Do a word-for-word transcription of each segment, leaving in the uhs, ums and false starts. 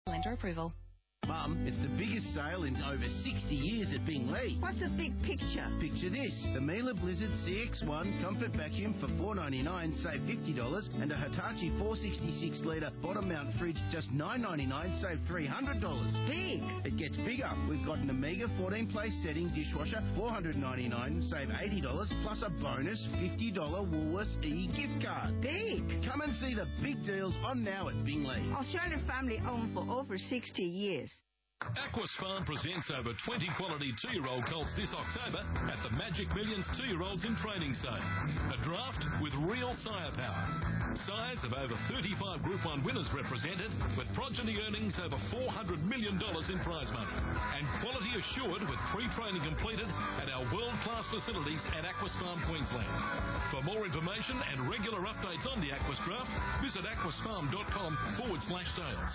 Lender approval. Mum, it's the biggest sale in over sixty years at Bingley. What's the big picture? Picture this. The Miele Blizzard C X one Comfort Vacuum for four dollars ninety-nine, save fifty dollars, and a Hitachi four sixty-six litre bottom mount fridge just nine dollars ninety-nine, save three hundred dollars. Big. It gets bigger. We've got an Omega fourteen place setting dishwasher, four hundred ninety-nine, save eighty dollars, plus a bonus fifty dollars Woolworths e-gift card. Big. Come and see the big deals on now at Bingley. Australian family owned for over sixty years. Aquas Farm presents over twenty quality two-year-old colts this October at the Magic Millions two-year-olds in training sale. A draft with real sire power. Sires of over thirty-five Group one winners represented, with progeny earnings over four hundred million dollars in prize money. And quality assured with pre-training completed at our world-class facilities at Aquas Farm, Queensland. For more information and regular updates on the Aquas Draft, visit aquasfarm.com forward slash sales.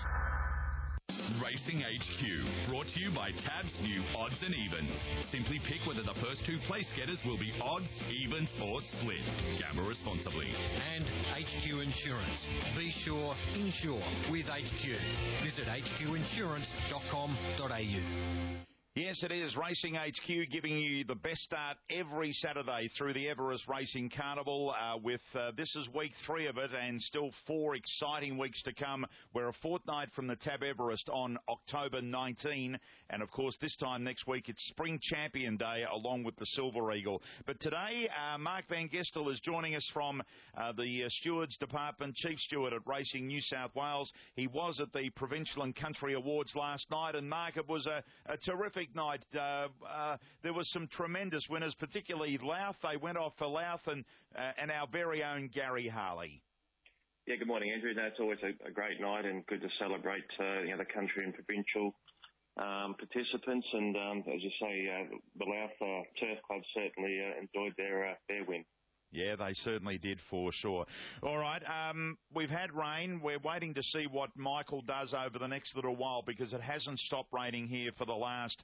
Racing H Q, brought to you by Tab's new Odds and Evens. Simply pick whether the first two place getters will be odds, evens or split. Gamble responsibly. And H Q Insurance. Be sure, insure with H Q. Visit h q insurance dot com dot a u. Yes, it is Racing H Q giving you the best start every Saturday through the Everest Racing Carnival uh, with uh, this is week three of it and still four exciting weeks to come. We're a fortnight from the Tab Everest on October nineteenth, and of course this time next week it's Spring Champion Day along with the Silver Eagle. But today uh, Mark Van Gestel is joining us from uh, the uh, Stewards Department, Chief Steward at Racing New South Wales. He was at the Provincial and Country Awards last night, and Mark, it was a, a terrific night. Uh, uh, there was some tremendous winners, particularly Louth. They went off for Louth and uh, and our very own Gary Harley. Yeah, good morning, Andrew. No, it's always a, a great night and good to celebrate uh, you know, the country and provincial um, participants. And um, as you say, uh, the Louth uh, Turf Club certainly uh, enjoyed their uh, their win. Yeah, they certainly did for sure. All right, um, we've had rain. We're waiting to see what Michael does over the next little while because it hasn't stopped raining here for the last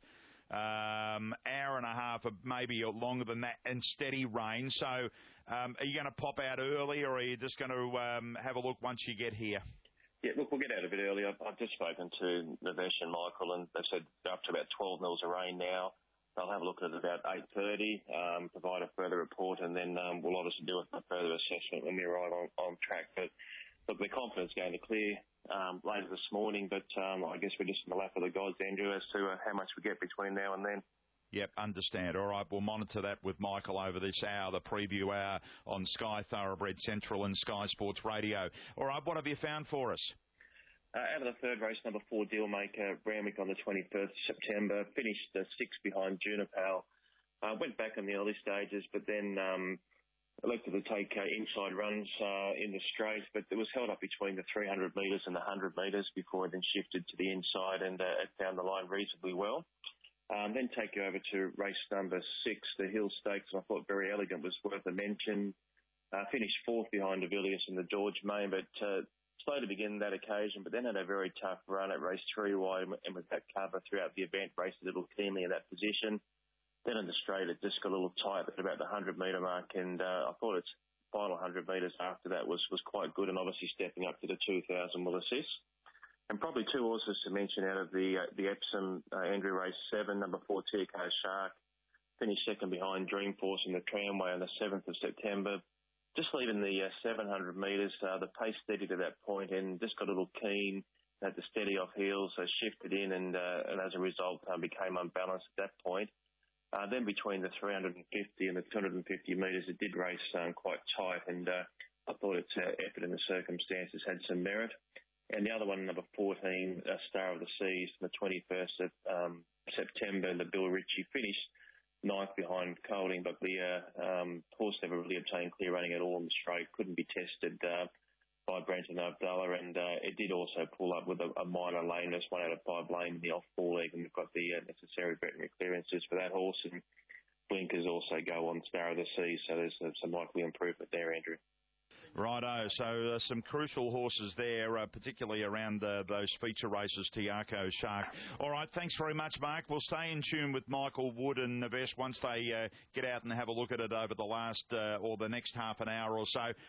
um, hour and a half, or maybe longer than that, and steady rain. So um, are you going to pop out early or are you just going to um, have a look once you get here? Yeah, look, we'll get out a bit early. I've, I've just spoken to Navesh and Michael, and they've said they're up to about twelve mils of rain now. They'll have a look at it about eight thirty, um, provide a further report, and then um, we'll obviously do a further assessment when we arrive on, on track. But look, the confidence going to clear um, later this morning, but um, I guess we're just in the lap of the gods, Andrew, as to uh, how much we get between now and then. Yep, understand. All right, we'll monitor that with Michael over this hour, the preview hour on Sky Thoroughbred Central and Sky Sports Radio. All right, what have you found for us? Uh, out of the third race, number four, Dealmaker, Randwick on the twenty-first of September, finished uh, six behind Junipal. Uh, went back in the early stages, but then um, elected to take uh, inside runs uh, in the straight, but it was held up between the three hundred metres and the one hundred metres before it then shifted to the inside, and uh, it found the line reasonably well. Um, then take you over to race number six, the Hill Stakes, and I thought Very Elegant was worth a mention. Uh, finished fourth behind Avilius and the George Main, but uh, slow to begin that occasion, but then had a very tough run at race three wide, and with that cover throughout the event, raced a little keenly in that position. Then in the straight, it just got a little tight at about the one hundred metre mark, and uh, I thought its final one hundred metres after that was, was quite good, and obviously stepping up to the two thousand will assist. And probably two horses to mention out of the uh, the Epsom uh, Andrew race seven, number four, Tico Shark, finished second behind Dreamforce in the Tramway on the seventh of September. Just leaving the uh, seven hundred metres, uh, the pace steady to that point and just got a little keen, had to steady off heels, so shifted in and, uh, and as a result uh, became unbalanced at that point. Uh, then between the three hundred fifty and the two hundred fifty metres, it did race um, quite tight, and uh, I thought its uh, effort in the circumstances had some merit. And the other one, number fourteen, uh, Star of the Seas, from the twenty-first of um, September, and the Bill Ritchie finished ninth behind Colding, but the uh, um, horse never really obtained clear running at all in the straight, couldn't be tested uh, by Brenton Abdullah, and uh, it did also pull up with a, a minor lameness, one out of five lame in the off-ball leg, and we've got the uh, necessary veterinary clearances for that horse, and blinkers also go on Star of the Seas, so there's uh, some likely improvement there, Andrew. Righto, so uh, some crucial horses there, uh, particularly around uh, those feature races, Tico Shark. All right, thanks very much, Mark. We'll stay in tune with Michael Wood and Navesh once they uh, get out and have a look at it over the last uh, or the next half an hour or so.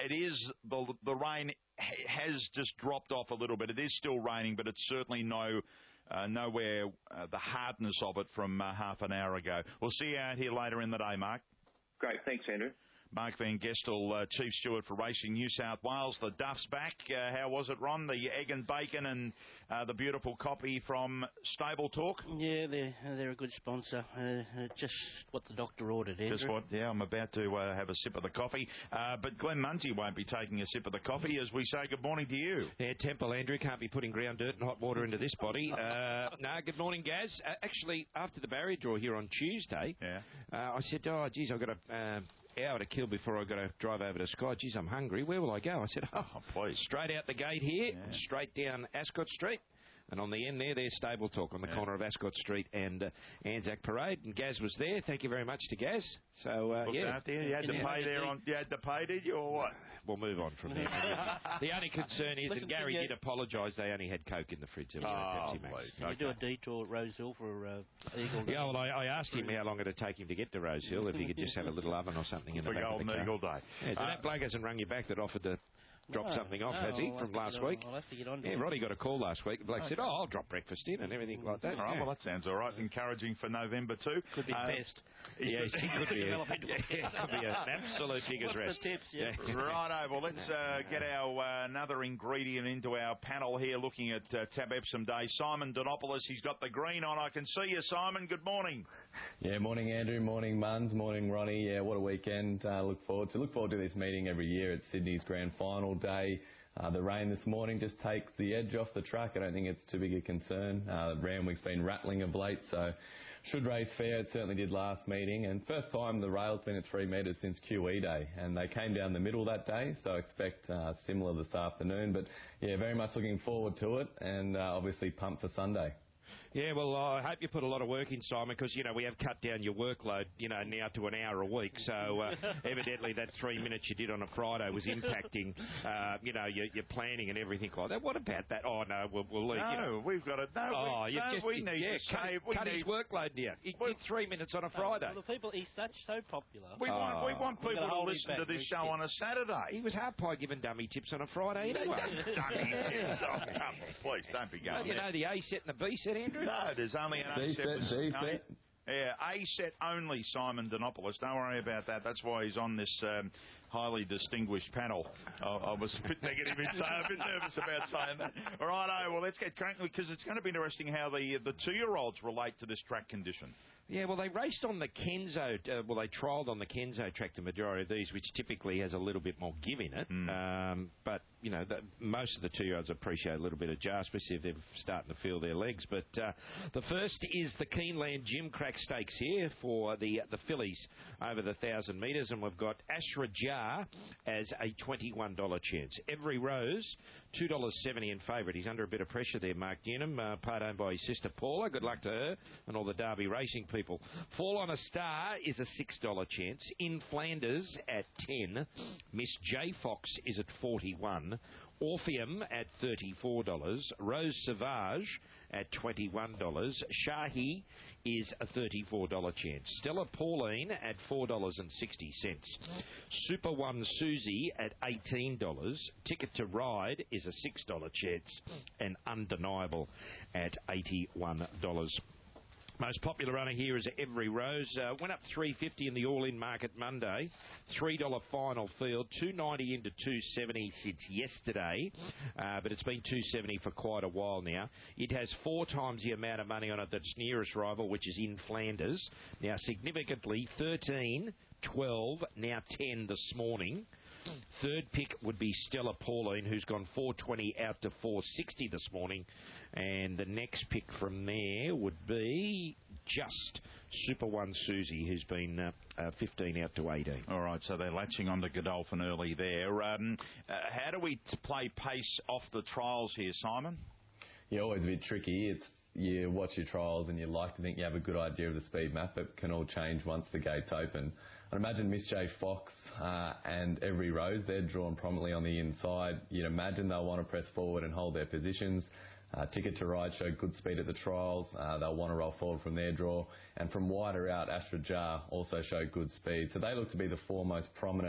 it is the the rain has just dropped off a little bit. It is still raining, but it's certainly no uh, nowhere uh, the hardness of it from uh, half an hour ago. We'll see you out here later in the day, Mark. Great, thanks, Andrew. Mark Van Gestel, uh, Chief Steward for Racing New South Wales. The Duff's back. Uh, how was it, Ron? The egg and bacon and uh, the beautiful copy from Stable Talk? Yeah, they're, they're a good sponsor. Uh, uh, just what the doctor ordered, Andrew. Just what? Yeah, I'm about to uh, have a sip of the coffee. Uh, but Glenn Munsey won't be taking a sip of the coffee as we say good morning to you. Yeah, Temple, Andrew. Can't be putting ground dirt and hot water into this body. Uh, no, good morning, Gaz. Uh, actually, after the barrier draw here on Tuesday, yeah. uh, I said, oh, geez, I've got a... Uh, hour to kill before I've got to drive over to Sky. Geez, I'm hungry. Where will I go? I said, oh, oh please. Straight out the gate here, yeah. straight down Ascot Street. And on the end there, there's Stable Talk on the yeah. corner of Ascot Street and uh, Anzac Parade. And Gaz was there. Thank you very much to Gaz. So, uh, yeah. Out there. You had to pay there on, you had to pay, did you, or what? We'll move on from there. The only concern is, Listen, and Gary you... did apologise, they only had Coke in the fridge. There was oh, no Pepsi Max. Please. Can okay. you do a detour at Rose Hill for uh, Eagle Day? Yeah, well, I, I asked him how long it would take him to get to Rose Hill, if he could just have a little oven or something in the for back of the car. Eagle Day. Yeah, so uh, that bloke hasn't rung you back that offered to drop no, something off, no, has he, I'll from last week? I'll have to get on to Yeah, it. Roddy got a call last week. The bloke okay. said, oh, I'll drop breakfast in and everything like that. All right, yeah. well, that sounds all right. Encouraging for November too. Could be uh, best. Yes, he could be. Yeah, could be an absolute figures What's rest. the tips? Yeah. yeah. Righto, well, let's uh, get our uh, another ingredient into our panel here, looking at uh, Tab Epsom Day. Simon Donopoulos, he's got the green on. I can see you, Simon. Good morning. Yeah, morning, Andrew. Morning, Muns. Morning, Ronnie. Yeah, what a weekend. Uh, look forward to look forward to this meeting every year. It's Sydney's grand final day. Uh, the rain this morning just takes the edge off the track. I don't think it's too big a concern. Uh, Randwick's been rattling of late, so should race fair. It certainly did last meeting. And first time the rail's been at three metres since Q E Day. And they came down the middle that day, so expect uh, similar this afternoon. But, yeah, very much looking forward to it and uh, obviously pumped for Sunday. Yeah, well, uh, I hope you put a lot of work in, Simon, because, you know, we have cut down your workload, you know, now to an hour a week. So, uh, evidently that three minutes you did on a Friday was impacting, uh, you know, your, your planning and everything like that. What about that? Oh, no, we'll, we'll leave. No, you know. we've got it. No, oh, we, you no, just, we need yeah, to cut, save. We cut need, his workload down. He did three minutes on a Friday. Oh, well, the people, he's such so popular. We oh, want, we want people to listen to this show tips. on a Saturday. He was hard pie giving dummy tips on a Friday anyway. Dummy tips. Oh, come on, please, don't be going well, you there. know the A set and the B set, Andrew? No, there's only an A set. D set. Yeah, A set only, Simon Donopoulos. Don't worry about that. That's why he's on this um, highly distinguished panel. I, I was a bit negative in saying, a bit nervous about saying that. All right, oh, well, let's get cracking because it's going to be interesting how the the two-year-olds relate to this track condition. Yeah, well, they raced on the Kenzo, uh, well, they trialled on the Kenzo track, the majority of these, which typically has a little bit more give in it. Mm. Um, but, you know, the, most of the two-year-olds appreciate a little bit of jar, especially if they're starting to feel their legs. But uh, the first is the Keeneland Gym Crack Stakes here for the the fillies over the one thousand metres, and we've got Ashra Jar as a twenty-one dollars chance. Every Rose, two dollars seventy in favourite. He's under a bit of pressure there, Mark Newnham, uh, part owned by his sister Paula. Good luck to her and all the Derby racing people. Fall on a Star is a six dollars chance. In Flanders at ten. Miss J Fox is at forty-one. Orpheum at thirty-four dollars. Rose Sauvage at twenty-one dollars. Shahi is a thirty-four dollars chance. Stella Pauline at four dollars sixty. Super One Susie at eighteen dollars. Ticket to Ride is a six dollars chance. And Undeniable at eighty-one dollars. Most popular runner here is Every Rose. Uh, went up three fifty in the all-in market Monday. three dollars final field. two ninety into two seventy since yesterday. Uh, but it's been two seventy for quite a while now. It has four times the amount of money on it that's nearest rival, which is In Flanders. Now, significantly, thirteen, twelve, now ten this morning. Third pick would be Stella Pauline, who's gone four twenty out to four sixty this morning. And the next pick from there would be just Super One Susie, who's been uh, uh, fifteen out to eighteen. All right, so they're latching on to Godolphin early there. Um, uh, how do we t- play pace off the trials here, Simon? Yeah, always a bit tricky. It's you watch your trials and you like to think you have a good idea of the speed map, but it can all change once the gates open. I'd imagine Miss J Fox uh, and Every Rose, they're drawn prominently on the inside. You'd imagine they'll want to press forward and hold their positions. Uh, Ticket to Ride showed good speed at the trials. Uh, they'll want to roll forward from their draw. And from wider out, Ashra Jar also showed good speed. So they look to be the four most prominent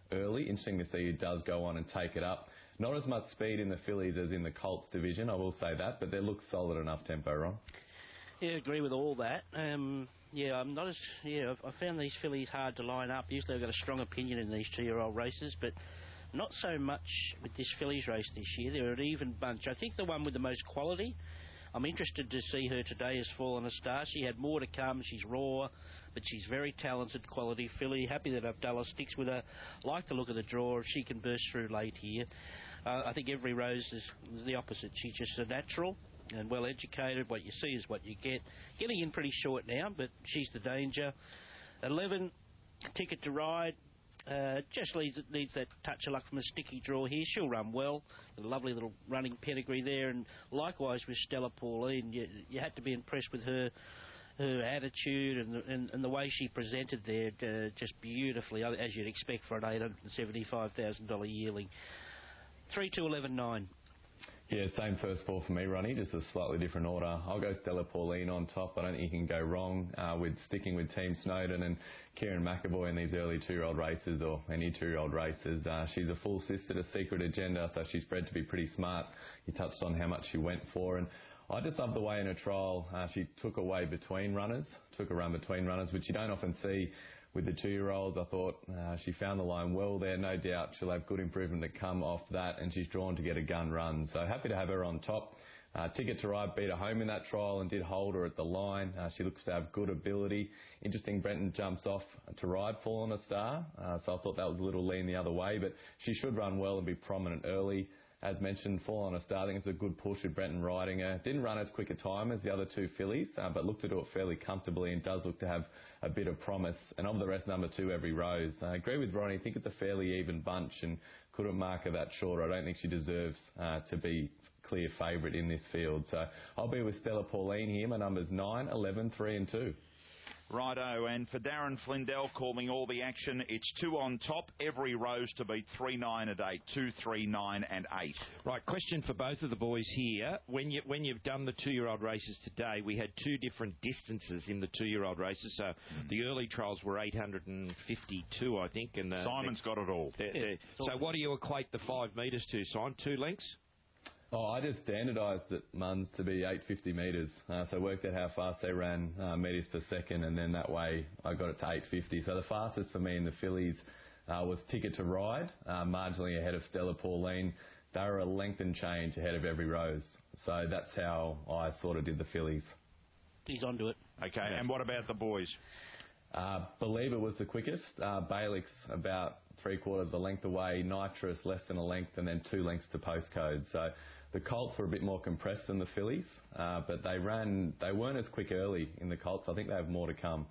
early. Interesting to see who does go on and take it up. Not as much speed in the fillies as in the Colts division, I will say that, but they look solid enough tempo, Ron. Yeah, I agree with all that. Um, yeah, I'm not as yeah. I've, I found these fillies hard to line up. Usually, I've got a strong opinion in these two-year-old races, but not so much with this fillies race this year. They're an even bunch. I think the one with the most quality. I'm interested to see her today has Fallen a Star. She had more to come. She's raw, but she's very talented, quality filly. Happy that Abdullah sticks with her. Like the look of the draw. If she can burst through late here. Uh, I think every rose is the opposite. She's just a natural and well educated. What you see is what you get. Getting in pretty short now, but she's the danger. eleven, Ticket to Ride. Uh, just needs, needs that touch of luck from a sticky draw here. She'll run well. A lovely little running pedigree there. And likewise with Stella Pauline, you, you had to be impressed with her her attitude and the, and, and the way she presented there, uh, just beautifully, as you'd expect for an eight hundred seventy-five thousand dollars yearling. three, two, eleven, nine. Yeah, same first four for me, Ronnie, just a slightly different order. I'll go Stella Pauline on top. I don't think you can go wrong uh, with sticking with Team Snowden and Kieran McAvoy in these early two-year-old races or any two-year-old races. Uh, she's a full sister to Secret Agenda, so she's bred to be pretty smart. You touched on how much she went for, and I just love the way in a trial uh, she took away between runners, took a run between runners, which you don't often see with the two-year-olds. I thought uh, she found the line well there. No doubt she'll have good improvement to come off that, and she's drawn to get a gun run. So happy to have her on top. Uh, Ticket to Ride beat her home in that trial and did hold her at the line. Uh, she looks to have good ability. Interesting, Brenton jumps off to ride Fallen a Star, uh, so I thought that was a little lean the other way, but she should run well and be prominent early. As mentioned, Fallen a Star, I think it's a good push with Brenton riding her. Didn't run as quick a time as the other two fillies, uh, but looked to do it fairly comfortably and does look to have a bit of promise. And of the rest, number two, Every Rose. I agree with Ronnie. I think it's a fairly even bunch and couldn't mark her that short. I don't think she deserves uh, to be clear favourite in this field. So I'll be with Stella Pauline here. My number's nine, eleven, three and two. Righto, and for Darren Flindell calling all the action, it's two on top, Every Rose to beat three, nine and eight, two, three, nine and eight. Right, question for both of the boys here. When, you, when you've done the two-year-old races today, we had two different distances in the two-year-old races. So mm. the early trials were eight hundred fifty-two, I think. And uh, Simon's got it all. They're, they're, so what do you equate the five metres to, Simon? Two lengths? Oh, I just standardised it, Muns, to be eight hundred fifty metres. Uh, so I worked out how fast they ran uh, metres per second, and then that way I got it to eight hundred fifty. So the fastest for me in the fillies uh, was Ticket to Ride, uh, marginally ahead of Stella Pauline. They were a length and change ahead of Every Rose. So that's how I sort of did the fillies. He's onto it. Okay, yeah. And what about the boys? Uh, Believer was the quickest. Uh, Bailix about three quarters of a length away. Nitrous less than a length, and then two lengths to Postcode. So the Colts were a bit more compressed than the fillies, uh, but they ran. They weren't as quick early in the Colts. I think they have more to come.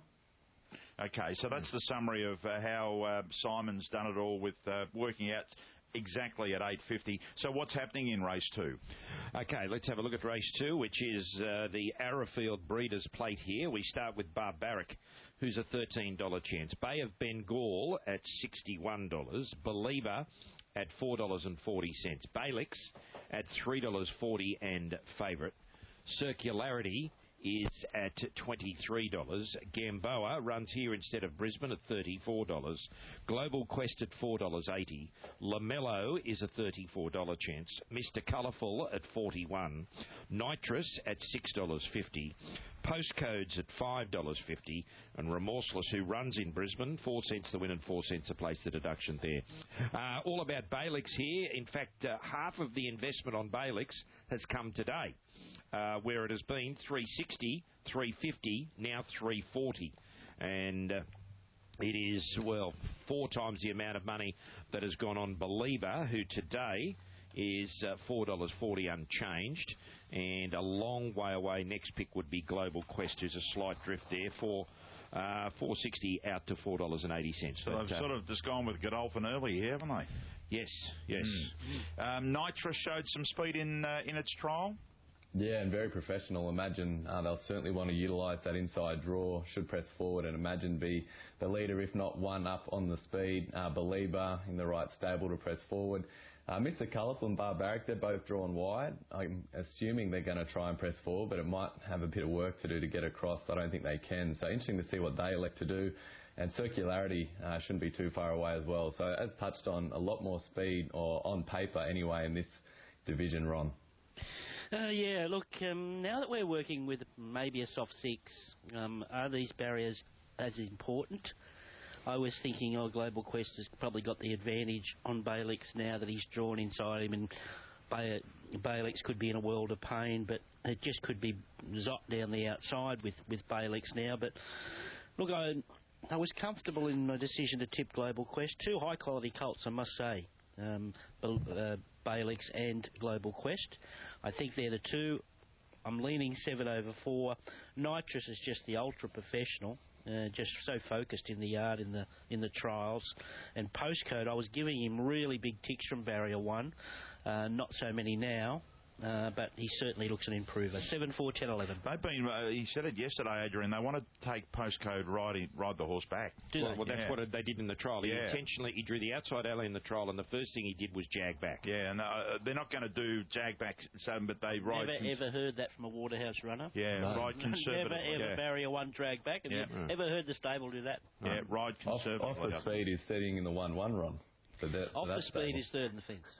Okay, so that's the summary of uh, how uh, Simon's done it all with uh, working out exactly at eight fifty. So what's happening in race two? Okay, let's have a look at race two, which is uh, the Arrowfield Breeders' Plate here. We start with Barbaric, who's a thirteen dollars chance. Bay of Bengal at sixty-one dollars. Believer at four dollars forty. Bailix at three dollars forty and favourite. Circularity is at twenty-three dollars. Gamboa runs here instead of Brisbane at thirty-four dollars. Global Quest at four dollars eighty. Lamello is a thirty-four dollars chance. Mister Colourful at forty-one dollars. Nitrous at six dollars fifty. Postcodes at five dollars fifty. And Remorseless, who runs in Brisbane, four cents the win and four cents a place the deduction there. Uh, all about Bailix here. In fact, uh, half of the investment on Bailix has come today. Uh, where it has been three sixty, three fifty, now three forty. And uh, it is, well, four times the amount of money that has gone on Believer, who today is uh, four dollars forty unchanged. And a long way away, next pick would be Global Quest, who's a slight drift there for uh, four dollars sixty out to four dollars eighty. So but, they've uh, sort of just gone with Godolphin early here, haven't they? Yes, yes. Mm. Um, Nitrous showed some speed in uh, in its trial. Yeah, and very professional. Imagine uh, they'll certainly want to utilise that inside draw, should press forward and Imagine be the leader, if not one up on the speed. Uh, Believer in the right stable to press forward. Uh, Mister Colourful and Barbaric, they're both drawn wide. I'm assuming they're going to try and press forward, but it might have a bit of work to do to get across. I don't think they can. So interesting to see what they elect to do. And Circularity uh, shouldn't be too far away as well. So as touched on, a lot more speed, or on paper anyway, in this division, Ron. Uh, yeah, look, um, now that we're working with maybe a soft six, um, are these barriers as important? I was thinking, oh, Global Quest has probably got the advantage on Bailix now that he's drawn inside him, and ba- Bailix could be in a world of pain, but it just could be zopped down the outside with, with Bailix now. But look, I... I was comfortable in my decision to tip Global Quest. Two high-quality colts, I must say, um, uh, Bailix and Global Quest. I think they're the two. I'm leaning seven over four. Nitrous is just the ultra-professional, uh, just so focused in the yard in the in the trials. And Postcode, I was giving him really big ticks from Barrier one. Uh, not so many now. Uh, but he certainly looks an improver. seven, four, ten, eleven. They've been, uh, he said it yesterday, Adrian, they want to take Postcode riding, ride the horse back. Do well, they? well, that's yeah. what they did in the trial. He yeah. intentionally, he drew the outside alley in the trial, and the first thing he did was jag back. Yeah, and uh, they're not going to do jag back, so, but they ride... Never cons- ever heard that from a Waterhouse runner? Yeah, no. ride conservatively. Never ever yeah. Barrier one drag back. Have yeah. you ever heard the stable do that? Yeah, ride Off, conservatively. off the speed is setting in the one one, Ron. For that, Off for the that speed stable. is third in the fence.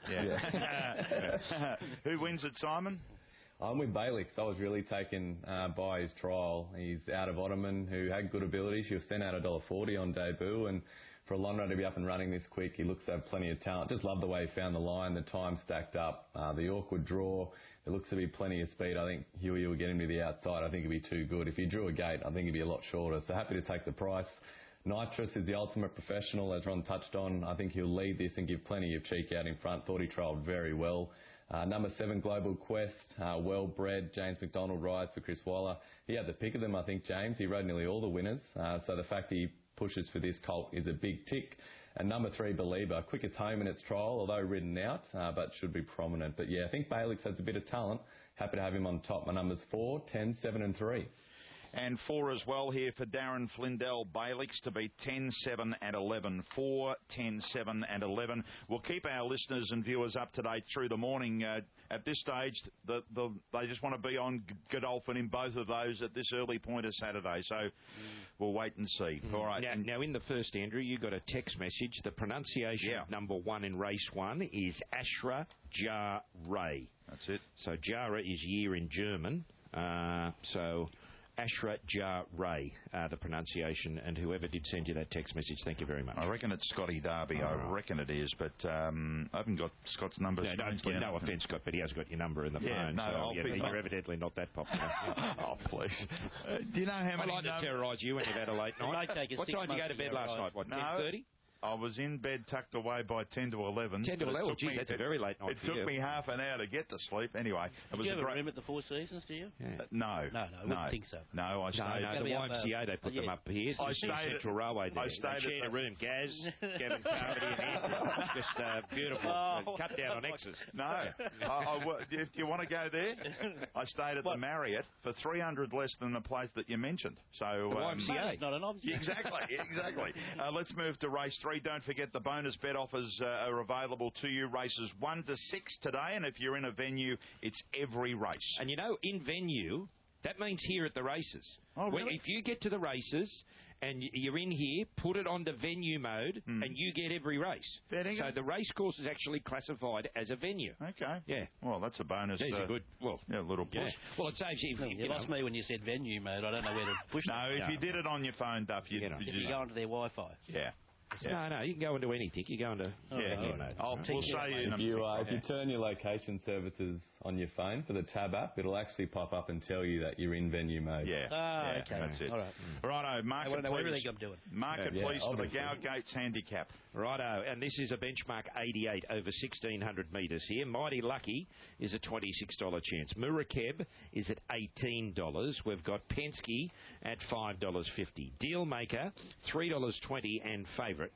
Yeah. Who wins it, Simon? I'm with Bailix. I was really taken uh, by his trial. He's out of Ottoman, who had good ability. She was sent out one dollar forty on debut, and for a Lonro to be up and running this quick, he looks to have plenty of talent. Just love the way he found the line, the time stacked up, uh, the awkward draw. There looks to be plenty of speed. I think Huey will get him to the outside. I think he'd be too good. If he drew a gate, I think he'd be a lot shorter. So happy to take the price. Nitrous is the ultimate professional, as Ron touched on. I think he'll lead this and give plenty of cheek out in front. Thought he trialled very well. Uh, number seven, Global Quest, uh, well-bred. James McDonald rides for Chris Waller. He had the pick of them, I think, James. He rode nearly all the winners. Uh, so the fact that he pushes for this colt is a big tick. And number three, Belieber, quickest home in its trial, although ridden out, uh, but should be prominent. But yeah, I think Bailix has a bit of talent. Happy to have him on top. My numbers four, ten, seven and three. And four as well here for Darren Flindell Bailix to be ten, seven and eleven. four, ten, seven and eleven. We'll keep our listeners and viewers up to date through the morning. Uh, at this stage, the, the, they just want to be on Godolphin in both of those at this early point of Saturday. So mm. we'll wait and see. Mm. All right. Now, now, in the first, Andrew, you got a text message. The pronunciation yeah. of number one in race one is Ashra Jar Ray. That's it. So Jara is year in German. Uh, so... Ashra Jar Ray, uh, the pronunciation, and whoever did send you that text message, thank you very much. I reckon it's Scotty Darby. Oh, I right. reckon it is, but um, I haven't got Scott's number. No, no, no offence, Scott, but he has got your number in the yeah, phone. No, so I'll yeah, pick you're up. evidently not that popular. Oh, please. Uh, do you know how many... I like to terrorise you when you've had a late night. What time did you go to bed last night? What, no. ten thirty? I was in bed tucked away by ten to eleven. ten to eleven? Geez, that's a very late night It for took you. me half an hour to get to sleep. Anyway, it do was you a have great... a room at the Four Seasons, do you? Yeah. Uh, no. No, no, I wouldn't no. think so. No, I stayed... No, no, the Y M C A, they put yeah. them up here. I It's stayed the Central at, Railway there. I stayed they shared at a room. Gaz, Gavin Carmody and Andrew. Just uh, beautiful. Oh. Cut down on X's. No. I, I, do, you, do you want to go there? I stayed at what? the Marriott for three hundred less than the place that you mentioned. So The um, Y M C A. It's not an option. Exactly, exactly. Uh, let's move to race three. Don't forget the bonus bet offers uh, are available to you. Races one to six today, and if you're in a venue, it's every race. And you know, in venue, that means here at the races. Oh, really? When, if you get to the races and you're in here, put it onto venue mode, mm. and you get every race. Betting so it? the race course is actually classified as a venue. Okay. Yeah. Well, that's a bonus. There's uh, a good, well, yeah, little push. yeah. Well, it saves you. You, you, you lost know, me when you said venue mode. I don't know where to push No, it. if No. you did it on your phone, Duff, you'd, You know. you'd If you go onto their Wi-Fi. Yeah. Yeah. No, no, you can go into anything. You go into Oh, Yeah, right. no, I'll right? we'll say you in a If you, uh, if yeah. you turn your location services on your phone for the tab app, it'll actually pop up and tell you that you're in venue mode. Yeah. Ah, yeah, okay. That's it. All right. Righto, I market want to know please. everything I'm doing. Market Yeah, please for the obviously. Gowgates handicap. Righto, and this is a benchmark eighty-eight over sixteen hundred metres here. Mighty Lucky is a twenty-six dollars chance. Murakeb is at eighteen dollars. We've got Penske at five dollars fifty. Dealmaker, three dollars twenty and favourite.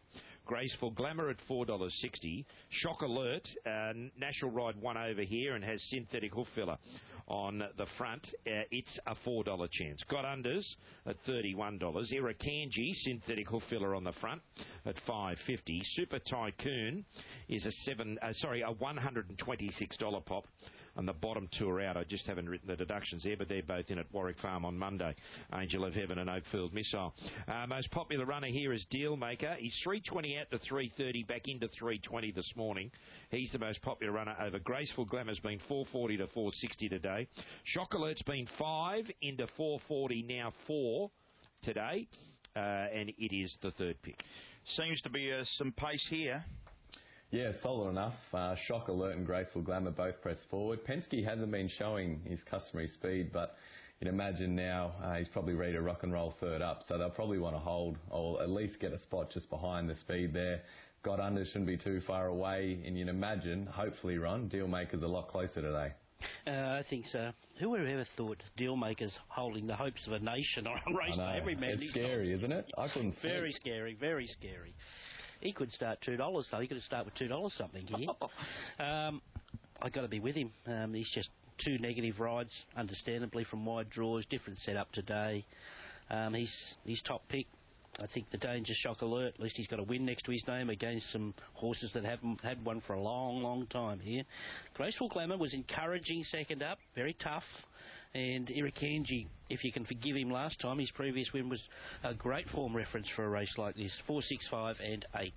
Graceful Glamour at four dollars sixty. Shock Alert, uh, National Ride one over here and has synthetic hoof filler on the front. Uh, it's a four dollars chance. Got Unders at thirty-one dollars. Irukandji, synthetic hoof filler on the front at five dollars fifty. Super Tycoon is a seven. Uh, sorry, a one hundred twenty-six dollars pop. And the bottom two are out. I just haven't written the deductions there, but they're both in at Warwick Farm on Monday. Angel of Heaven and Oakfield Missile. Uh, most popular runner here is Dealmaker. He's three twenty out to three thirty, back into three twenty this morning. He's the most popular runner over Graceful Glamour's been four forty to four sixty today. Shock Alert's been five into four forty, now four today, uh, and it is the third pick. Seems to be uh, some pace here. Yeah, solid enough. Uh, Shock Alert and Graceful Glamour both press forward. Penske hasn't been showing his customary speed, but you'd imagine now uh, he's probably ready to rock and roll third up, so they'll probably want to hold or at least get a spot just behind the speed there. Got Under shouldn't be too far away, and you'd imagine, hopefully, Ron, Dealmaker's a lot closer today. Uh, I think so. Who would have ever thought Dealmaker's holding the hopes of a nation on a race day? Every man. It's scary, not. Isn't it? I couldn't see. Very scary, very scary. He could start two dollars, so he could start with two dollars something here. um, I got to be with him. Um, he's just two negative rides, understandably, from wide draws. Different setup today. Um, he's he's top pick. I think the Danger Shock Alert. At least he's got a win next to his name against some horses that haven't had one for a long, long time here. Graceful Glamour was encouraging second up, very tough. And Irukandji, if you can forgive him last time, his previous win was a great form reference for a race like this. Four, six, five, and eight.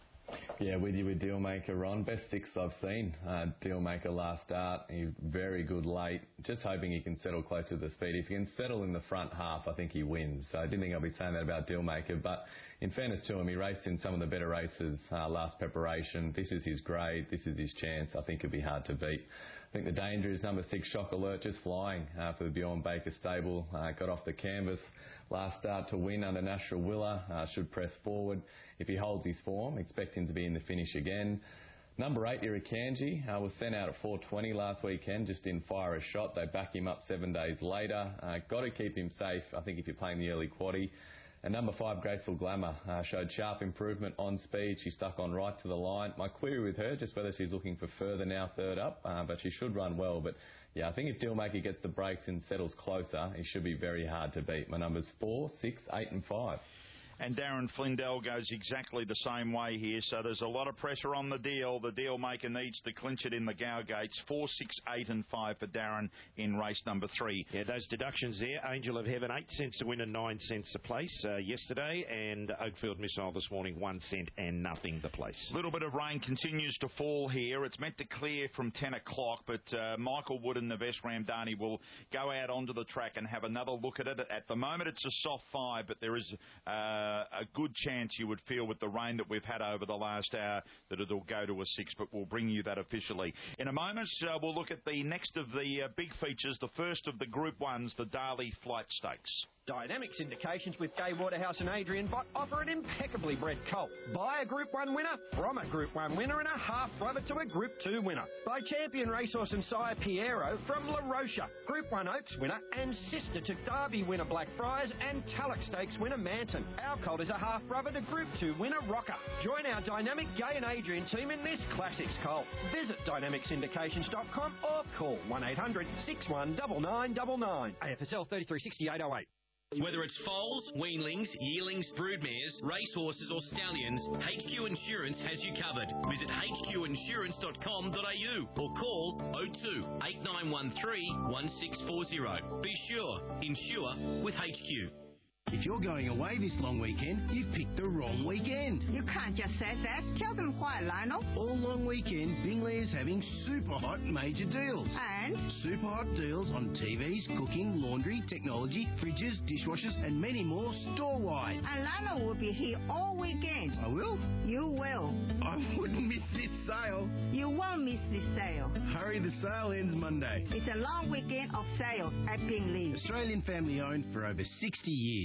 Yeah, with you with Dealmaker, Ron. Best six I've seen. Uh, Dealmaker last start. He's very good late. Just hoping he can settle close to the speed. If he can settle in the front half, I think he wins. So I didn't think I'd be saying that about Dealmaker. But in fairness to him, he raced in some of the better races uh, last preparation. This is his grade. This is his chance. I think it'd be hard to beat. I think the danger is number six, Shock Alert, just flying uh, for the Bjorn Baker stable. Uh, got off the canvas last start to win under National Willa. Uh, should press forward. If he holds his form, expect him to be in the finish again. Number eight, Irukandji, uh, was sent out at four twenty last weekend. Just didn't fire a shot. They back him up seven days later. Uh, got to keep him safe, I think, if you're playing the early quaddie. And number five, Graceful Glamour, uh, showed sharp improvement on speed. She stuck on right to the line. My query with her, just whether she's looking for further now, third up, uh, but she should run well. But yeah, I think if Dealmaker gets the breaks and settles closer, he should be very hard to beat. My numbers four, six, eight, and five. And Darren Flindell goes exactly the same way here, so there's a lot of pressure on the deal. The Dealmaker needs to clinch it in the Gow Gates. Four, six, eight, and five for Darren in race number three. Yeah, those deductions there. Angel of Heaven, eight cents to win and nine cents a place uh, yesterday, and Oakfield Missile this morning, one cent and nothing the place. A little bit of rain continues to fall here. It's meant to clear from ten o'clock, but uh, Michael Wood and Navesh Ramdani will go out onto the track and have another look at it. At the moment, it's a soft five, but there is Uh, a good chance you would feel with the rain that we've had over the last hour that it'll go to a six, but we'll bring you that officially. In a moment, uh, we'll look at the next of the uh, big features, the first of the Group ones, the Darley Flight Stakes. Dynamics Indications with Gay Waterhouse and Adrian Bott offer an impeccably bred colt. Buy a Group one winner from a Group one winner and a half brother to a Group two winner. Buy Champion Racehorse and Sire Piero from La Rocha, Group one Oaks winner and sister to Derby winner Blackfriars and Tulloch Stakes winner Manton. Our colt is a half brother to Group two winner Rocker. Join our dynamic Gay and Adrian team in this classics colt. Visit dynamics indications dot com or call one eight hundred, six one nine nine nine nine. A F S L thirty-three sixty-eight oh eight. Whether it's foals, weanlings, yearlings, broodmares, racehorses or stallions, H Q Insurance has you covered. Visit H Q insurance dot com dot a u or call oh two, eight nine one three, one six four oh. Be sure, insure with H Q. If you're going away this long weekend, you've picked the wrong weekend. You can't just say that. Tell them why, Lionel. All long weekend, Bingley is having super hot major deals. And? Super hot deals on T Vs, cooking, laundry, technology, fridges, dishwashers, and many more store-wide. And Lionel will be here all weekend. I will? You will. I wouldn't miss this sale. You won't miss this sale. Hurry, the sale ends Monday. It's a long weekend of sales at Bingley. Australian family owned for over sixty years.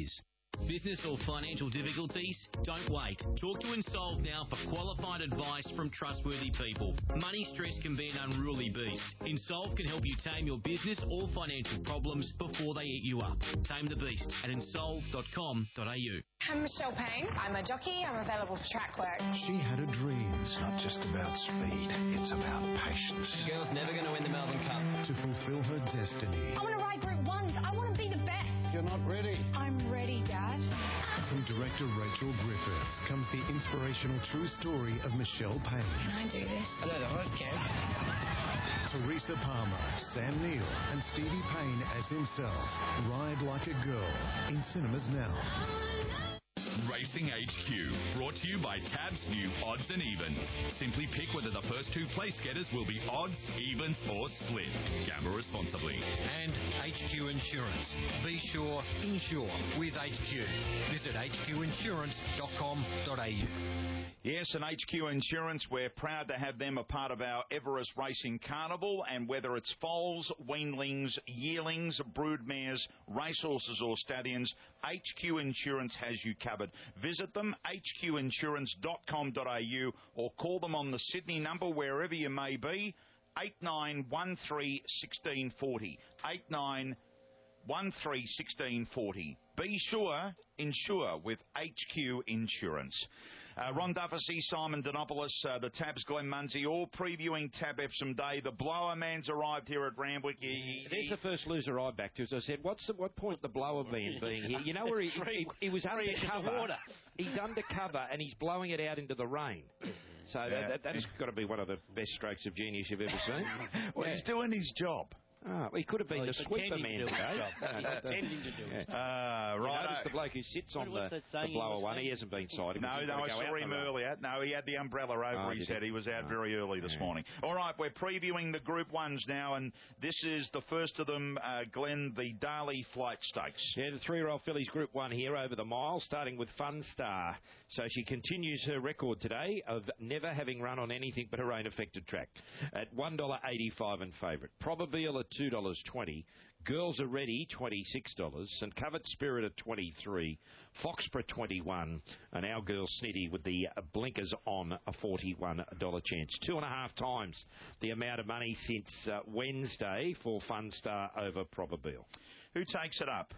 Business or financial difficulties? Don't wait. Talk to Insolve now for qualified advice from trustworthy people. Money stress can be an unruly beast. Insolve can help you tame your business or financial problems before they eat you up. Tame the beast at insolve dot com dot a u. I'm Michelle Payne. I'm a jockey. I'm available for track work. She had a dream. It's not just about speed, it's about patience. The girl's never going to win the Melbourne Cup. To fulfill her destiny. I want to ride Group Ones. I want to be the best. You're not ready. I'm ready, Dad. From director Rachel Griffiths comes the inspirational true story of Michelle Payne. Can I do this? I don't know, I can. Teresa Palmer, Sam Neill and Stevie Payne as himself. Ride Like a Girl in cinemas now. Racing H Q, brought to you by Tab's new Odds and Evens. Simply pick whether the first two place getters will be odds, evens or split. Gamble responsibly. And H Q Insurance. Be sure, insure with H Q. Visit h q insurance dot com dot a u. Yes, and H Q Insurance, we're proud to have them a part of our Everest Racing Carnival, and whether it's foals, weanlings, yearlings, broodmares, racehorses or stallions, H Q Insurance has you covered. Visit them, h q insurance dot com dot a u, or call them on the Sydney number wherever you may be, eight nine one three, one six four zero, eight nine one three, one six four zero. Be sure, insure with H Q Insurance. Uh, Ron Duffy, Simon Denopoulos, uh, the Tabs Glenn Munsey, all previewing Tab Epsom Day. The blower man's arrived here at Randwick. He, he, There's the first loser I backed to. As I said, what's the, what point the blower man being here? You know where he, he, he was undercover. He's undercover and he's blowing it out into the rain. So Yeah. that, that, that has got to be one of the best strokes of genius you've ever seen. well, Yeah. he's doing his job. Oh, well, he could have been Well, the he's sweeper pretending man to do his today. job. He's No, no, pretending to do his yeah. Uh, You right. notice the bloke who sits on What's the, that the saying he blower was one, he saying? hasn't been sighted. No, He's no, gotta I go saw out him the road. earlier. No, he had the umbrella over Oh, his did head. he? He was out Oh. very early this Yeah. morning. All right, we're previewing the Group Ones now, and this is the first of them, uh, Glenn, the Darley Flight Stakes. Yeah, the three-year-old fillies Group one here over the mile, starting with Fun Star. So she continues her record today of never having run on anything but a rain-affected track. At one dollar eighty-five and favourite. Probabeel at two dollars twenty. Girls Are Ready, twenty-six dollars. St Covered Spirit at twenty-three dollars. Foxborough, twenty-one dollars. And Our Girl Snitty with the blinkers on, a forty-one dollars chance. Two and a half times the amount of money since uh, Wednesday for Fun Star over Probabeel. Who takes it up?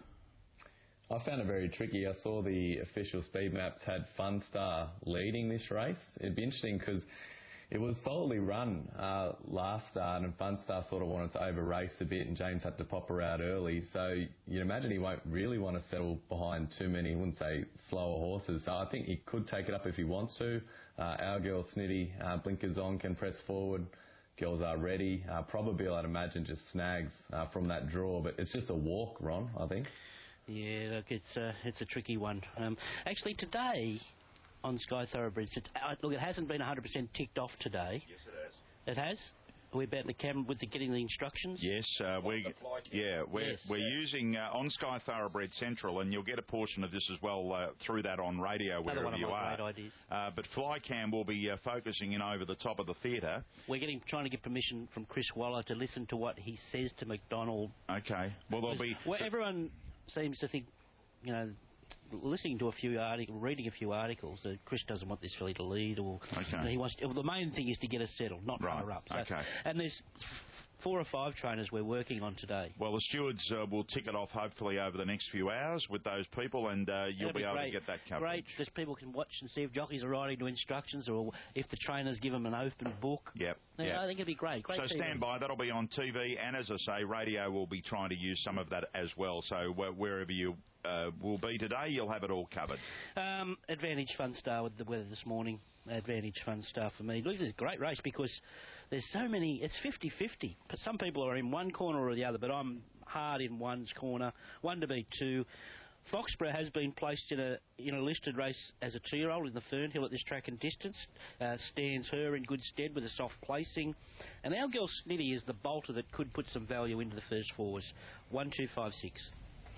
I found it very tricky. I saw the official speed maps had Fun Star leading this race. It'd be interesting because it was solidly run uh, last start, and Fun Star sort of wanted to over race a bit, and James had to pop her out early. So you'd imagine he won't really want to settle behind too many, I wouldn't say slower horses. So I think he could take it up if he wants to. Uh, Our Girl Snitty, uh, blinkers on, can press forward. Girls Are Ready. Uh, Probabeel, I'd imagine, just snags uh, from that draw, but it's just a walk, Ron, I think. Yeah, look, it's a, it's a tricky one. Um, actually, today on Sky Thoroughbreds, it, uh, look, it hasn't been one hundred percent ticked off today. Yes, it has. It has? Are we about the camera with the getting the instructions? Yes, uh, we yeah we're Yes. we're using uh, on Sky Thoroughbred Central, and you'll get a portion of this as well uh, through that on radio Another wherever one of you my are. great ideas. Uh, but Flycam will be uh, focusing in over the top of the theatre. We're getting trying to get permission from Chris Waller to listen to what he says to McDonald. Okay, well there'll be Well, everyone seems to think, you know, listening to a few articles, reading a few articles, that Chris doesn't want this filly to lead, or Okay. you know, he wants. To, well, the main thing is to get us settled, not Right, run her up. So, okay. And there's four or five trainers we're working on today. Well, the stewards uh, will tick it off hopefully over the next few hours with those people, and uh, you'll That'd be able great. to get that coverage. Great, because people can watch and see if jockeys are riding to instructions, or if the trainers give them an open book. Yep. Yeah, yep. I think it'd be great. Great so T V. stand by. That'll be on T V, and as I say, radio will be trying to use some of that as well. So uh, wherever you uh, will be today, you'll have it all covered. Um, Advantage Fun Star with the weather this morning. Advantage Fun Star for me. Look, it's a great race because there's so many. It's fifty-fifty. But some people are in one corner or the other, but I'm hard in one's corner. One to beat two. Foxborough has been placed in a in a listed race as a two-year-old in the Fernhill at this track and distance. Uh, stands her in good stead with a soft placing. And Our Girl Snitty is the bolter that could put some value into the first fours. One, two, five, six.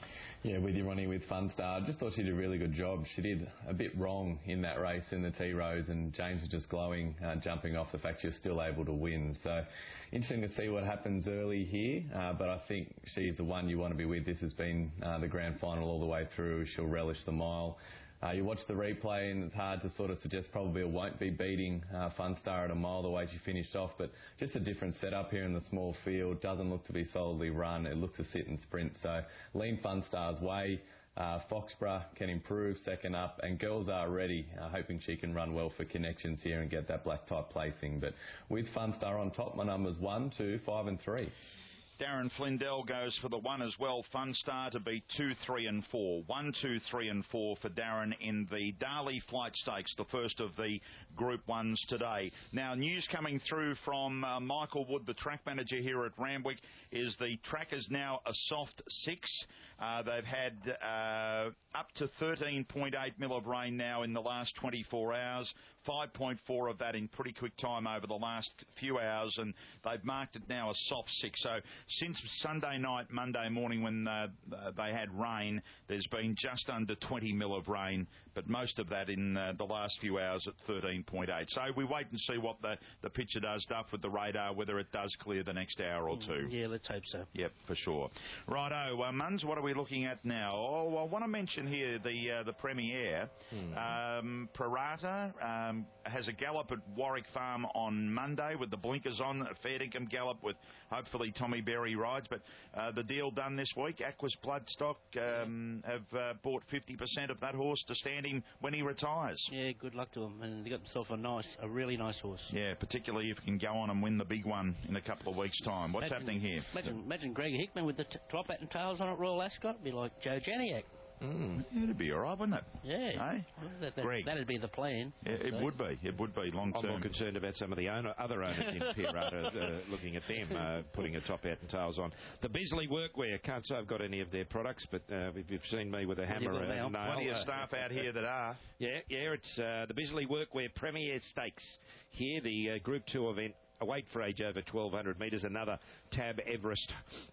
Yeah, with you, Ronnie, with Funstar. I just thought she did a really good job. She did a bit wrong in that race in the T-Rose, and James was just glowing, uh, jumping off the fact she was still able to win. So, interesting to see what happens early here, uh, but I think she's the one you want to be with. This has been uh, the grand final all the way through. She'll relish the mile. Uh, you watch the replay and it's hard to sort of suggest probably it won't be beating uh, Funstar at a mile the way she finished off, but just a different setup here in the small field. Doesn't look to be solidly run. It looks to sit and sprint. So lean Funstar's way. Uh, Foxborough can improve second up, and Girls Are Ready, uh, hoping she can run well for connections here and get that black type placing. But with Funstar on top, my numbers one, two, five and three. Darren Flindell goes for the one as well. Funstar to beat two, three and four. One, two, three and four for Darren in the Darley Flight Stakes, the first of the Group Ones today. Now, news coming through from uh, Michael Wood, the track manager here at Randwick, is the track is now a soft six. Uh, they've had uh, up to thirteen point eight mil of rain now in the last twenty-four hours. five point four of that in pretty quick time over the last few hours, and they've marked it now a soft six. So since Sunday night, Monday morning when uh, they had rain, there's been just under twenty mil of rain, but most of that in uh, the last few hours at thirteen point eight. So we wait and see what the, the picture does, Duff, with the radar, whether it does clear the next hour or two. Yeah, let's hope so. Yep, for sure. Righto, uh, Muns, what are we looking at now? Oh, I want to mention here the uh, the Premier. Hmm. Um, Parata um, has a gallop at Warwick Farm on Monday with the blinkers on, a fair income gallop with hopefully Tommy Berry rides. But uh, the deal done this week, Aquas Bloodstock um, have uh, bought fifty percent of that horse to stand him when he retires. Yeah, good luck to him. And they got themselves a nice, a really nice horse. Yeah, particularly if he can go on and win the big one in a couple of weeks' time. What's imagine, happening here? Imagine, imagine Greg Hickman with the t- top hat and tails on at Royal Ascot. It'd be like Joe Janiak. Mm. Yeah, it'd be all right, wouldn't it? Yeah. Hey? Well, that, that, Greg. That'd be the plan. Yeah, it would be. It would be long term. I'm more concerned about some of the owner, other owners in Pirata, uh, looking at them uh, putting a top hat and tails on. The Bisley Workwear, can't say I've got any of their products, but uh, if you've seen me with a hammer and a nail. Plenty of staff out here that are. Yeah, yeah, it's uh, the Bisley Workwear Premier Stakes. Here, the uh, Group two event, a weight for age over twelve hundred metres, another Tab Everest.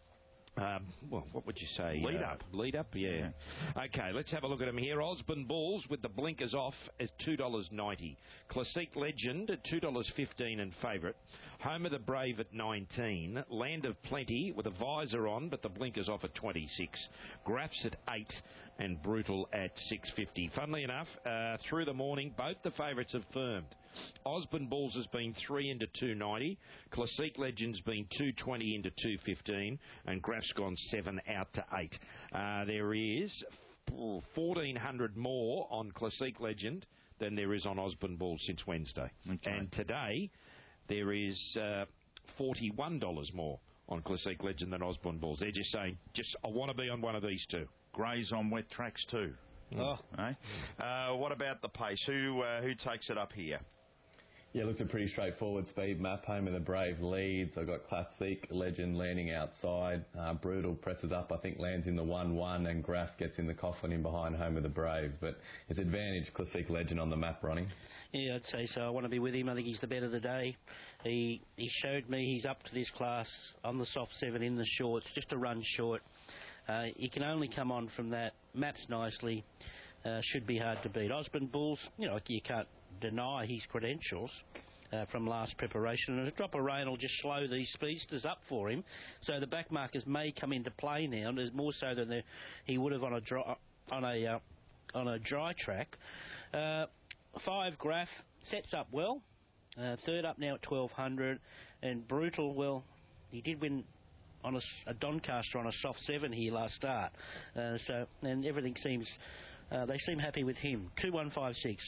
Um, well, what would you say? Lead uh, up. Lead up, yeah. yeah. Okay, let's have a look at them here. Osborne Bulls with the blinkers off is two dollars ninety. Classique Legend at two dollars fifteen and favourite. Home of the Brave at nineteen. Land of Plenty with a visor on, but the blinkers off at twenty-six. Graphs at eight and Brutal at six fifty. Funnily enough, uh, through the morning, both the favourites have firmed. Osborne Bulls has been three into two ninety. Classique Legend's been two twenty into two fifteen. And Graph's gone seven out to eight. Uh, there is fourteen hundred more on Classique Legend than there is on Osborne Bulls since Wednesday. Okay. And today, there is uh, forty-one dollars more on Classique Legend than Osborne Bulls. They're just saying, just I want to be on one of these two. Grays on wet tracks too. Oh. Eh? Uh, what about the pace? Who uh, who takes it up here? Yeah, looks a pretty straightforward speed map. Home of the Brave leads. I've got Classique Legend landing outside. Uh, Brutal presses up, I think lands in the one one, and Graph gets in the coffin in behind Home of the Brave. But it's advantage Classique Legend on the map, Ronnie. Yeah, I'd say so. I want to be with him. I think he's the bet of the day. He he showed me he's up to this class on the soft seven in the shorts, just a run short. Uh, he can only come on from that. Maps nicely. Uh, should be hard to beat. Osborne Bulls, you know, you can't deny his credentials uh, from last preparation. And a drop of rain will just slow these speedsters up for him. So the back markers may come into play now. There's more so than the, he would have on a dry, on a uh, on a dry track. Uh, five Graph sets up well. Uh, third up now at twelve hundred, and Brutal. Well, he did win on a, a Doncaster on a soft seven here last start. Uh, so and everything seems. Uh, they seem happy with him. two one five six.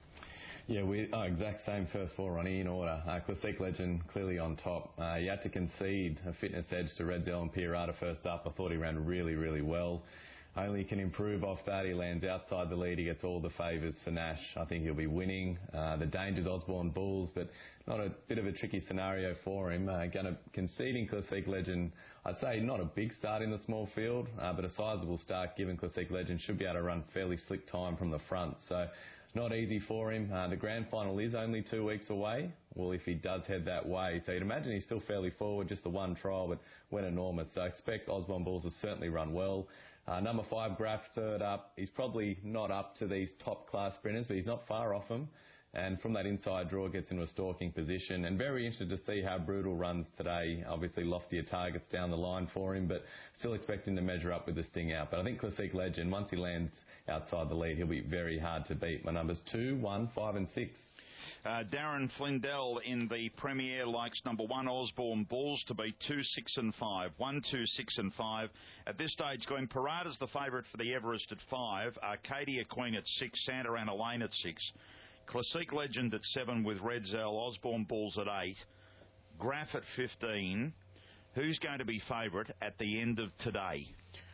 Yeah, we oh, exact same first four, Ronnie, in order. Uh, Classique Legend clearly on top. Uh, you had to concede a fitness edge to Red Zell and Pirata first up. I thought he ran really, really well. Only can improve off that. He lands outside the lead. He gets all the favours for Nash. I think he'll be winning. Uh, the danger's Osborne Bulls, but not a bit of a tricky scenario for him. Uh, going to conceding Classique Legend. I'd say not a big start in the small field, uh, but a sizable start given Classique Legend should be able to run fairly slick time from the front. So not easy for him. Uh, the grand final is only two weeks away. well, if he does head that way. So you'd imagine he's still fairly forward, just the one trial, but went enormous. So I expect Osborne Bulls to certainly run well. Uh, number five, Graf, third up. He's probably not up to these top-class sprinters, but he's not far off them. And from that inside draw, gets into a stalking position. And very interested to see how Brutal runs today. Obviously, loftier targets down the line for him, but still expecting to measure up with the sting out. But I think Classique Legend, once he lands outside the lead, he'll be very hard to beat. My numbers two, one, five and six. Uh, Darren Flindell in the Premier likes number one, Osborne Bulls, to beat two, six and five. One, two, six and five. At this stage, Glenn Parada's the favourite for the Everest at five. Arcadia Queen at six. Santa Ana Lane at six. Classique Legend at seven with Red Zell. Osborne Bulls at eight. Graf at fifteen. Who's going to be favourite at the end of today?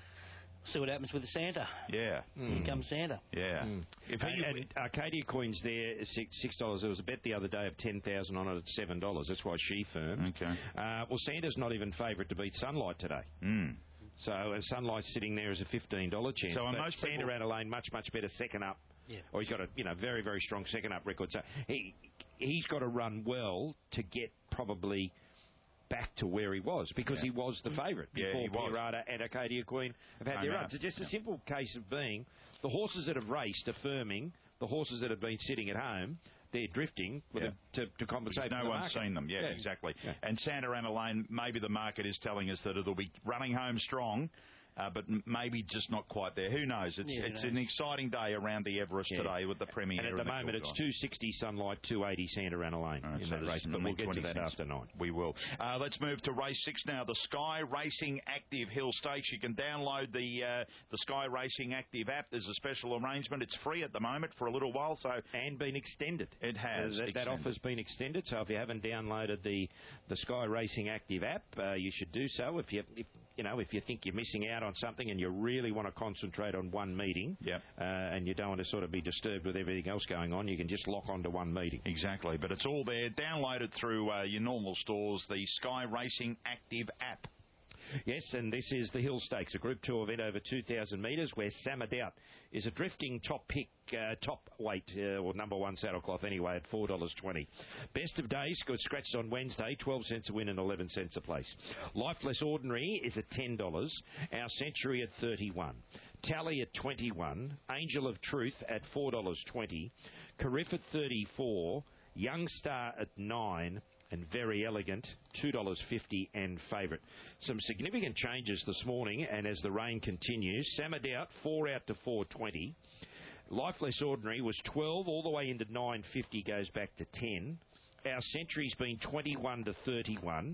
See what happens with the Santa. Yeah. Mm. Here comes Santa. Yeah. Mm. If and, he, and Arcadia Queen's there, six, six dollars. There was a bet the other day of ten thousand on it at seven dollars. That's why she firmed. Okay. Uh, well, Santa's not even favourite to beat Sunlight today. Mm. So, and Sunlight's sitting there as a fifteen dollars chance. So, but most Santa people... Ana Lane, much, much better second up. Yeah. Or he's got a, you know, very, very strong second up record. So, he, he's got to run well to get probably back to where he was, because yeah. he was the favourite yeah, before Pirata and Arcadia Queen have had I their know. runs. It's just yeah. a simple case of being the horses that have raced are firming, the horses that have been sitting at home, they're drifting with yeah. a, to, to compensate. No for the one's market. seen them. Yeah, yeah. exactly. Yeah. And Santa Ana Lane, maybe the market is telling us that it'll be running home strong. Uh, but m- maybe just not quite there. Who knows? It's yeah, it's knows. an exciting day around the Everest yeah. today with the Premier. And at the moment, it's two sixty Sunlight, two eighty Santa Ana Lane right, in so that race. But we'll get to that after nine. We will. Uh, let's move to race six now. The Sky Racing Active Hill Stakes. You can download the uh, the Sky Racing Active app. There's a special arrangement. It's free at the moment for a little while. So and been extended. It has. Uh, that, that offer's been extended. So if you haven't downloaded the the Sky Racing Active app, uh, you should do so. If you if you know if you think you're missing out on something and you really want to concentrate on one meeting, yep. uh, and you don't want to sort of be disturbed with everything else going on, you can just lock onto one meeting. Exactly, but it's all there. Download it through uh, your normal stores, the Sky Racing Active app. Yes, and this is the Hill Stakes, a Group two event over two thousand metres, where Samadout is a drifting top pick, uh, top weight, uh, or number one saddlecloth anyway, at four dollars twenty. Best of Days got scratched on Wednesday, twelve cents a win and eleven cents a place. Lifeless Ordinary is at ten dollars, Our Century at thirty-one. Tally at twenty-one, Angel of Truth at four dollars twenty, Carif at thirty-four, Young Star at nine, and Very Elegant, two dollars fifty and favourite. Some significant changes this morning, and as the rain continues, Samadout, four out to four twenty. Lifeless Ordinary was twelve, all the way into nine fifty, goes back to ten. Our Century's been twenty-one to thirty-one.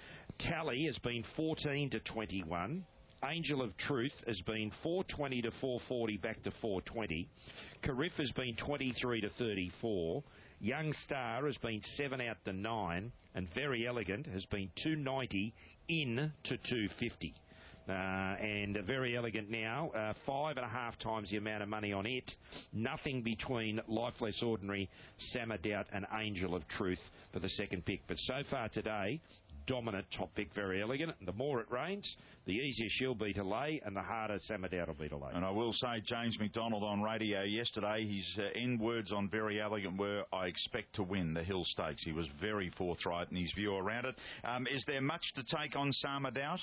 Tally has been fourteen to twenty-one. Angel of Truth has been four twenty to four forty, back to four twenty. Carif has been twenty-three to thirty-four. Young Star has been seven out to nine, and Very Elegant has been two ninety in to two fifty. Uh, and uh, Very Elegant now, uh, five and a half times the amount of money on it. Nothing between Lifeless Ordinary, Samadout, and Angel of Truth for the second pick. But so far today, dominant top pick, Very Elegant. The more it rains, the easier she'll be to lay, and the harder Samadout will be to lay. And I will say, James McDonald on radio yesterday, his uh, end words on Very Elegant were, I expect to win the Hill Stakes. He was very forthright in his view around it. Um, is there much to take on Samadout?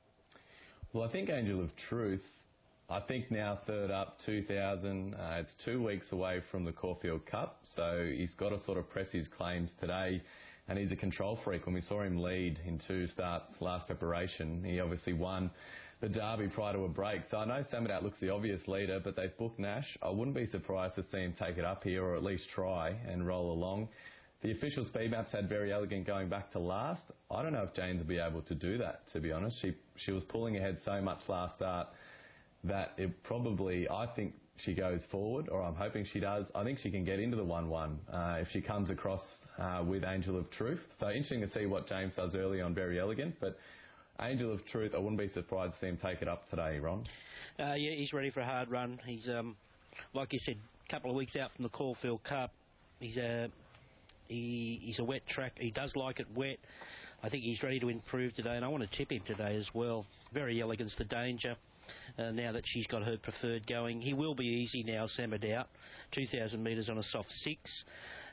Well, I think Angel of Truth, I think now third up, two thousand. Uh, it's two weeks away from the Caulfield Cup, so he's got to sort of press his claims today. And he's a control freak. When we saw him lead in two starts last preparation, he obviously won the Derby prior to a break. So I know Samadout looks the obvious leader, but they've booked Nash. I wouldn't be surprised to see him take it up here, or at least try and roll along. The official speed maps had Very Elegant going back to last. I don't know if Jane's will be able to do that, to be honest. She she was pulling ahead so much last start that it probably, I think she goes forward, or I'm hoping she does. I think she can get into the one one uh, if she comes across uh, with Angel of Truth. So interesting to see what James does early on Very Elegant. But Angel of Truth, I wouldn't be surprised to see him take it up today, Ron. Uh, yeah, he's ready for a hard run. He's, um, like you said, a couple of weeks out from the Caulfield Cup. He's a... He, he's a wet track. He does like it wet. I think he's ready to improve today, and I want to tip him today as well. Very Elegant's the danger. Uh, now that she's got her preferred going, he will be easy now. Samadout, two thousand metres on a soft six.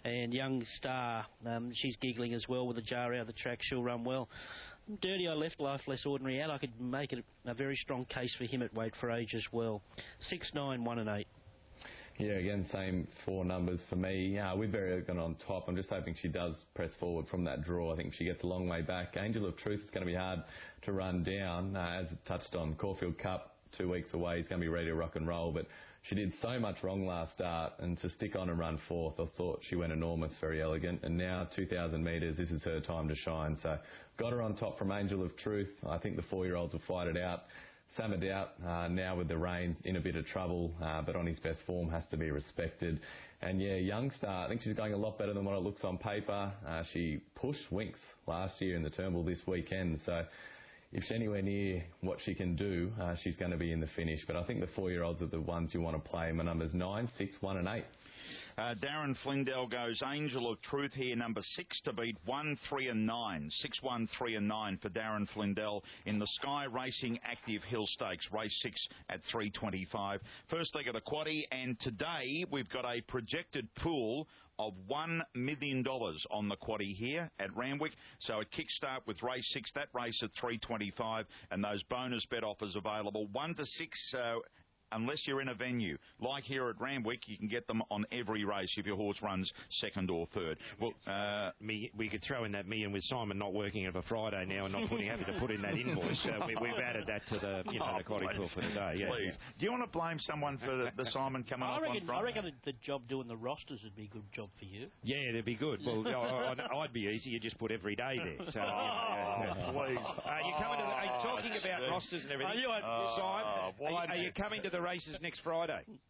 And Young Star, um, she's giggling as well with a jar out of the track. She'll run well. Dirty I left Life Less Ordinary out. I could make it a very strong case for him at weight for age as well. Six, nine, one and eight. Yeah, again, same four numbers for me. Uh, with Very Elegant on top, I'm just hoping she does press forward from that draw. I think she gets a long way back. Angel of Truth is going to be hard to run down. Uh, as it touched on, Caulfield Cup, two weeks away, he's going to be ready to rock and roll. But she did so much wrong last start, and to stick on and run fourth, I thought she went enormous, Very Elegant. And now, two thousand metres, this is her time to shine. So, got her on top from Angel of Truth. I think the four-year-olds will fight it out. Sam Adout, uh, now with the reins, in a bit of trouble, uh, but on his best form, has to be respected. And yeah, Young Star, I think she's going a lot better than what it looks on paper. Uh, she pushed Winks last year in the Turnbull this weekend, so if she's anywhere near what she can do, uh, she's going to be in the finish. But I think the four-year-olds are the ones you want to play. My numbers nine, six, one and eight. Uh, Darren Flindell goes Angel of Truth here, number six to beat one, three and nine. Six, one, three and nine for Darren Flindell in the Sky Racing Active Hill Stakes, race six at three twenty-five. First leg of the quaddie, and today we've got a projected pool of one million dollars on the quaddie here at Randwick. So a kickstart with race six, that race at three twenty-five, and those bonus bet offers available. One to six... Uh, Unless you're in a venue. Like here at Randwick, you can get them on every race if your horse runs second or third. Well, uh, Me, we could throw in that million with Simon not working of a Friday now and not putting, having to put in that invoice. Uh, we, we've added that to the, you know, oh, the quaddie pool for today. Yeah, please. yeah. Do you want to blame someone for the, the Simon coming I up reckon, on Friday? I reckon the, the job doing the rosters would be a good job for you. Yeah, that'd be good. Well, I, I, I'd be easy. You just put every day there. So, oh, yeah, yeah. please. Uh, you coming to the, are you talking Oh, about geez. rosters and everything? Are you, uh, Simon, oh, are, you, are you coming to the races next Friday?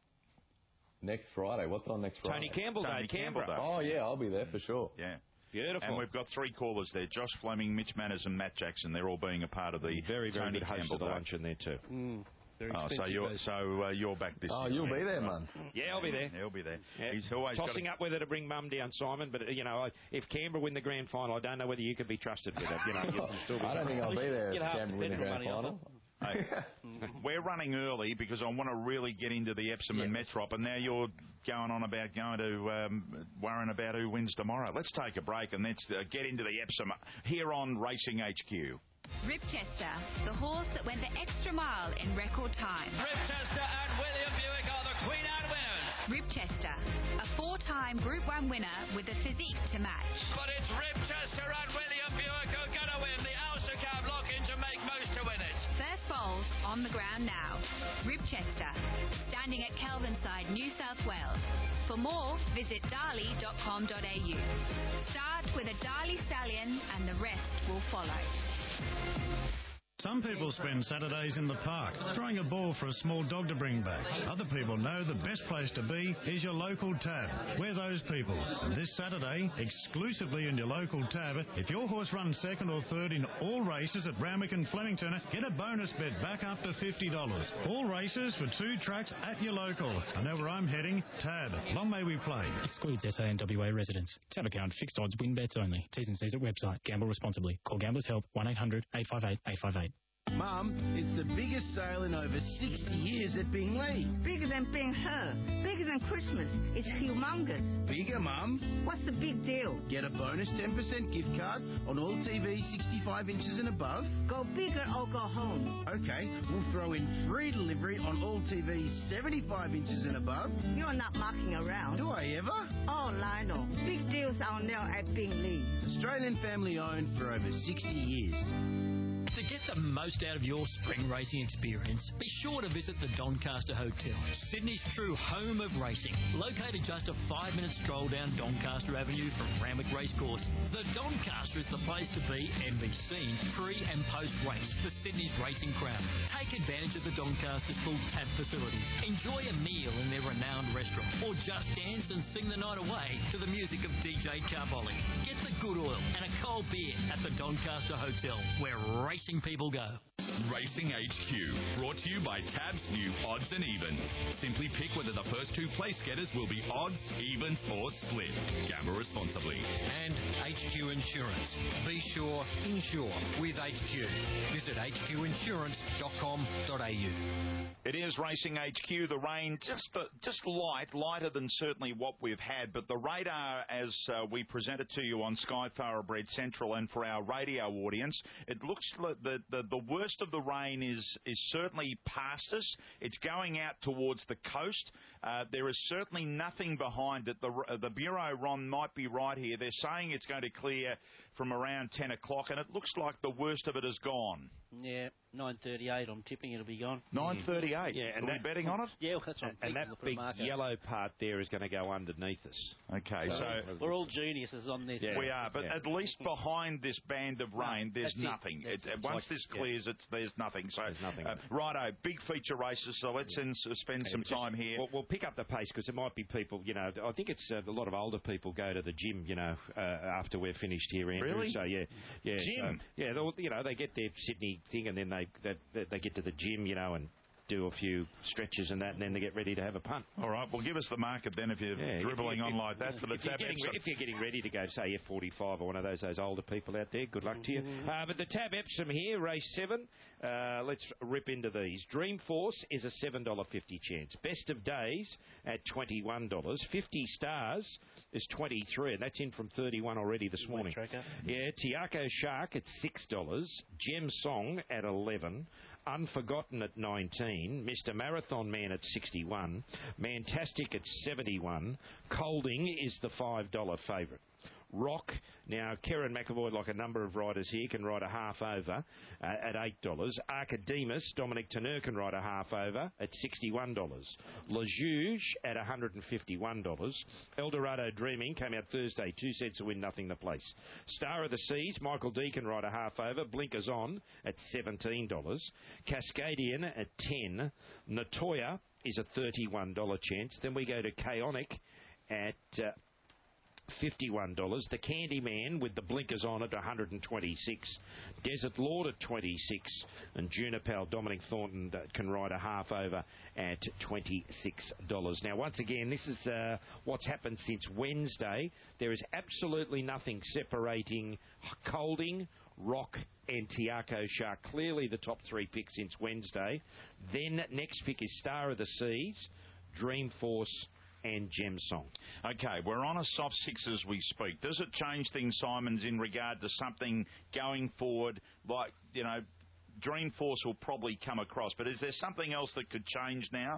Next Friday. What's on next Friday? Tony Campbell Tony Day, Campbell Canberra. Day. Oh, yeah, I'll be there for sure. Yeah. Beautiful. And we've got three callers there, Josh Fleming, Mitch Manners and Matt Jackson. They're all being a part of the very, very Tony good host Campbell of the Day. luncheon there too. Mm, very Oh, so expensive you're days. so uh, you're back this Oh, year. you'll be there, Right. man. Yeah, I'll be there. He'll be there. Yeah. He's always Tossing got up whether to bring Mum down, Simon, but, uh, you know, I, if Canberra win the grand final, I don't know whether you could be trusted with it. You know, you'll still be I don't think I'll be there if Get half Canberra the win the grand petrol money final. off Hey, we're running early because I want to really get into the Epsom and Metrop, and now you're going on about going to um, worrying about who wins tomorrow. Let's take a break and let's uh, get into the Epsom here on Racing H Q. Ribchester, the horse that went the extra mile in record time. Ribchester and William Buick are the Queen Anne winners. Ribchester, a four-time Group one winner with a physique to match. But it's Ribchester and William Buick who are going to win the Ulster Cab lock-in to make most to win it. First foals on the ground now. Ribchester, standing at Kelvinside, New South Wales. For more, visit darley dot com dot a u. Start with a Darley Stallion and the rest will follow. Some people spend Saturdays in the park, throwing a ball for a small dog to bring back. Other people know the best place to be is your local tab. We're those people. This Saturday, exclusively in your local tab, if your horse runs second or third in all races at Randwick and Flemington, get a bonus bet back up to fifty dollars. All races for two tracks at your local. I know where I'm heading, tab. Long may we play. Excludes S A and W A residents. Tab account, fixed odds, win bets only. T's and C's at website. Gamble responsibly. Call Gamblers Help one eight hundred eight five eight eight five eight. Mum, it's the biggest sale in over sixty years at Binglee. Bigger than Bing Her. Bigger than Christmas. It's humongous. Bigger, Mum? What's the big deal? Get a bonus ten percent gift card on all T Vs sixty-five inches and above. Go bigger or go home. Okay, we'll throw in free delivery on all T Vs seventy-five inches and above. You're not mucking around. Do I ever? Oh, Lionel. Big deals are now at Binglee. Australian family owned for over sixty years. To get the most out of your spring racing experience, be sure to visit the Doncaster Hotel, Sydney's true home of racing. Located just a five-minute stroll down Doncaster Avenue from Randwick Racecourse, the Doncaster is the place to be and be seen pre- and post-race for Sydney's racing crowd. Take advantage of the Doncaster's full tab facilities. Enjoy a meal in their renowned restaurant, or just dance and sing the night away to the music of D J Carbolic. Get the good oil and a cold beer at the Doncaster Hotel, where racing people go. Racing H Q, brought to you by Tab's new Odds and Evens. Simply pick whether the first two place getters will be odds, evens or split. Gamble responsibly. And H Q Insurance. Be sure, insure with H Q. Visit h q insurance dot com dot a u. It is Racing H Q. The rain just uh, just light, lighter than certainly what we've had. But the radar, as uh, we presented to you on Sky Thoroughbred Central and for our radio audience, it looks like the, the, the worst of the rain is, is certainly past us. It's going out towards the coast. Uh, there is certainly nothing behind it. The, the Bureau, Ron, might be right here. They're saying it's going to clear from around ten o'clock, and it looks like the worst of it is gone. Yeah, nine thirty-eight. I'm tipping it'll be gone. nine thirty-eight. Yeah, and Are we that, betting on it? Yeah, well, that's what I'm and thinking. that big yellow part there is going to go underneath us. Okay, so, so we're all geniuses on this. Yeah, we are, but yeah. at least behind this band of rain, no, there's it. nothing. It, It, once like, this yeah. clears, it's, there's nothing. So, there's nothing. Uh, righto, big feature races. So let's yeah. spend some yeah, time here. We'll, we'll pick up the pace because there might be people. You know, I think it's uh, a lot of older people go to the gym. You know, uh, after we're finished here, Andrew. Really? So yeah, yeah, Gym. So, yeah. You know, they get their Sydney thing and then they they, they get to the gym. You know, and do a few stretches and that, and then they get ready to have a punt. All right, well, give us the market then if you're yeah, dribbling if, if, on like that. If, for the if, you're getting, if you're getting ready to go, say, F forty-five or one of those those older people out there, good luck to you. Uh, but the Tab Epsom here, race seven, uh, let's rip into these. Dreamforce is a seven dollars fifty chance. Best of Days at twenty-one dollars. fifty Stars is twenty-three, and that's in from thirty-one already this morning. Yeah, Tiako Shark at six dollars. Gem Song at eleven. Unforgotten at nineteen, Mister Marathon Man at sixty-one, Mantastic at seventy-one, Colding is the five dollars favourite. Rock, now Karen McAvoy, like a number of riders here, can ride a half over uh, at eight dollars. Archidemus, Dominic Tanner can ride a half over at sixty-one dollars. Le Juge at one hundred fifty-one dollars. Eldorado Dreaming came out Thursday, two cents to win, nothing the place. Star of the Seas, Michael D can ride a half over. Blinkers On at seventeen dollars. Cascadian at ten dollars. Natoya is a thirty-one dollars chance. Then we go to Chaonic at Uh, fifty-one dollars. The Candyman with the blinkers on at one hundred twenty-six. Desert Lord at twenty-six. And Junipal Dominic Thornton can ride a half over at twenty-six dollars. Now, once again, this is uh, what's happened since Wednesday. There is absolutely nothing separating Colding, Rock and Tiako Shark. Clearly the top three picks since Wednesday. Then next pick is Star of the Seas, Dreamforce and Gem Song. Okay, we're on a soft six as we speak. Does it change things, Simons, in regard to something going forward? Like, you know, Dreamforce will probably come across, but is there something else that could change now?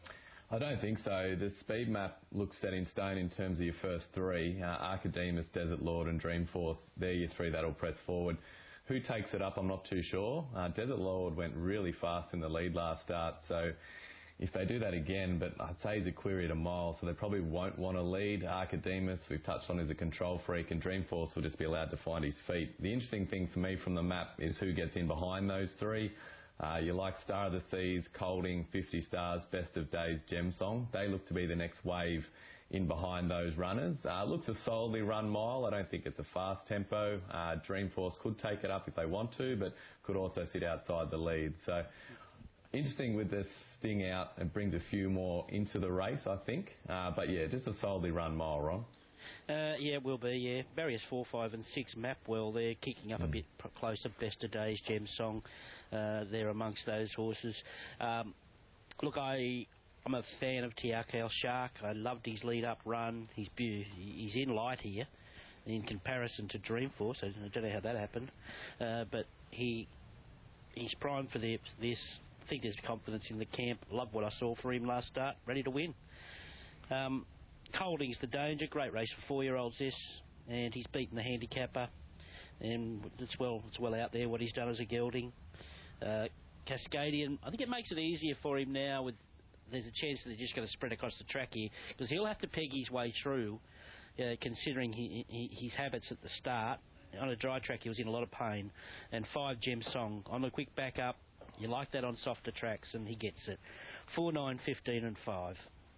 I don't think so. The speed map looks set in stone in terms of your first three. Uh, Archidemus, Desert Lord and Dreamforce, they're your three that'll press forward. Who takes it up, I'm not too sure. Uh, Desert Lord went really fast in the lead last start, so if they do that again, but I'd say he's a query at a mile, so they probably won't want to lead. Archidemus, we've touched on, is a control freak, and Dreamforce will just be allowed to find his feet. The interesting thing for me from the map is who gets in behind those three. Uh, you like Star of the Seas, Colding, fifty Stars, Best of Days, Gem Song. They look to be the next wave in behind those runners. Uh, looks a solidly run mile. I don't think it's a fast tempo. Uh, Dreamforce could take it up if they want to, but could also sit outside the lead. So interesting with this thing out, it brings a few more into the race, I think. Uh, but yeah, just a solidly run mile, Ron. Uh, yeah, it will be, yeah. Barriers four, five and six map well. They're kicking up mm. a bit closer. Best of Days, Gem Song, uh, they're amongst those horses. Um, look, I, I'm a fan of Tiako Shark. I loved his lead-up run. He's he's in light here in comparison to Dreamforce. I don't know how that happened. Uh, but he he's primed for the, this. I think there's confidence in the camp. Love what I saw for him last start. Ready to win. Um, Colding's the danger. Great race for four-year-olds this, and he's beaten the handicapper, and it's well, it's well out there what he's done as a gelding. Uh, Cascadian, I think it makes it easier for him now. With there's a chance that they're just going to spread across the track here because he'll have to peg his way through, uh, considering he, he, his habits at the start. On a dry track, he was in a lot of pain. And five Gem Song on a quick back up. You like that on softer tracks, and he gets it. Four, nine, fifteen, and five.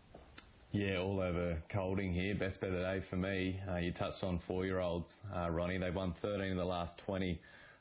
Yeah, all over Colding here. Best bet of the day for me. Uh, you touched on four-year-olds, uh, Ronnie. They've won thirteen of the last twenty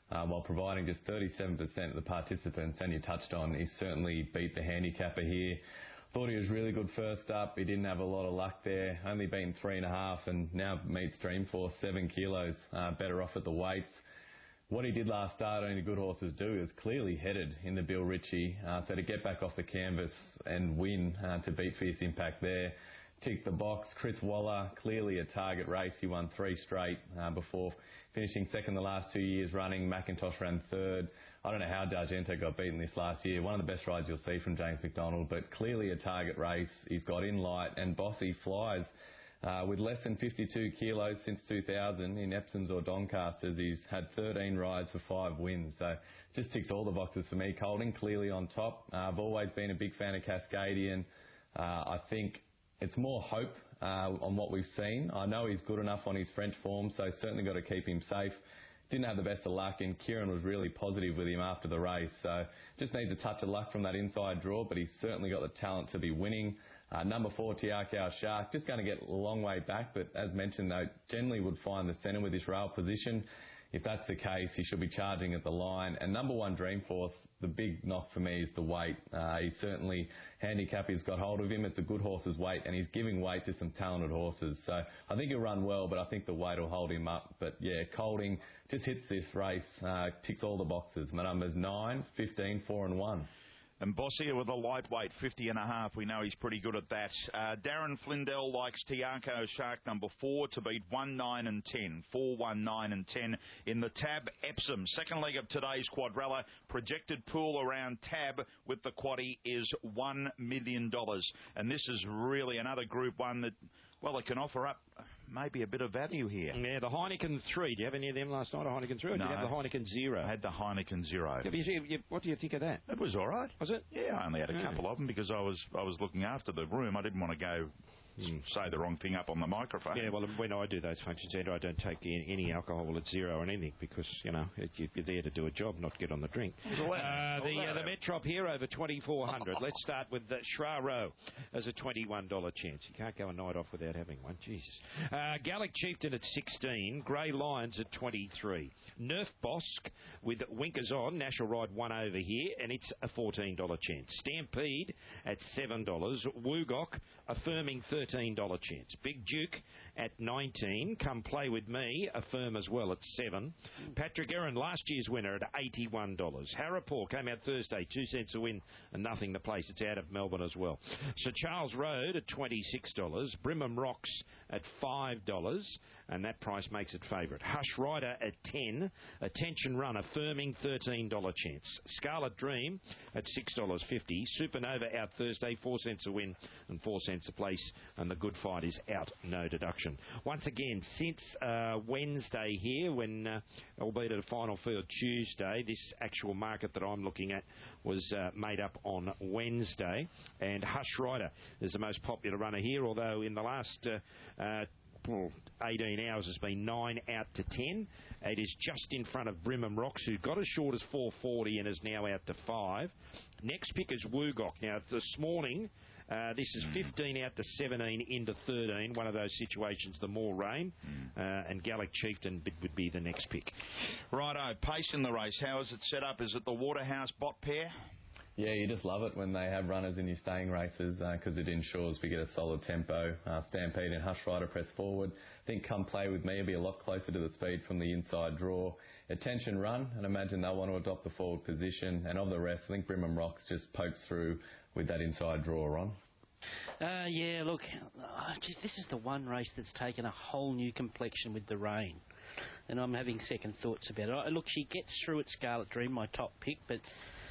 uh, while providing just thirty-seven percent of the participants, and you touched on, he certainly beat the handicapper here. Thought he was really good first up. He didn't have a lot of luck there. Only beaten three and a half, and now meets Dreamforce seven kilos uh, better off at the weights. What he did last start, only good horses do, is clearly headed in the Bill Ritchie. Uh, so to get back off the canvas and win uh, to beat Fierce Impact there, ticked the box. Chris Waller, clearly a target race. He won three straight uh, before finishing second the last two years running. McIntosh ran third. I don't know how D'Argento got beaten this last year. One of the best rides you'll see from James McDonald, but clearly a target race. He's got in light, and Bossy flies. Uh, with less than fifty-two kilos since two thousand in Epsoms or Doncasters, he's had thirteen rides for five wins. So just ticks all the boxes for me. Colding clearly on top. Uh, I've always been a big fan of Cascadian. Uh, I think it's more hope uh, on what we've seen. I know he's good enough on his French form, so certainly got to keep him safe. Didn't have the best of luck, and Kieran was really positive with him after the race. So just needs a touch of luck from that inside draw, but he's certainly got the talent to be winning. Uh, number four, Tiakau Shark, just going to get a long way back, but as mentioned, though, generally would find the centre with his rail position. If that's the case, he should be charging at the line. And number one, Dreamforce, the big knock for me is the weight. Uh, he certainly, handicap has got hold of him. It's a good horse's weight, and he's giving weight to some talented horses. So I think he'll run well, but I think the weight will hold him up. But yeah, Colding just hits this race, uh, ticks all the boxes. My number's nine, fifteen, four and one. And Bossier with a lightweight, fifty and a half. We know he's pretty good at that. Uh, Darren Flindell likes Tiakau Shark number four to beat one, nine and ten. four, one, nine and ten in the Tab Epsom. Second leg of today's quadrella. Projected pool around Tab with the quaddie is one million dollars. And this is really another Group one that, well, it can offer up maybe a bit of value here. Yeah, the Heineken three. Do you have any of them last night, a Heineken three, or no, did you have the Heineken zero? I had the Heineken zero. Yeah, you, you, what do you think of that? It was all right. Was it? Yeah, I only had a yeah. couple of them because I was I was looking after the room. I didn't want to go mm. say the wrong thing up on the microphone. Yeah, well, when I do those functions, Andrew, I don't take any, any alcohol at zero or anything because, you know, it, you're there to do a job, not get on the drink. Well, uh, the uh, the Metrop here over twenty-four hundred. Let's start with the Shra Row as a twenty-one dollars chance. You can't go a night off without having one. Jesus. Uh, Gallic Chieftain at sixteen. Grey Lions at twenty-three. Nerf Bosk with Winkers on. National Ride one over here, and it's a fourteen dollars chance. Stampede at seven dollars. Woogok affirming thirteen dollars chance. Big Duke at nineteen. Come Play With Me, affirm as well at seven. Patrick Aaron, last year's winner at eighty-one dollars. Harapur came out Thursday, two cents a win and nothing to place. It's out of Melbourne as well. Sir Charles Road at twenty-six dollars. Brimham Rocks at five dollars, and that price makes it favourite. Hush Rider at ten dollars. Attention Run affirming thirteen dollars chance. Scarlet Dream at six dollars fifty. Supernova out Thursday, four cents a win and four cents a place, and the Good Fight is out, no deduction. Once again, since uh, Wednesday here, when uh, albeit at a final field Tuesday, this actual market that I'm looking at was uh, made up on Wednesday, and Hush Rider is the most popular runner here, although in the last uh, uh, eighteen hours has been nine out to ten. It is just in front of Brimham Rocks, who got as short as four forty and is now out to five. Next pick is Woogok. Now, this morning, uh, this is fifteen out to seventeen into thirteen, one of those situations, the more rain, uh, and Gallic Chieftain would be the next pick. Righto, pace in the race. How is it set up? Is it the Waterhouse bot pair? Yeah, you just love it when they have runners in your staying races because uh, it ensures we get a solid tempo. Uh, Stampede and Hush Rider press forward. I think Come Play With Me will be a lot closer to the speed from the inside draw. Attention Run, and imagine they'll want to adopt the forward position. And of the rest, I think Brimham Rocks just pokes through with that inside draw on. Uh, yeah, look, uh, geez, this is the one race that's taken a whole new complexion with the rain. And I'm having second thoughts about it. Uh, look, she gets through at Scarlet Dream, my top pick, but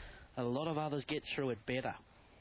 a lot of others get through it better.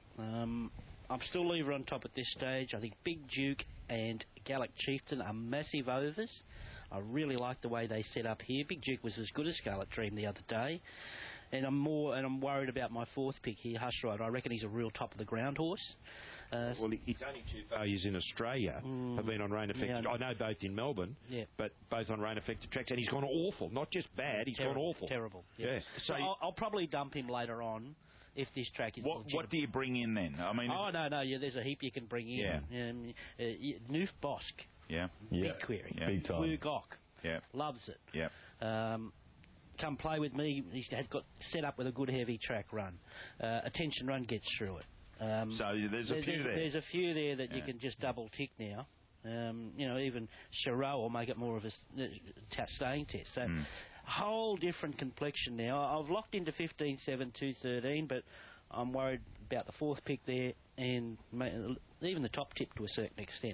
Um, I'm still leave her on top at this stage. I think Big Duke and Gallic Chieftain are massive overs. I really like the way they set up here. Big Duke was as good as Scarlet Dream the other day. And I'm more, and I'm worried about my fourth pick here, Hush Rider. I reckon he's a real top of the ground horse. Uh, well, his only two failures in Australia mm, have been on rain-affected. Yeah, I know both in Melbourne, yeah. but both on rain-affected tracks, and he's gone awful. Not just bad, he's terrible, gone awful. Terrible. Yeah. yeah. So, so I'll, I'll probably dump him later on if this track is. What, what do you bring in then? I mean, oh no, no, yeah, there's a heap you can bring in. Yeah. Um, uh, Noof Bosk. Yeah. Big yeah. query. Yeah. Big time. Woogok. Yeah. Loves it. Yeah. Um, come play with me. He's had got set up with a good heavy track run. Uh, attention Run gets through it. Um, so there's a there's, few there. There's a few there that yeah. you can just double tick now. Um, you know, even Chiro will make it more of a t- staying test. So, mm. whole different complexion now. I've locked into fifteen seven two thirteen, but I'm worried about the fourth pick there and even the top tip to a certain extent.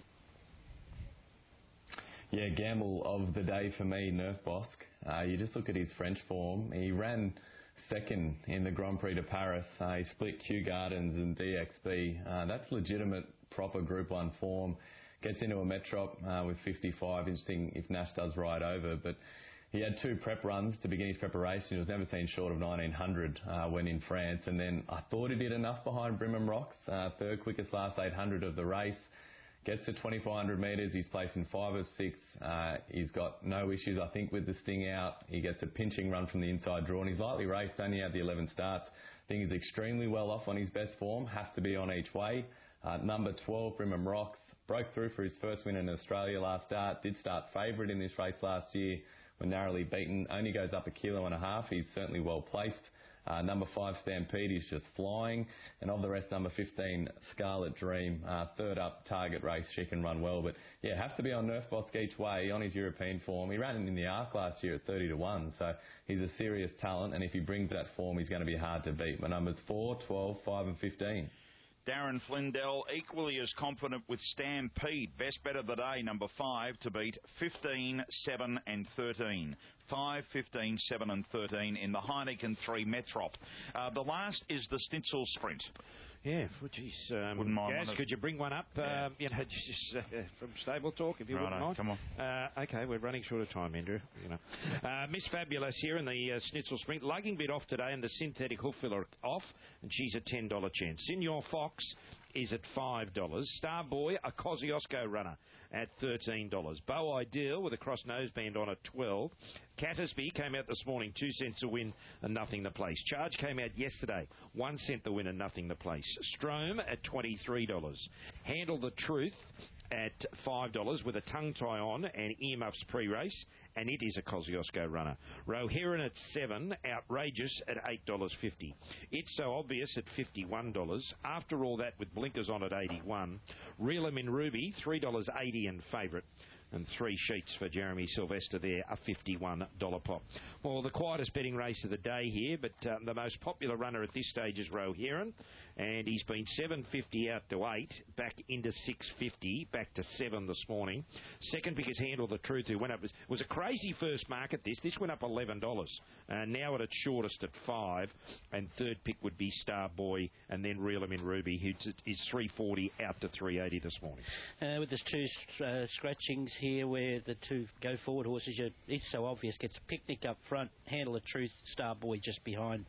Yeah, gamble of the day for me, Nerf Bosk. Uh, you just look at his French form. He ran second in the Grand Prix de Paris. Uh, he split Kew Gardens and D X B. Uh, that's legitimate, proper Group one form. Gets into a Metrop uh, with fifty-five. Interesting if Nash does ride over. But he had two prep runs to begin his preparation. He was never seen short of nineteen hundred uh, when in France. And then I thought he did enough behind Brimham Rocks. Uh, third quickest last eight hundred of the race. Gets to twenty-four hundred metres, he's placed in five of six. Uh, he's got no issues, I think, with the sting out. He gets a pinching run from the inside draw, and he's lightly raced, only had the eleven starts. I think he's extremely well off on his best form, has to be on each way. Uh, number twelve, Brimham Rocks, broke through for his first win in Australia last start, did start favourite in this race last year, when narrowly beaten, only goes up a kilo and a half. He's certainly well placed. Uh, number five, Stampede, is just flying. And of the rest, number fifteen, Scarlet Dream, uh, third up target race. She can run well. But, yeah, have to be on Nerf Bosk each way on his European form. He ran in the Arc last year at thirty to one, so he's a serious talent. And if he brings that form, he's going to be hard to beat. My numbers four, twelve, five and fifteen. Darren Flindell equally as confident with Stampede. Best bet of the day, number five, to beat fifteen, seven and thirteen. five, fifteen, seven and thirteen in the Heineken three Metrop. Uh, the last is the Schnitzel Sprint. Yeah, well, geez. Um, wouldn't mind Gaz, could you bring one up? Yeah. Um, you know, just uh, from Stable Talk, if you Righto, wouldn't mind. come on. Uh, okay, we're running short of time, Andrew. You know, uh, Miss Fabulous here in the uh, Schnitzel Sprint, lugging bit off today, and the synthetic hoof filler off, and she's a ten dollar chance. Senior Fox is at five dollars. Starboy, a Kosciuszko runner, at thirteen dollars. Bow Ideal with a cross noseband on at twelve dollars. Cattersby came out this morning, two cents a win and nothing the place. Charge came out yesterday, one cent the win and nothing the place. Strome at twenty-three dollars. Handle the Truth at five dollars with a tongue tie on and earmuffs pre-race, and it is a Kosciuszko runner. Rohirrim at seven dollars, Outrageous at eight dollars fifty. It's So Obvious at fifty-one dollars. After all that, with blinkers on at eighty-one dollars. Reel 'em in Ruby, three dollars eighty and favourite. And three sheets for Jeremy Sylvester there, a fifty-one dollar pop. Well, the quietest betting race of the day here, but um, the most popular runner at this stage is Rohirrim, and he's been seven fifty out to eight, back into six fifty, back to seven this morning. Second pick is Handle the Truth, who went up. It was a crazy first market, this. This went up eleven dollars. Uh, now at its shortest at five, and third pick would be Starboy, and then Reel 'em in Ruby, who is three forty out to three eighty this morning. Uh, with those two uh, scratchings here where the two go forward horses, It's So Obvious gets a Picnic up front, Handle the Truth, Starboy just behind.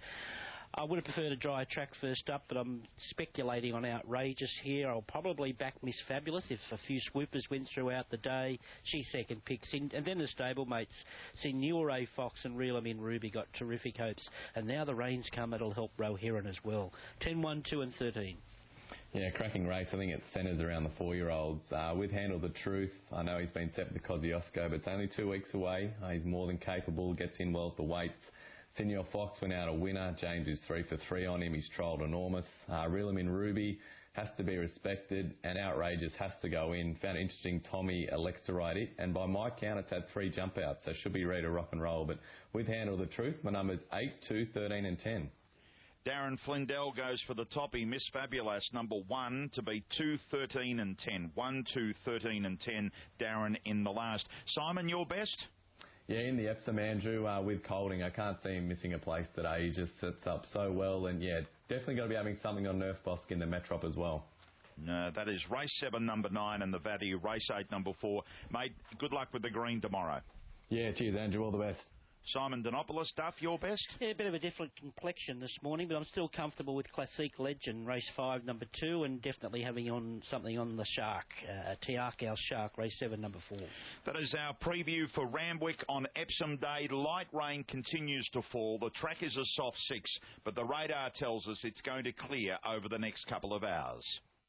I would have preferred a dry track first up, but I'm speculating on Outrageous here. I'll probably back Miss Fabulous if a few swoopers went throughout the day. She's second picks in. And then the stablemates, Signore Fox and Reel 'em in Ruby got terrific hopes. And now the rains come, it'll help Rohirrim as well. ten, one, two and thirteen. Yeah, cracking race. I think it centres around the four-year-olds. Uh, with Handle the Truth, I know he's been set with the Kosciuszko, but it's only two weeks away. Uh, he's more than capable, gets in well at the weights. Senior Fox went out a winner. James is three for three on him. He's trolled enormous. Uh, Reel 'em in Ruby has to be respected, and Outrageous has to go in. Found it interesting, Tommy elects to ride it, and by my count, it's had three jump outs, so should be ready to rock and roll. But with Handle the Truth, my numbers eight, two, thirteen and ten. Darren Flindell goes for the toppy. Miss Fabulous, number one, to be two, thirteen and ten. one, two, thirteen and ten. Darren in the last. Simon, your best? Yeah, in the Epsom, Andrew, uh, with Colding. I can't see him missing a place today. He just sets up so well. And, yeah, definitely got to be having something on Nerf Bosk in the Metrop as well. No, that is race seven, number nine, and the value, race eight, number four. Mate, good luck with the green tomorrow. Yeah, cheers, Andrew. All the best. Simon Dinopoulos, Duff, your best? Yeah, a bit of a different complexion this morning, but I'm still comfortable with Classique Legend, race five, number two, and definitely having on something on the Shark, uh, Tiakau Shark, race seven, number four. That is our preview for Randwick on Epsom Day. Light rain continues to fall. The track is a soft six, but the radar tells us it's going to clear over the next couple of hours.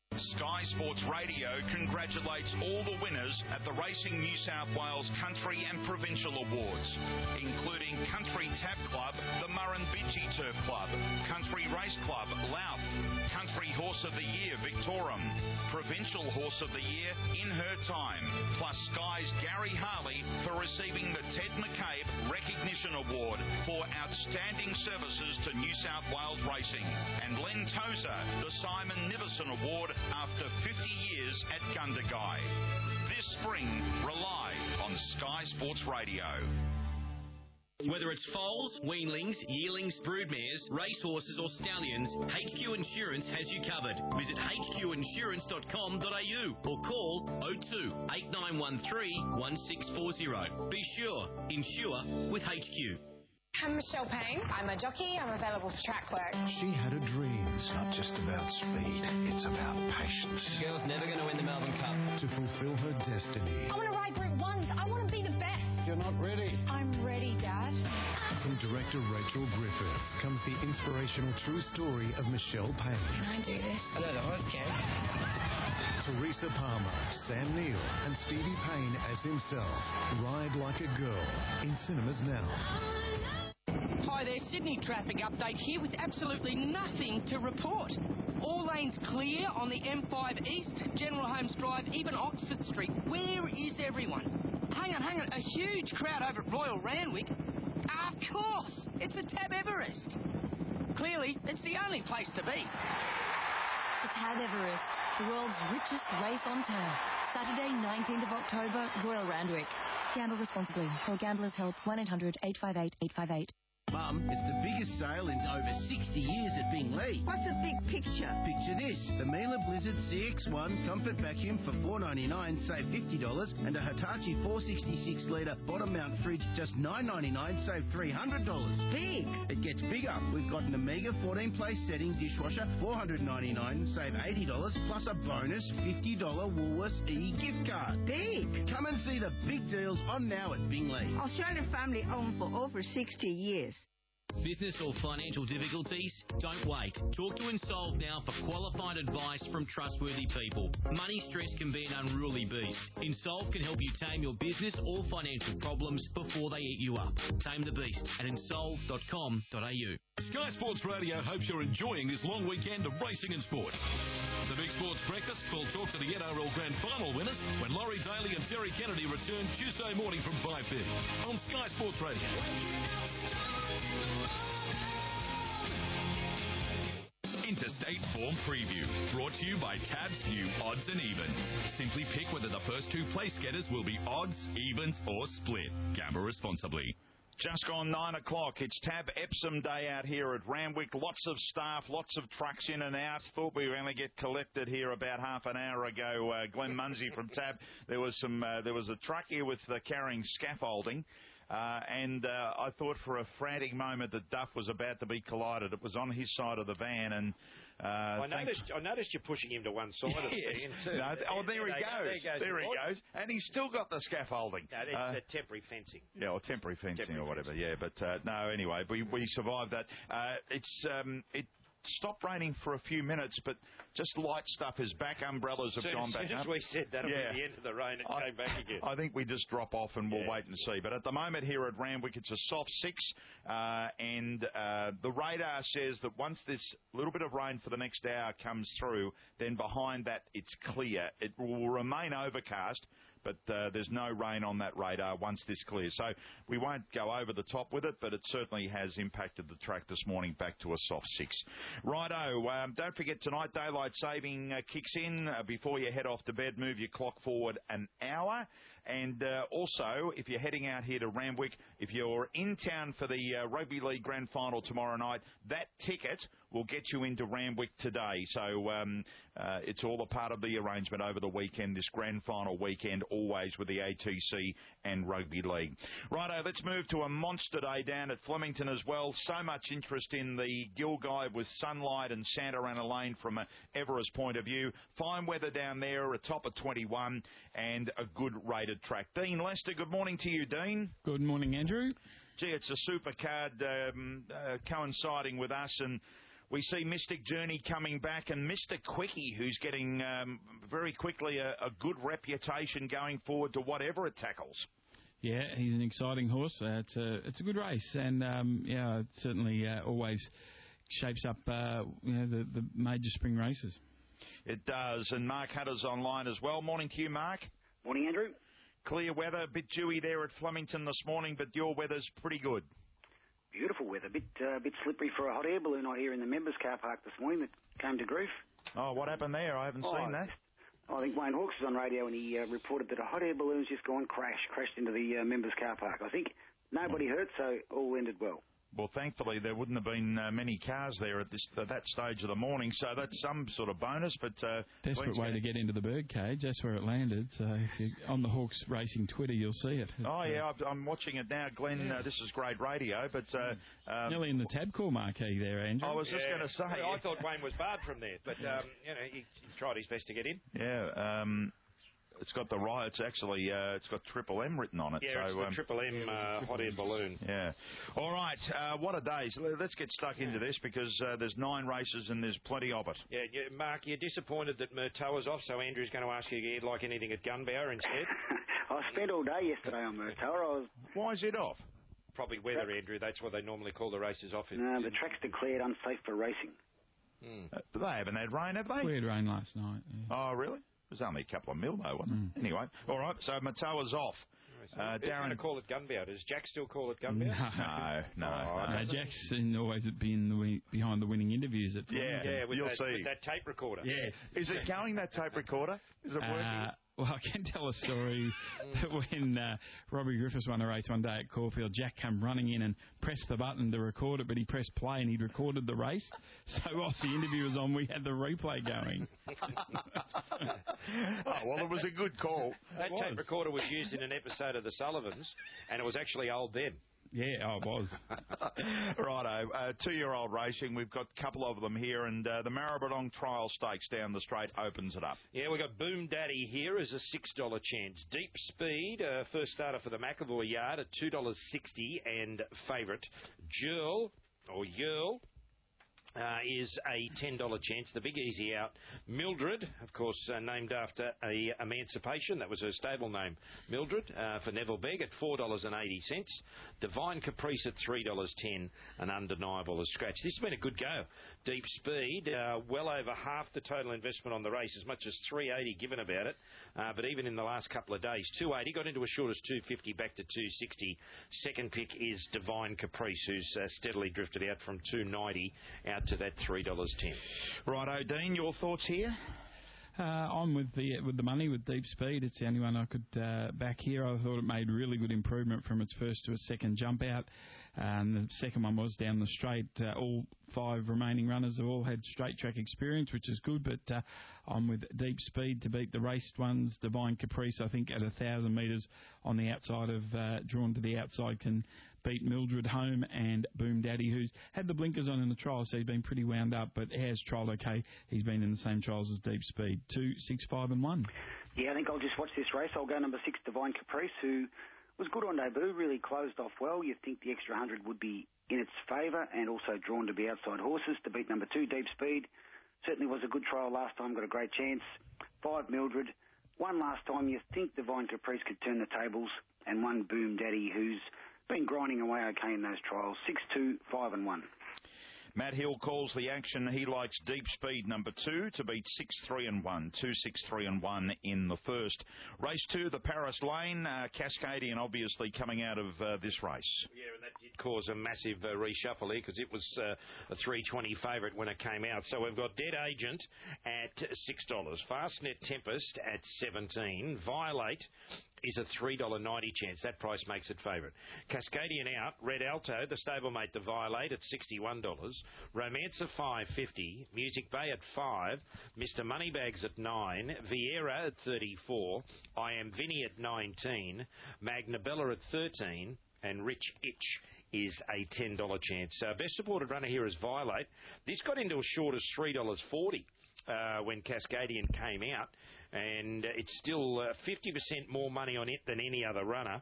Sky Sports Radio congratulates all the winners at the Racing New South Wales Country and Provincial Awards, including Country Tap Club, the Murrumbidgee Turf Club, Country Race Club, Louth, Country Horse of the Year, Victorum, Provincial Horse of the Year, In Her Time, plus Sky's Gary Harley for receiving the Ted McCabe Recognition Award for outstanding services to New South Wales racing, and Len Tozer the Simon Nivison Award after fifty years at Gundagai. This spring, rely on Sky Sports Radio. Whether it's foals, weanlings, yearlings, broodmares, racehorses or stallions, H Q Insurance has you covered. Visit h q insurance dot com dot a u or call oh two, eight nine one three, one six four oh. Be sure, insure with H Q. I'm Michelle Payne. I'm a jockey. I'm available for track work. She had a dream. It's not just about speed, it's about patience. The girl's never going to win the Melbourne Cup. To fulfill her destiny. I want to ride Group Ones. I want to be the best. You're not ready. I'm ready, Dad. From director Rachel Griffiths comes the inspirational true story of Michelle Payne. Can I do this? I don't know if I can. Teresa Palmer, Sam Neill and Stevie Payne as himself. Ride Like a Girl in cinemas now. Hi there, Sydney traffic update here with absolutely nothing to report. All lanes clear on the M five East, General Holmes Drive, even Oxford Street. Where is everyone? Hang on, hang on, a huge crowd over at Royal Randwick. Of course, it's the Tab Everest. Clearly, it's the only place to be. The Tab Everest, the world's richest race on turf. Saturday, nineteenth of October, Royal Randwick. Gamble responsibly. Call Gamblers Help one eight hundred, eight five eight, eight five eight. Mum, it's the biggest sale in over sixty years at Bingley. What's the big picture? Picture this. The Miele Blizzard C X one Comfort Vacuum for four ninety-nine, save fifty dollars, and a Hitachi four sixty-six litre bottom mount fridge just nine ninety-nine, save three hundred dollars. Big. It gets bigger. We've got an Omega fourteen place setting dishwasher, four ninety-nine, save eighty dollars, plus a bonus fifty dollars Woolworths E gift card. Big. Come and see the big deals on now at Bingley. Australian family owned for over sixty years. Business or financial difficulties? Don't wait. Talk to Insolve now for qualified advice from trustworthy people. Money stress can be an unruly beast. Insolve can help you tame your business or financial problems before they eat you up. Tame the beast at insolve dot com dot a u. Sky Sports Radio hopes you're enjoying this long weekend of racing and sports. The Big Sports Breakfast will talk to the N R L Grand Final winners when Laurie Daly and Terry Kennedy return Tuesday morning from five thirty on Sky Sports Radio. Interstate Form Preview, brought to you by Tab's new Odds and Evens. Simply pick whether the first two place getters will be odds, evens or split. Gamble responsibly. Just gone nine o'clock. It's Tab Epsom Day out here at Randwick. Lots of staff, lots of trucks in and out. Thought we were going to get collected here about half an hour ago. Uh, Glenn Munsey from Tab. There was some. Uh, there was a truck here with uh, carrying scaffolding. Uh, and uh, I thought for a frantic moment that Duff was about to be collided. It was on his side of the van, and uh, I noticed. I noticed you pushing him to one side of the yes. van too. No, oh, there he there goes. There, goes there the he board. goes, and he's still got the scaffolding. No, it's uh, uh, temporary fencing. Yeah, or temporary fencing temporary or whatever. Fencing. Yeah, but uh, no. Anyway, we we survived that. Uh, it's um, it. Stopped raining for a few minutes, but just light stuff is back. Umbrellas have soon, gone back up. As soon up. as we said that'll yeah. be the end of the rain, it I, came back again. I think we just drop off and we'll yeah. wait and see. But at the moment here at Randwick, it's a soft six, uh, and uh, the radar says that once this little bit of rain for the next hour comes through, then behind that it's clear. It will remain overcast, but uh, there's no rain on that radar once this clears. So we won't go over the top with it, but it certainly has impacted the track this morning back to a soft six. Righto, um, don't forget tonight, daylight saving uh, kicks in. Uh, before you head off to bed, move your clock forward an hour. And uh, also, if you're heading out here to Randwick, if you're in town for the uh, Rugby League Grand Final tomorrow night, that ticket will get you into Randwick today. So um, uh, it's all a part of the arrangement over the weekend, this Grand Final weekend, always with the A T C and Rugby League. Righto, let's move to a monster day down at Flemington as well. So much interest in the Gilgai with Sunlight and Santa Ana Lane from an Everest point of view. Fine weather down there, a top of twenty-one and a good rated track. Dean Lester, good morning to you, Dean. Good morning, Andrew. Gee, it's a super card um, uh, coinciding with us, and we see Mystic Journey coming back, and Mister Quickie, who's getting um, very quickly a, a good reputation going forward to whatever it tackles. Yeah, he's an exciting horse. Uh, it's a it's a good race, and um, yeah, it certainly uh, always shapes up uh, you know the, the major spring races. It does, and Mark Hunter's online as well. Morning to you, Mark. Morning, Andrew. Clear weather, a bit dewy there at Flemington this morning, but your weather's pretty good. Beautiful weather, a bit uh, bit slippery for a hot air balloon out here in the members' car park this morning that came to grief. Oh, what happened there? I haven't oh, seen that. I think Wayne Hawkes was on radio and he uh, reported that a hot air balloon's just gone crash, crashed into the uh, members' car park. I think nobody hurt, so all ended well. Well, thankfully, there wouldn't have been uh, many cars there at this at that stage of the morning, so that's some sort of bonus. But uh, Desperate way to get into the birdcage. That's where it landed. So if you're on the Hawks Racing Twitter, you'll see it. It's, oh, yeah, uh, I'm watching it now. Glenn, uh, this is great radio, but... Uh, um, nearly in the Tabcorp marquee there, Andrew. I was just yeah. going to say... I thought Wayne was barred from there, but, um, you know, he, he tried his best to get in. Yeah, um... It's got the right. It's actually uh, it's got Triple M written on it. Yeah, so, it's the um, Triple M uh, hot air balloon. Yeah. All right. Uh, what a day. So let's get stuck into this because uh, there's nine races and there's plenty of it. Yeah, yeah, Mark, you're disappointed that Murtoa's off, so Andrew's going to ask you if you'd like anything at Gunbower instead. I spent all day yesterday on Murtoa. Was... Why is it off? Probably weather, Andrew. That's what they normally call the races off. No, the track's declared unsafe for racing. Mm. Uh, they haven't had rain, have they? We had rain last night. Yeah. Oh, really? It was only a couple of mil, though, wasn't mm. it? Anyway, all right, so Murtoa's off. Uh, Darren, going to call it Gunbower. Does Jack still call it Gunbower? No, no, oh, no. no Jack's in always been the, behind the winning interviews at yeah, yeah, with you'll that, see with that tape recorder. Yes. Is it going, that tape recorder? Is it working? Uh, well, I can tell a story that when uh, Robbie Griffiths won a race one day at Caulfield, Jack came running in and pressed the button to record it, but he pressed play and he'd recorded the race. So whilst the interview was on, we had the replay going. Oh, well, it was a good call. That tape recorder was used in an episode of The Sullivans, and it was actually old then. Yeah, oh, it was. Righto, uh, two-year-old racing. We've got a couple of them here, and uh, the Maribyrnong Trial Stakes down the straight opens it up. Yeah, we've got Boom Daddy here as a six dollar chance. Deep Speed, uh, first starter for the McAvoy Yard at two dollars sixty, and favourite Jurl, or Yearl, Uh, is a ten dollar chance. The big easy out, Mildred, of course, uh, named after a Emancipation. That was her stable name, Mildred, uh, for Neville Begg at four dollars eighty. Divine Caprice at three dollars ten, and Undeniable as scratch. This has been a good go. Deep Speed, uh, well over half the total investment on the race, as much as three eighty given about it. Uh, but even in the last couple of days, two eighty, got into as short as two fifty, back to two sixty. Second pick is Divine Caprice, who's uh, steadily drifted out from two ninety out to that three dollars ten. Righto, Dean, your thoughts here? Uh, I'm with the with the money with Deep Speed. It's the only one I could uh, back here. I thought it made really good improvement from its first to its second jump out. Um, the second one was down the straight. Uh, all five remaining runners have all had straight track experience, which is good, but uh, I'm with Deep Speed to beat the raced ones. Divine Caprice, I think, at a thousand metres on the outside of, uh, drawn to the outside, can beat Mildred home, and Boom Daddy, who's had the blinkers on in the trials, so he's been pretty wound up, but has trialled okay. He's been in the same trials as Deep Speed. Two, six, five and one. Yeah, I think I'll just watch this race. I'll go number six, Divine Caprice, who was good on debut, really closed off well. You'd think the extra hundred would be in its favour, and also drawn to be outside horses to beat number two, Deep Speed. Certainly was a good trial last time, got a great chance. Five, Mildred. One last time, you think Divine Caprice could turn the tables, and one, Boom Daddy, who's been grinding away okay in those trials. Six, two, five and one. Matt Hill calls the action. He likes Deep Speed number two to beat six, three and one. Two, six, three and one in the first. Race two, the Paris Lane. Uh, Cascadian obviously coming out of uh, this race. Yeah, and that did cause a massive uh, reshuffle here because it was uh, a three twenty favourite when it came out. So we've got Dead Agent at six dollars. Fastnet Tempest at seventeen. Violate is a three dollars ninety chance. That price makes it favourite. Cascadian out. Red Alto, the stablemate to Violate at sixty-one dollars. Romance at five fifty. Music Bay at five. Mister Moneybags at nine. Vieira at thirty-four. I Am Vinny at nineteen. Magnabella at thirteen. And Rich Itch is a ten dollar chance. Uh, best supported runner here is Violate. This got into as short as three dollars forty. Uh, when Cascadian came out, and uh, it's still uh, fifty percent more money on it than any other runner.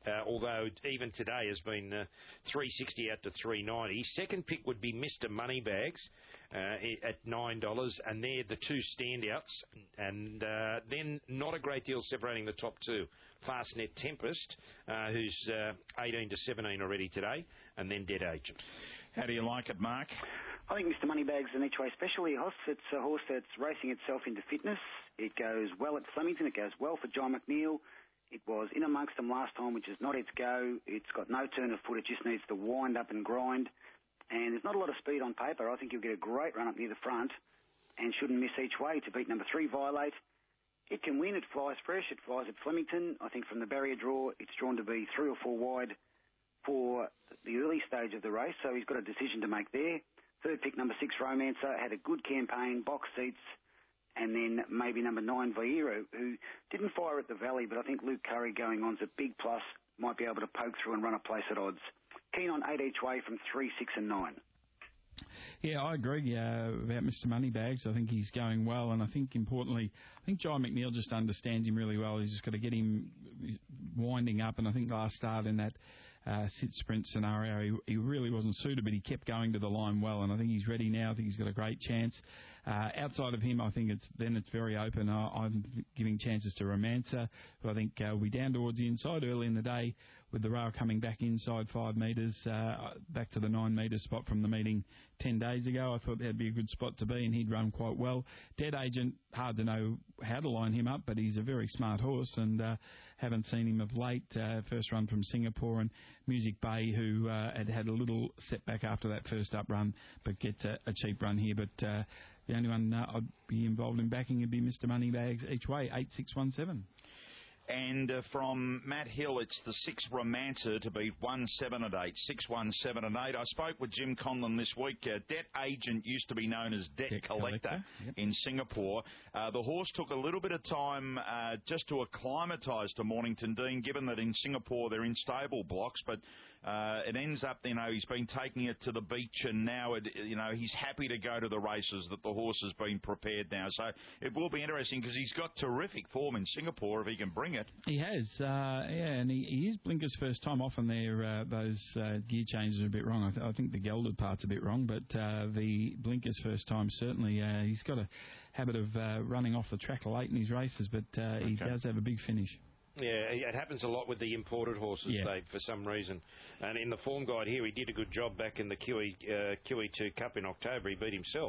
uh, although even today has been uh, three sixty out to three ninety. Second pick would be Mister Moneybags uh, at nine dollars, and they're the two standouts. And uh, then not a great deal separating the top two. Fastnet Tempest, uh, who's uh, eighteen to seventeen already today, and then Dead Agent. How do you like it, Mark? I think Mister Moneybags an each way specialty horse. It's a horse that's racing itself into fitness. It goes well at Flemington. It goes well for John McNeil. It was in amongst them last time, which is not its go. It's got no turn of foot. It just needs to wind up and grind. And there's not a lot of speed on paper. I think you'll get a great run up near the front and shouldn't miss each way to beat number three, Violate. It can win. It flies fresh. It flies at Flemington. I think from the barrier draw, it's drawn to be three or four wide for the early stage of the race, so he's got a decision to make there. Third pick, number six, Romancer, had a good campaign, box seats, and then maybe number nine, Viero, who didn't fire at the Valley, but I think Luke Curry going on's a big plus, might be able to poke through and run a place at odds. Keen on eight each way from three, six and nine. Yeah, I agree uh, about Mister Moneybags. I think he's going well, and I think importantly, I think John McNeil just understands him really well. He's just got to get him winding up, and I think last start in that uh, sit sprint scenario, he, he really wasn't suited, but he kept going to the line well, and I think he's ready now. I think he's got a great chance. Uh, outside of him, I think it's then it's very open. I, I'm giving chances to Romancer, who I think uh, will be down towards the inside early in the day, with the rail coming back inside five metres, uh, back to the nine metre spot from the meeting ten days ago. I thought that'd be a good spot to be, and he'd run quite well. Dead Agent, hard to know how to line him up, but he's a very smart horse, and uh, haven't seen him of late. Uh, first run from Singapore, and Music Bay, who uh, had had a little setback after that first up run, but gets a, a cheap run here. But uh, the only one uh, I'd be involved in backing would be Mister Moneybags each way, eight six one seven. And uh, from Matt Hill, it's the six Romancer to beat one seven and eight, six one seven and eight. I spoke with Jim Conlon this week. Uh, Debt Agent used to be known as Debt, Debt Collector, Collector. Yep. in Singapore. Uh, the horse took a little bit of time uh, just to acclimatise to Mornington Dean, given that in Singapore they're in stable blocks, but Uh, it ends up, you know, he's been taking it to the beach, and now, it, you know, he's happy to go to the races that the horse has been prepared now. So it will be interesting because he's got terrific form in Singapore if he can bring it. He has, uh, yeah, and he, he is Blinker's first time. Often there, uh, those uh, gear changes are a bit wrong. I, th- I think the gelded part's a bit wrong, but uh, the Blinker's first time, certainly, uh, he's got a habit of uh, running off the track late in his races, but uh, he okay. does have a big finish. Yeah, it happens a lot with the imported horses, yeah. Dave, for some reason. And in the form guide here, he did a good job back in the Q E, uh, Q E two Cup in October. He beat himself.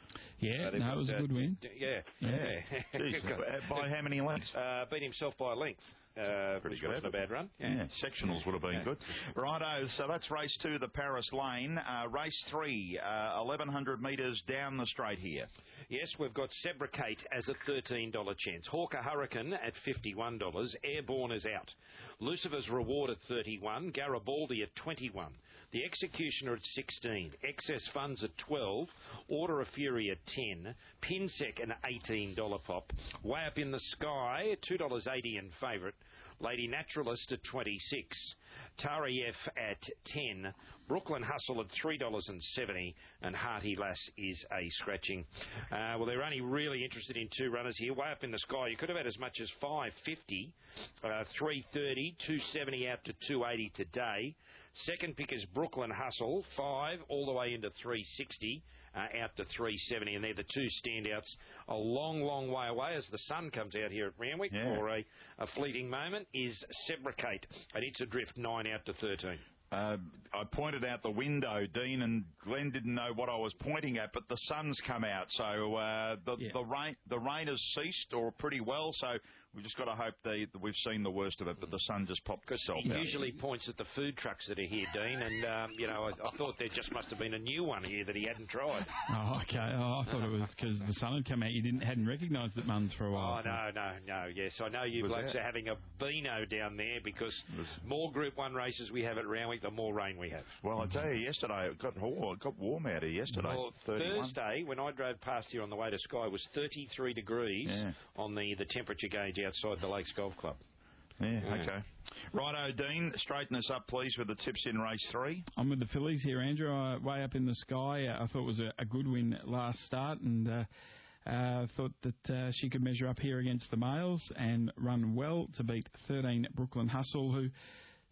Yeah, so no, it was uh, a good win. Yeah. yeah. yeah. Jeez, by how many lengths? Uh, beat himself by a length. Uh, Pretty good. Wasn't a bad run. Yeah, yeah. Sectionals would have been yeah. good. Righto, so that's race two, the Paris Lane. Uh, race three, uh, eleven hundred metres down the straight here. Yes, we've got Sebricate as a thirteen dollars chance. Hawker Hurricane at fifty-one dollars. Airborne is out. Lucifer's Reward at thirty-one. Garibaldi at twenty-one. The Executioner at sixteen. Excess Funds at twelve. Order of Fury at ten. Pinsec an eighteen dollars pop. Way Up in the Sky, two dollars eighty in favourite. Lady Naturalist at twenty-six. Tarieff at ten. Brooklyn Hustle at three dollars seventy. And Hearty Lass is a scratching. Uh, well, they're only really interested in two runners here. Way Up in the Sky, you could have had as much as five fifty. Uh, three thirty, two seventy out to two eighty today. Second pick is Brooklyn Hustle, five all the way into three sixty, uh, out to three seventy, and they're the two standouts a long, long way away as the sun comes out here at Randwick yeah. for a, a fleeting moment, is Sebricate, and it's adrift nine out to thirteen. Uh, I pointed out the window, Dean, and Glenn didn't know what I was pointing at, but the sun's come out, so uh, the, yeah. the rain the rain has ceased, or pretty well, so we've just got to hope they, that we've seen the worst of it, but the sun just popped itself he out. He usually points at the food trucks that are here, Dean, and, um, you know, I, I thought there just must have been a new one here that he hadn't tried. Oh, okay. Oh, I thought it was because the sun had come out. You didn't hadn't recognised it, Mums, for a while. Oh, no, no, no, yes. I know you was blokes that? are having a beano down there because more Group one races we have at Randwick, the more rain we have. Well, I tell you, yesterday it got, oh, it got warm out here yesterday. Well, Thursday, when I drove past here on the way to Sky, was thirty-three degrees yeah. on the, the temperature gauge outside the Lakes Golf Club. Yeah, yeah. okay. Righto, Dean, straighten us up, please, with the tips in race three. I'm with the fillies here, Andrew. Uh, Way Up in the Sky. Uh, I thought it was a, a good win last start, and uh, uh, thought that uh, she could measure up here against the males and run well to beat thirteen Brooklyn Hustle, who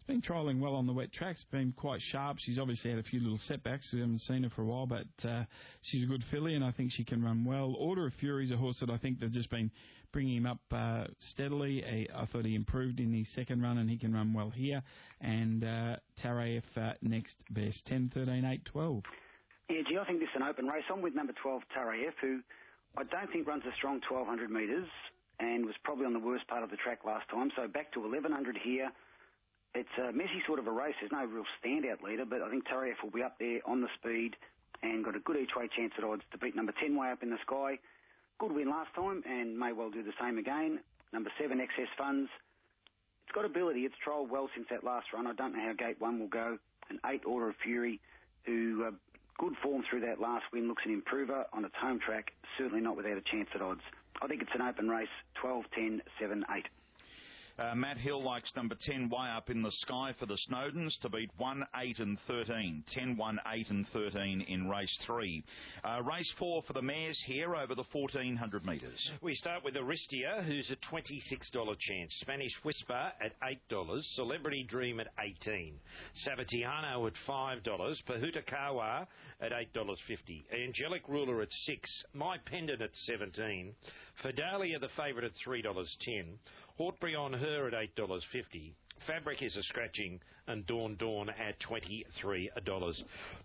been trialling well on the wet tracks, been quite sharp. She's obviously had a few little setbacks. We haven't seen her for a while, but uh, she's a good filly, and I think she can run well. Order of Fury is a horse that I think they've just been bringing him up uh, steadily. I, I thought he improved in his second run, and he can run well here. And uh, Taraif uh, next best, ten, thirteen, eight, twelve. Yeah, gee, I think this is an open race. I'm with number twelve, Taraif, who I don't think runs a strong twelve hundred metres and was probably on the worst part of the track last time. So back to eleven hundred here. It's a messy sort of a race. There's no real standout leader, but I think Taraif will be up there on the speed and got a good each-way chance at odds to beat number ten, Way Up in the Sky. Good win last time and may well do the same again. Number seven, Excess Funds. It's got ability. It's trialled well since that last run. I don't know how Gate one will go. An eight, Order of Fury, who uh, good form through that last win, looks an improver on its home track, certainly not without a chance at odds. I think it's an open race, twelve, ten, seven, eight. Uh, Matt Hill likes number ten, Way Up in the Sky for the Snowdens to beat one, eight and thirteen. ten, one, eight and thirteen in race three. Uh, race four for the mares here over the fourteen hundred metres. We start with Aristia, who's a twenty-six dollars chance. Spanish Whisper at eight dollars. Celebrity Dream at eighteen dollars. Savatiano at five dollars. Pahuta Kawa at eight dollars fifty. Angelic Ruler at six dollars. My Pendant at seventeen dollars. Fidalia, the favourite, at three dollars ten. Hortbury on Her at eight dollars fifty. Fabric is a scratching, and Dawn Dawn at twenty-three dollars.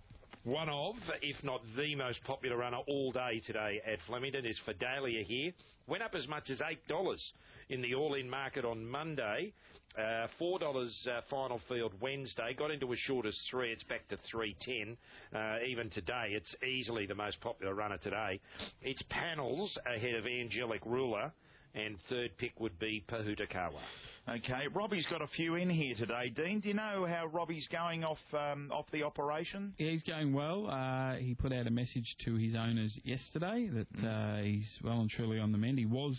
One of, if not the most popular runner all day today at Flemington is Fidalia here. Went up as much as eight dollars in the all-in market on Monday. Uh, four dollars uh, final field Wednesday. Got into as short as three. It's back to three ten. Uh, even today, it's easily the most popular runner today. Its panels ahead of Angelic Ruler. And third pick would be Pahuta Kawa. Okay, Robbie's got a few in here today. Dean, do you know how Robbie's going off um, off the operation? Yeah, he's going well. Uh, he put out a message to his owners yesterday that mm. uh, he's well and truly on the mend. He was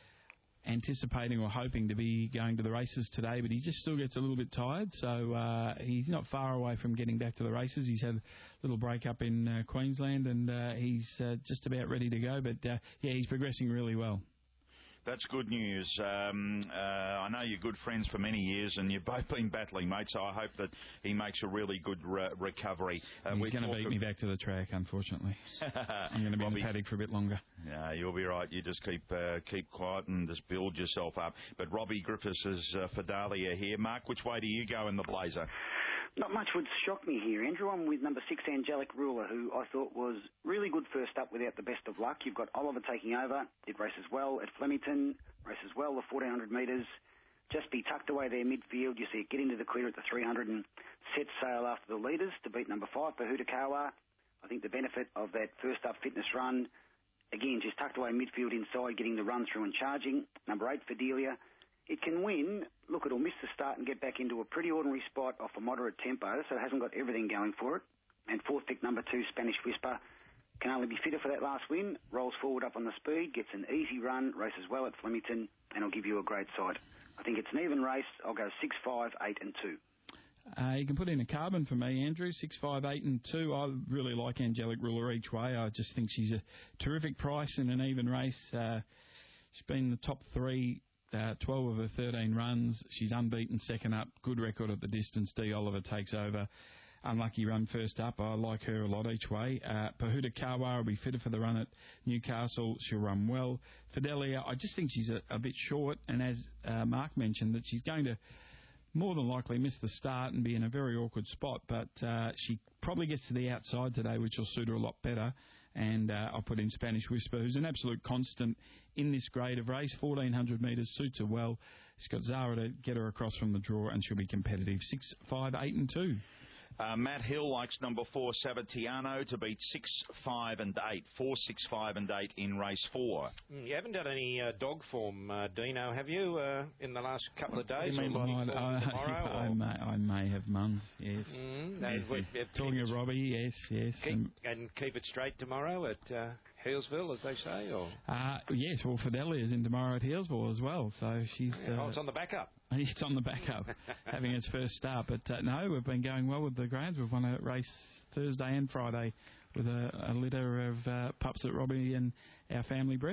anticipating or hoping to be going to the races today, but he just still gets a little bit tired, so uh, he's not far away from getting back to the races. He's had a little break up in uh, Queensland, and uh, he's uh, just about ready to go, but uh, yeah, he's progressing really well. That's good news. Um, uh, I know you're good friends for many years, and you've both been battling, mate, so I hope that he makes a really good re- recovery. Uh, He's going to beat me back to the track, unfortunately. I'm going to be Robbie, in the paddock for a bit longer. Yeah, you'll be right. You just keep uh, keep quiet and just build yourself up. But Robbie Griffiths is uh, Fidalia here. Mark, which way do you go in the Blazer? Not much would shock me here, Andrew. I'm with number six, Angelic Ruler, who I thought was really good first up without the best of luck. You've got Oliver taking over. It races well at Flemington, races well the fourteen hundred metres. Just be tucked away there midfield. You see it get into the clear at the three hundred and set sail after the leaders to beat number five, Pahuta Kawa. I think the benefit of that first up fitness run, again, just tucked away midfield inside, getting the run through and charging. Number eight, Fidelia. It can win. Look, it'll miss the start and get back into a pretty ordinary spot off a moderate tempo, so it hasn't got everything going for it. And fourth pick, number two, Spanish Whisper, can only be fitter for that last win. Rolls forward up on the speed, gets an easy run, races well at Flemington, and will give you a great side. I think it's an even race. I'll go six, five, eight, and two. Uh, you can put in a carbon for me, Andrew, six, five, eight and two. I really like Angelic Ruler each way. I just think she's a terrific price in an even race. Uh, she's been in the top three. Uh, twelve of her thirteen runs. She's unbeaten second up. Good record at the distance. D. Oliver takes over. Unlucky run first up. I like her a lot each way. Uh, Pahuta Kawa will be fitter for the run at Newcastle. She'll run well. Fidelia, I just think she's a, a bit short. And as uh, Mark mentioned, that she's going to more than likely miss the start and be in a very awkward spot. But uh, she probably gets to the outside today, which will suit her a lot better. And uh, I'll put in Spanish Whisper, who's an absolute constant in this grade of race. fourteen hundred metres suits her well. She's got Zara to get her across from the draw, and she'll be competitive. six, five, eight and two. Uh, Matt Hill likes number four, Savatiano, to beat six, five and eight. four, six, five and eight in race four. Mm, you haven't done any uh, dog form, uh, Dino, have you, uh, in the last couple of days? I, might, I, tomorrow, I, may, I may have, Mum, yes. Mm, yes. We, we, Talking of Robbie, yes, yes. Keep, and, and keep it straight tomorrow at uh, Healesville, as they say? Or uh, yes, well, Fidelia is in tomorrow at Healesville as well, so she's... Uh, oh, uh, it's on the backup. It's on the backup, having its first start. But uh, no, we've been going well with the grades. We've won a race Thursday and Friday with a, a litter of uh, pups that Robbie and our family bred.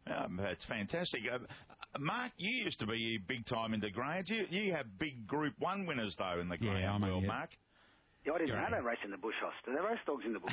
Um, that's fantastic. Uh, Mark, you used to be big time into grades. You, you have big Group One winners though in the Yeah, greyhound I'm a- world, yeah. Mark. Yeah, I didn't You're know right. they race in the bush, Hoss. Do they race dogs in the bush?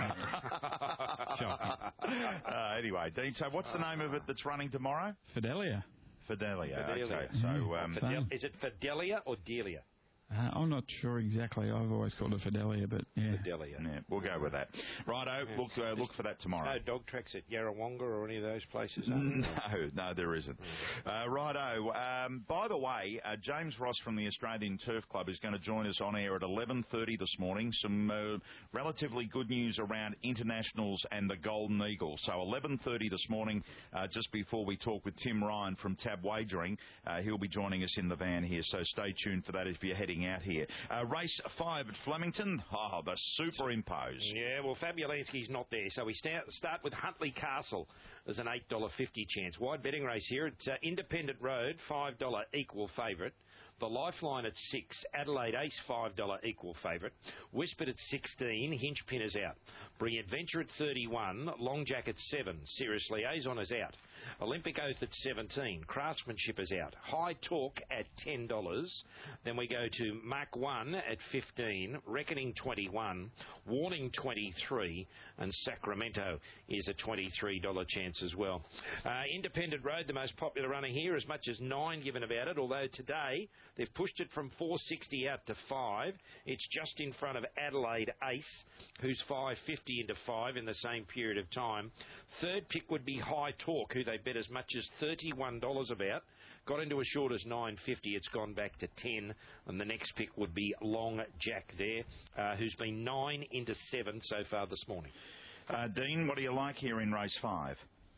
Do they? uh, anyway, Dean, so what's the name of it that's running tomorrow? Fidelia. Fidelia. Fidelia. Okay, so um, Fidel- is it Fidelia or Delia? Uh, I'm not sure exactly. I've always called it Fidelia, but yeah. Fidelia. yeah, we'll go with that. Righto, Yeah. look uh, look for that tomorrow. No dog tracks at Yarrawonga or any of those places? are No, there? no, there isn't. Uh, righto. Um, by the way, uh, James Ross from the Australian Turf Club is going to join us on air at eleven thirty this morning. Some uh, relatively good news around internationals and the Golden Eagle. So eleven thirty this morning, uh, just before we talk with Tim Ryan from Tab Wagering, uh, he'll be joining us in the van here. So stay tuned for that if you're heading out here. Uh, race five at Flemington. Oh, the Superimpose. Yeah, well, Fabulinski's not there, so we start, start with Huntley Castle as an eight dollars fifty chance. Wide betting race here. It's uh, Independent Road, five dollars equal favourite. The Lifeline at six, Adelaide Ace five dollars equal favourite. Whispered at sixteen, Hinch Pin is out. Brilliant Venture at thirty-one, Long Jack at seven, Serious Liaison is out. Olympic Oath at seventeen, Craftsmanship is out. High Talk at ten dollars. Then we go to Mark one at fifteen, Reckoning twenty-one, Warning twenty-three, and Sacramento is a twenty-three dollars chance as well. Uh, Independent Road, the most popular runner here, as much as nine given about it, although today they've pushed it from four sixty out to five. It's just in front of Adelaide Ace, who's five fifty into five in the same period of time. Third pick would be High Talk, who they bet as much as thirty-one dollars about. Got into as short as nine fifty. It's gone back to ten. And the next pick would be Long Jack there, uh, who's been nine into seven so far this morning. Uh, Dean, what do you like here in race five?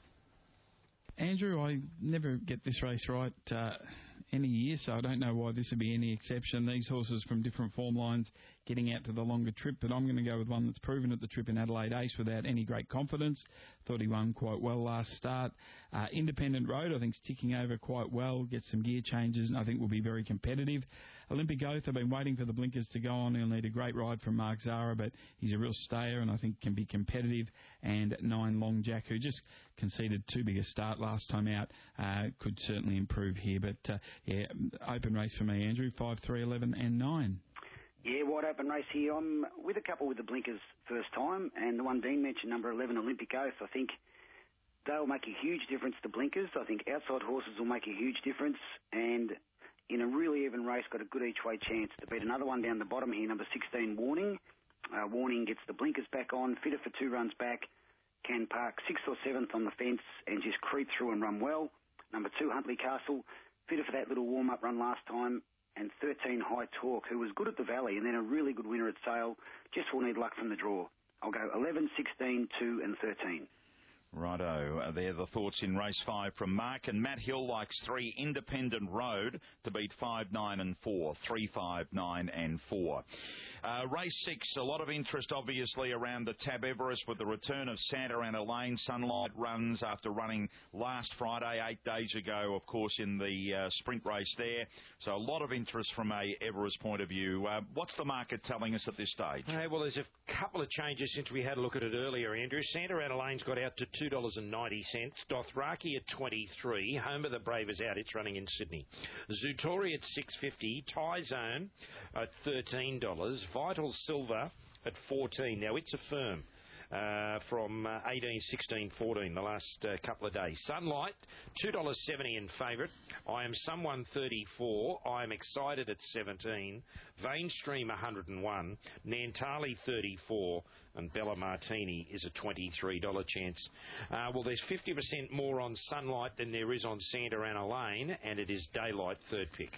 Andrew, I never get this race right uh, any year, so I don't know why this would be any exception. These horses from different form lines getting out to the longer trip, but I'm going to go with one that's proven at the trip in Adelaide Ace without any great confidence. Thought he won quite well last start. Uh, Independent Road, I think, is ticking over quite well, gets some gear changes, and I think will be very competitive. Olympic Oath, I've been waiting for the blinkers to go on. He'll need a great ride from Mark Zara, but he's a real stayer and I think can be competitive. And nine Long Jack, who just conceded too big a start last time out, uh, could certainly improve here. But, uh, yeah, open race for me, Andrew, five, three, eleven and nine. Yeah, wide open race here. I'm with a couple with the blinkers first time, and the one Dean mentioned, number eleven, Olympic Oath. I think they'll make a huge difference to blinkers. I think outside horses will make a huge difference, and in a really even race, got a good each-way chance to beat another one down the bottom here, number sixteen, Warning. Uh, Warning gets the blinkers back on, fitter for two runs back, can park sixth or seventh on the fence and just creep through and run well. Number two, Huntley Castle, fitter for that little warm-up run last time. And thirteen, High Talk, who was good at the Valley and then a really good winner at Sale. Just will need luck from the draw. I'll go eleven, sixteen, two and thirteen. Righto, uh, they're the thoughts in race five from Mark. And Matt Hill likes three, Independent Road, to beat five, nine and four. Three, five, nine and four. Uh, race six, a lot of interest obviously around the Tab Everest with the return of Santa Ana Lane. Sunlight runs after running last Friday, eight days ago, of course, in the uh, sprint race there. So a lot of interest from a Everest point of view. Uh, what's the market telling us at this stage? Okay, well, there's a couple of changes since we had a look at it earlier, Andrew. Santa Ana Lane's got out to two dollars ninety. Dothraki at twenty-three. Home of the Brave is out. It's running in Sydney. Zutori at six fifty. Tie Zone at thirteen dollars. Vital Silver at fourteen. Now, it's a firm. Uh, from uh, eighteen, sixteen, fourteen, the last uh, couple of days. Sunlight, two dollars seventy in favourite. I Am Someone, thirty-four. I Am Excited at seventeen. Vainstream, one hundred and one. Nantali, thirty-four. And Bella Martini is a twenty-three dollars chance. Uh, well, there's fifty percent more on Sunlight than there is on Santa Ana Lane, and it is Daylight, third pick.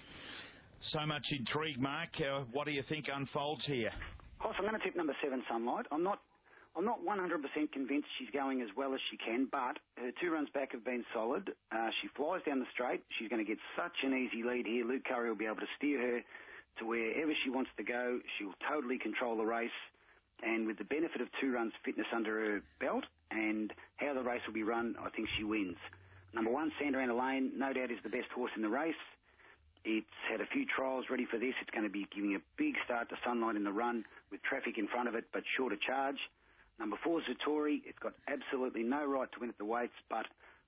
So much intrigue, Mark. Uh, what do you think unfolds here? Hoss, I'm going to tip number seven, Sunlight. I'm not I'm not one hundred percent convinced she's going as well as she can, but her two runs back have been solid. Uh, she flies down the straight. She's going to get such an easy lead here. Luke Curry will be able to steer her to wherever she wants to go. She'll totally control the race. And with the benefit of two runs fitness under her belt and how the race will be run, I think she wins. Number one, Santa Ana Lane, no doubt is the best horse in the race. It's had a few trials ready for this. It's going to be giving a big start to Sunlight in the run with traffic in front of it, but shorter charge. Number four, Zutori. It's got absolutely no right to win at the weights, but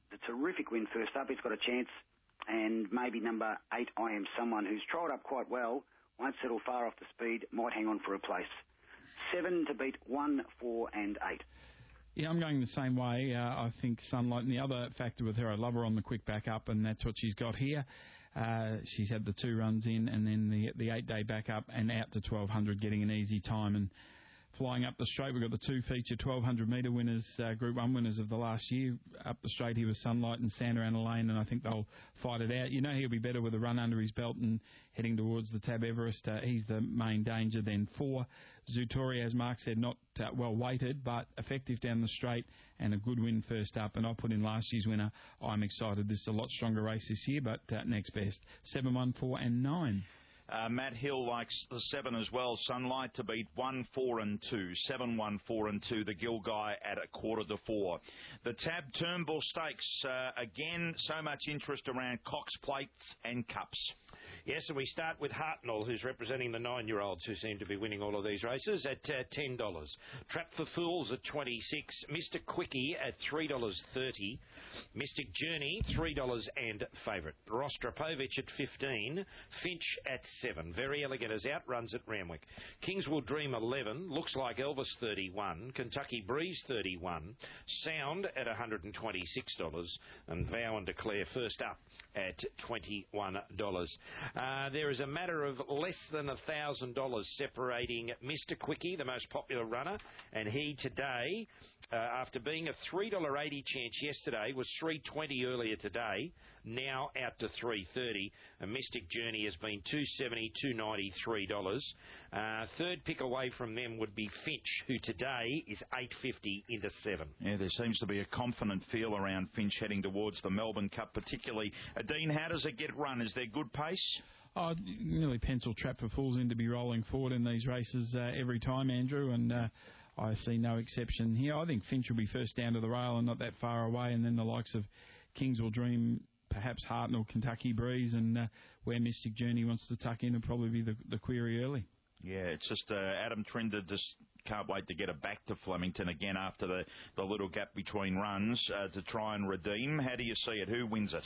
the terrific win first up. He's got a chance. And maybe number eight, I Am Someone, who's trialled up quite well, won't settle far off the speed, might hang on for a place. Seven to beat one, four and eight. Yeah, I'm going the same way. Uh, I think Sunlight, and the other factor with her, I love her on the quick back up, and that's what she's got here. Uh, she's had the two runs in, and then the the eight-day back up and out to twelve hundred, getting an easy time. And flying up the straight, we've got the two feature twelve hundred metre winners, uh, Group one winners of the last year. Up the straight here with Sunlight and Santa Ana Lane, and I think they'll fight it out. You know he'll be better with a run under his belt and heading towards the Tab Everest. Uh, he's the main danger. Then four, Zutori, as Mark said, not uh, well weighted, but effective down the straight and a good win first up. And I put in last year's winner. I'm excited. This is a lot stronger race this year, but uh, next best. Seven, one, four and nine. Uh, Matt Hill likes the seven as well. Sunlight to beat one, four and two. Seven, one, four and two. The Gill guy at a quarter to four. The Tab Turnbull Stakes. Uh, again, so much interest around Cox Plates and Cups. Yes, and we start with Hartnell, who's representing the nine-year-olds who seem to be winning all of these races, at uh, ten dollars. Trap for Fools at twenty-six dollars. Mister Quickie at three dollars thirty. Mystic Journey, three dollars and favourite. Rostropovich at fifteen dollars. Finch at seven. Very Elegant as outruns at Ramwick. Kingswood Dream eleven. Looks Like Elvis thirty-one. Kentucky Breeze thirty-one. Sound at one hundred twenty-six dollars. And Vow and Declare first up at twenty-one dollars. Uh, there is a matter of less than one thousand dollars separating Mister Quickie, the most popular runner, and he today, uh, after being a three dollars eighty chance yesterday, was three dollars twenty earlier today, now out to three dollars thirty. A Mystic Journey has been two dollars seventy, two dollars ninety, three dollars. Uh, third pick away from them would be Finch, who today is eight dollars fifty into seven. Yeah, there seems to be a confident feel around Finch heading towards the Melbourne Cup particularly. Uh, Dean, how does it get run? Is there good pace? Oh, nearly pencil Trap for Fools in to be rolling forward in these races uh, every time, Andrew, and uh, I see no exception here. I think Finch will be first down to the rail and not that far away, and then the likes of Kingswell Dream, perhaps Hartnell, Kentucky Breeze, and uh, where Mystic Journey wants to tuck in will probably be the, the query early. Yeah, it's just uh, Adam Trinder just can't wait to get it back to Flemington again after the, the little gap between runs uh, to try and redeem. How do you see it? Who wins it?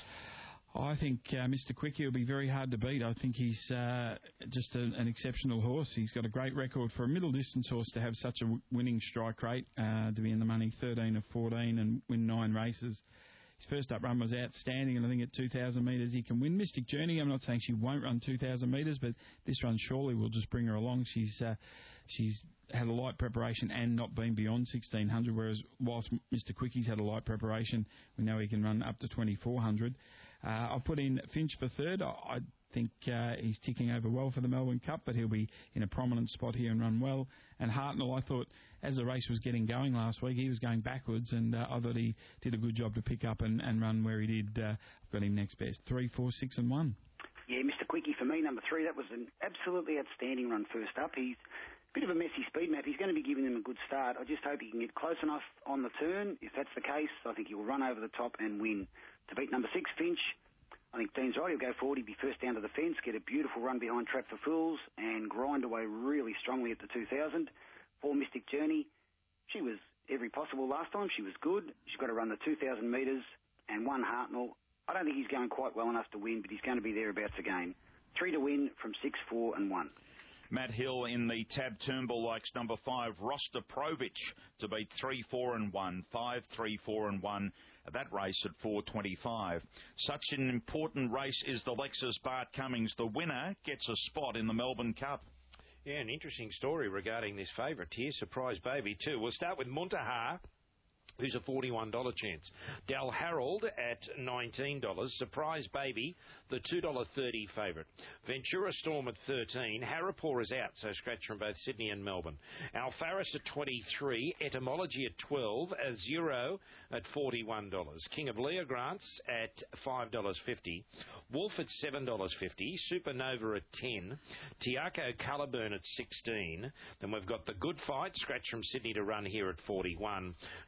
I think uh, Mister Quickie will be very hard to beat. I think he's uh, just a, an exceptional horse. He's got a great record for a middle distance horse to have such a w- winning strike rate, uh, to be in the money thirteen of fourteen and win nine races. His first up run was outstanding, and I think at two thousand metres he can win. Mystic Journey, I'm not saying she won't run two thousand metres, but this run surely will just bring her along. She's uh, she's had a light preparation and not been beyond sixteen hundred, whereas whilst Mister Quickie's had a light preparation, we know he can run up to twenty-four hundred. Uh, I'll put in Finch for third. I, I think uh, he's ticking over well for the Melbourne Cup, but he'll be in a prominent spot here and run well. And Hartnell, I thought, as the race was getting going last week, he was going backwards, and uh, I thought he did a good job to pick up and, and run where he did. Uh, I've got him next best. Three, four, six and one. Yeah, Mister Quickie for me, number three. That was an absolutely outstanding run first up. He's a bit of a messy speed map. He's going to be giving them a good start. I just hope he can get close enough on the turn. If that's the case, I think he will run over the top and win. To beat number six, Finch, I think Dean's right. He'll go forward. He'll be first down to the fence, get a beautiful run behind Trap for Fools, and grind away really strongly at the two thousand. For Mystic Journey, she was every possible last time. She was good. She's got to run the two thousand metres and one Hartnell. I don't think he's going quite well enough to win, but he's going to be thereabouts again. Three to win from six, four and one. Matt Hill in the Tab Turnbull likes number five, Rostropovich, to beat three, four and one, five, three, four and one. That race at four twenty-five. Such an important race is the Lexus Bart Cummings. The winner gets a spot in the Melbourne Cup. Yeah, an interesting story regarding this favourite here. Surprise Baby, too. We'll start with Muntaha, who's a forty-one dollars chance. Dal Harold at nineteen dollars. Surprise Baby, the two dollars thirty favourite. Ventura Storm at thirteen dollars. Harapur is out, so scratch from both Sydney and Melbourne. Alfaris at twenty-three dollars. Etymology at twelve dollars. Azuro at forty-one dollars. King of Lear Grants at five dollars fifty. Wolf at seven dollars fifty. Supernova at ten dollars. Tiaco Colourburn at sixteen dollars. Then we've got the Good Fight, scratch from Sydney to run here at forty-one dollars. And Quaff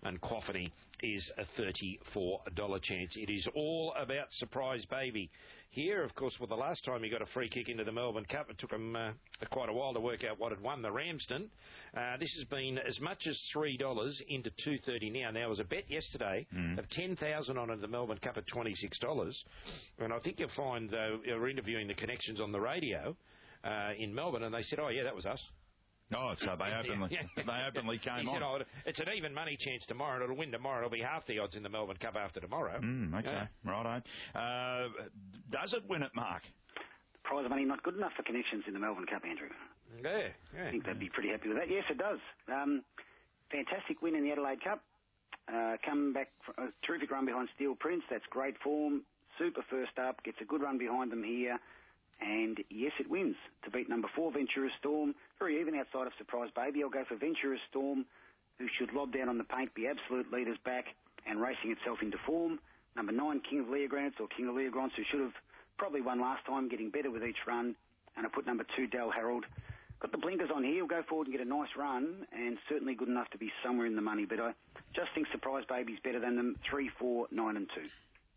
Theophany is a thirty-four dollars chance. It is all about Surprise Baby. Here, of course, well, the last time he got a free kick into the Melbourne Cup, it took him uh, quite a while to work out what had won the Ramsden. Uh, this has been as much as three dollars into two thirty now. Now, there was a bet yesterday mm. of ten thousand dollars on the Melbourne Cup at twenty-six dollars. And I think you'll find, though, they were interviewing the connections on the radio uh, in Melbourne, and they said, oh, yeah, that was us. Oh, so they openly yeah. they openly came he on. Said, oh, it's an even money chance tomorrow, and it'll win tomorrow. It'll be half the odds in the Melbourne Cup after tomorrow. Mm, okay, yeah. righto. Uh, does it win it, Mark? Prize money not good enough for connections in the Melbourne Cup, Andrew. Yeah, yeah. I think they'd be pretty happy with that. Yes, it does. Um, fantastic win in the Adelaide Cup. Uh, come back, for a terrific run behind Steel Prince. That's great form. Super first up. Gets a good run behind them here. And, yes, it wins to beat number four, Ventura Storm. Very even outside of Surprise Baby. I'll go for Ventura Storm, who should lob down on the paint, be absolute leaders back and racing itself into form. Number nine, King of Leogrants, or King of Leogrants, who should have probably won last time, getting better with each run. And I put number two, Del Harold. Got the blinkers on here. He'll go forward and get a nice run, and certainly good enough to be somewhere in the money. But I just think Surprise Baby's better than them, three, four, nine and two.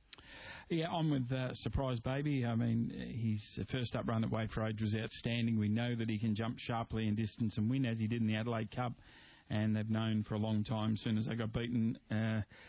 Yeah, I'm with uh, Surprise Baby. I mean, his first up run at Weight for Age was outstanding. We know that he can jump sharply in distance and win, as he did in the Adelaide Cup. And they've known for a long time, as soon as they got beaten uh,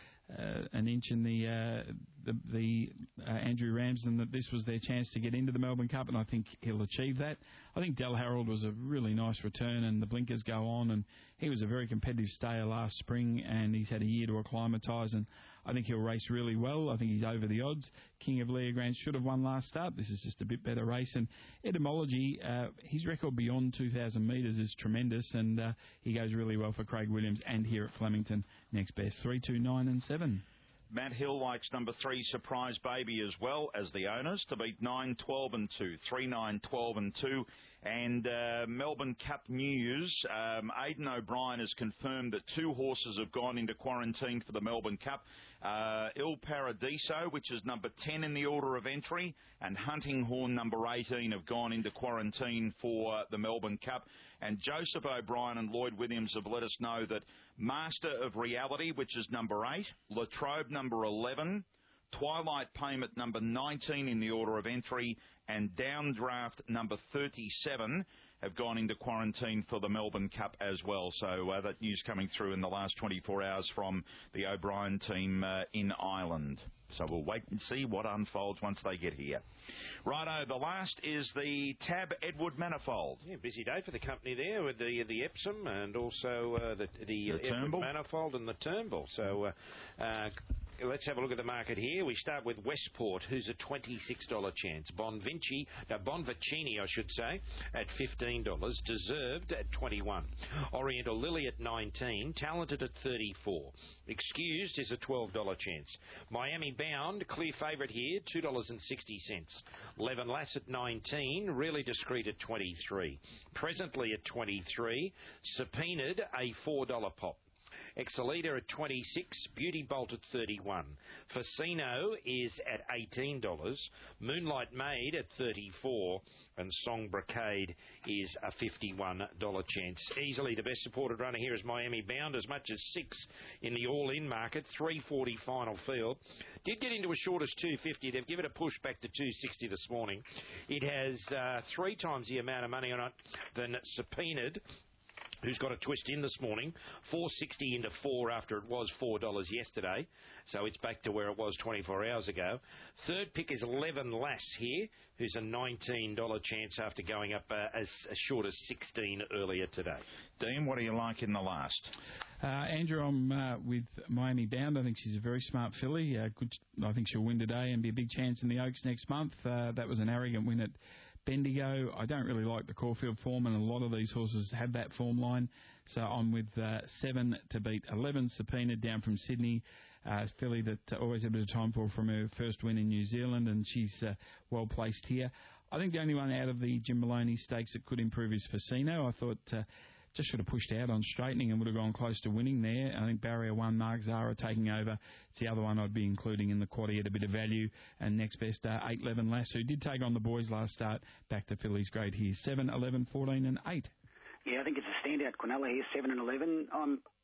uh, an inch in the uh, the, the uh, Andrew Ramsden, that this was their chance to get into the Melbourne Cup, and I think he'll achieve that. I think Del Harold was a really nice return, and the blinkers go on, and he was a very competitive stayer last spring, and he's had a year to acclimatise, and I think he'll race really well. I think he's over the odds. King of Leogrants should have won last start. This is just a bit better race. And Etymology, uh, his record beyond two thousand metres is tremendous, and uh, he goes really well for Craig Williams and here at Flemington. Next best, three, two, nine and seven. Matt Hill likes number three, Surprise Baby, as well as the owners, to beat nine, twelve and two. three, nine, twelve and two. And uh, Melbourne Cup news, um, Aidan O'Brien has confirmed that two horses have gone into quarantine for the Melbourne Cup. Uh, Il Paradiso, which is number ten in the order of entry, and Hunting Horn, number eighteen, have gone into quarantine for uh, the Melbourne Cup. And Joseph O'Brien and Lloyd Williams have let us know that Master of Reality, which is number eight, Latrobe, number eleven, Twilight Payment, number nineteen in the order of entry, and Downdraft, number thirty-seven, have gone into quarantine for the Melbourne Cup as well. So uh, that news coming through in the last twenty-four hours from the O'Brien team uh, in Ireland. So we'll wait and see what unfolds once they get here. Righto, the last is the Tab Edward Manifold. Yeah, busy day for the company there with the the Epsom and also uh, the, the, the Edward Manifold and the Turnbull. So uh, uh, let's have a look at the market here. We start with Westport, who's a twenty-six dollars chance. Bonvinci, no, Bonvicini, I should say, at fifteen dollars. Deserved at twenty-one dollars. Oriental Lily at nineteen dollars. Talented at thirty-four dollars. Excused is a twelve dollars chance. Miami Bound, clear favourite here, two dollars sixty. Levin Lass at nineteen dollars. Really Discreet at twenty-three dollars. Presently at twenty-three dollars. Subpoenaed, a four dollars pop. Excelita at twenty-six dollars, Beauty Bolt at thirty-one dollars. Facino is at eighteen dollars, Moonlight Maid at thirty-four dollars, and Song Brocade is a fifty-one dollars chance. Easily the best supported runner here is Miami Bound, as much as six in the all-in market, three forty final field. Did get into as short as two fifty. They've given a push back to two sixty this morning. It has uh, three times the amount of money on it than Subpoenaed, who's got a twist in this morning, four sixty into four after it was four dollars yesterday, so it's back to where it was twenty-four hours ago. Third pick is Levin Lass here, who's a nineteen dollars chance after going up uh, as, as short as sixteen earlier today. Dean, what do you like in the last? Uh, Andrew, I'm uh, with Miami Bound. I think she's a very smart filly. Uh, good, I think she'll win today and be a big chance in the Oaks next month. Uh, that was an arrogant win at Bendigo. I don't really like the Caulfield form, and a lot of these horses have that form line. So I'm with uh, seven to beat eleven. Subpoenaed down from Sydney. Uh, filly that uh, always had a bit of time for from her first win in New Zealand, and she's uh, well placed here. I think the only one out of the Jim Maloney stakes that could improve is Facino. I thought uh, just should have pushed out on straightening and would have gone close to winning there. I think Barrier one, Mark Zara taking over. It's the other one I'd be including in the quaddy at a bit of value. And next best, uh, eight, Levin Lass, who did take on the boys last start. Back to fillies grade here, seven, eleven, fourteen and eight. Yeah, I think it's a standout Quinella here, seven and eleven. I'm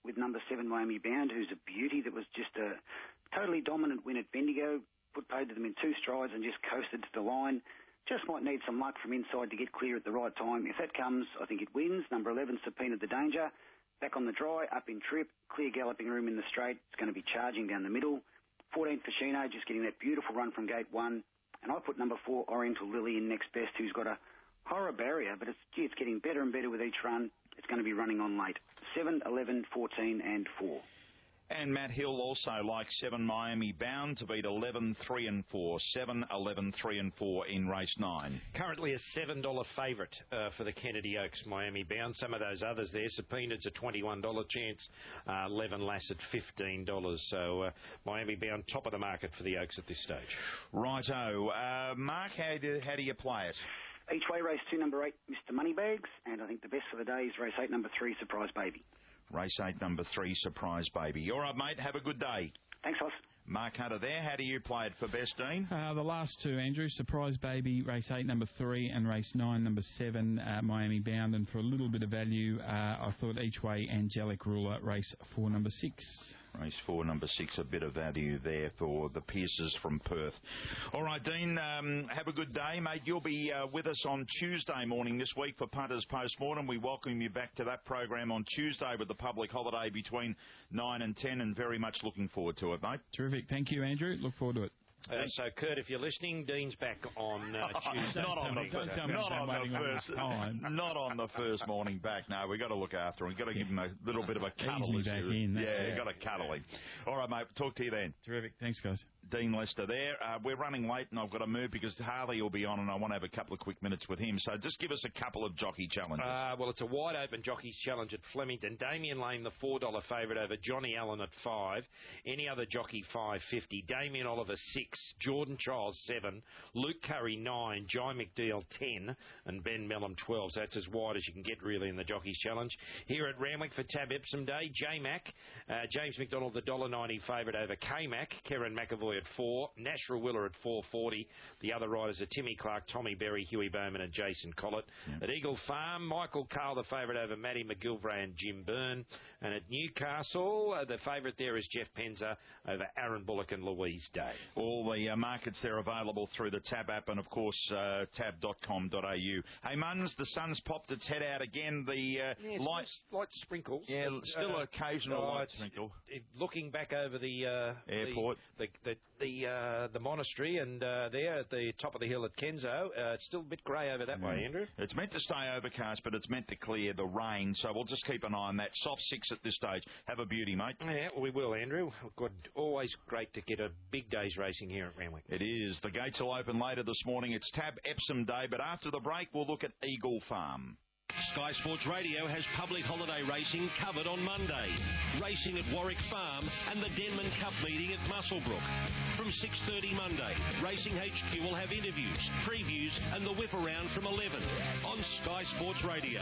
with number seven Miami Bound, who's a beauty that was just a totally dominant win at Bendigo, put paid to them in two strides and just coasted to the line. Just might need some luck from inside to get clear at the right time. If that comes, I think it wins. Number eleven, Subpoena the Danger. Back on the dry, up in trip, clear galloping room in the straight. It's going to be charging down the middle. fourteen, Fashino, just getting that beautiful run from gate one. And I put number four, Oriental Lily, in next best, who's got a horror barrier, but it's, gee, it's getting better and better with each run. It's going to be running on late. seven, eleven, fourteen and four. And Matt Hill also likes seven Miami Bound to beat eleven, three and four. seven, eleven, three and four in race nine. Currently a seven dollar favourite uh, for the Kennedy Oaks Miami Bound. Some of those others there. Subpoena's a twenty-one dollar chance. Uh, Eleven Lass at fifteen dollars. So uh, Miami Bound top of the market for the Oaks at this stage. Righto. Uh, Mark, how do, how do you play it? Each way, race two, number eight, Mister Moneybags. And I think the best for the day is race eight, number three, Surprise Baby. Race eight, number three, Surprise Baby. All right, mate. Have a good day. Thanks, Ross. Mark Hunter there. How do you play it for best, Dean? Uh, the last two, Andrew. Surprise Baby, race eight, number three, and race nine, number seven, uh, Miami Bound. And for a little bit of value, uh, I thought each way, Angelic Ruler, race four, number six. Race four, number six, a bit of value there for the Pierces from Perth. All right, Dean, um, have a good day, mate. You'll be uh, with us on Tuesday morning this week for Punters Postmortem. We welcome you back to that program on Tuesday with the public holiday between nine and ten, and very much looking forward to it, mate. Terrific. Thank you, Andrew. Look forward to it. Uh, so, Kurt, if you're listening, Dean's back on uh, Tuesday. not on, the, Don't tell me not, I'm on the first, on not on the first morning back. No, we've got to look after him. We've got to give him a little bit of a cuddle. Ease me back in. Yeah, yeah. you've got to cuddle him. All right, mate. Talk to you then. Terrific. Thanks, guys. Dean Lester there. Uh, we're running late and I've got to move because Harley will be on and I want to have a couple of quick minutes with him. So just give us a couple of jockey challenges. Uh, well, it's a wide open jockey's challenge at Flemington. Damien Lane, the four dollar favourite over Johnny Allen at five. Any other jockey, five fifty. Damien Oliver, six. Jordan Charles, seven. Luke Curry, nine. Jai McDeal, ten. And Ben Mellum, twelve. So that's as wide as you can get, really, in the jockey's challenge. Here at Randwick for Tab Epsom Day, J Mac. Uh, James McDonald, the one dollar ninety favourite over K Mac. Karen McAvoy at four. Nashra Willer at four forty. The other riders are Timmy Clark, Tommy Berry, Huey Bowman and Jason Collett. Yeah. At Eagle Farm, Michael Carl, the favourite over Matty McGilvray and Jim Byrne. And at Newcastle, uh, the favourite there is Jeff Penza over Aaron Bullock and Louise Day. All the uh, markets there available through the Tab app and, of course, uh, tab dot com dot a u. Hey, Muns, the sun's popped its head out again. The uh, yeah, light, light sprinkles. Yeah, still uh, occasional uh, light sprinkle. It, looking back over the uh, airport, the the the, the, uh, the monastery, and uh, there at the top of the hill at Kenzo, uh, it's still a bit grey over that mm. way, Andrew. It's meant to stay overcast, but it's meant to clear the rain, so we'll just keep an eye on that. Soft six at this stage. Have a beauty, mate. Yeah, we will, Andrew. Good. Always great to get a big day's racing here at Randwick. It is. The gates will open later this morning. It's Tab Epsom Day, but after the break, we'll look at Eagle Farm. Sky Sports Radio has public holiday racing covered on Monday. Racing at Warwick Farm and the Denman Cup meeting at Muswellbrook. From six thirty Monday, Racing H Q will have interviews, previews and the whip around from eleven on Sky Sports Radio.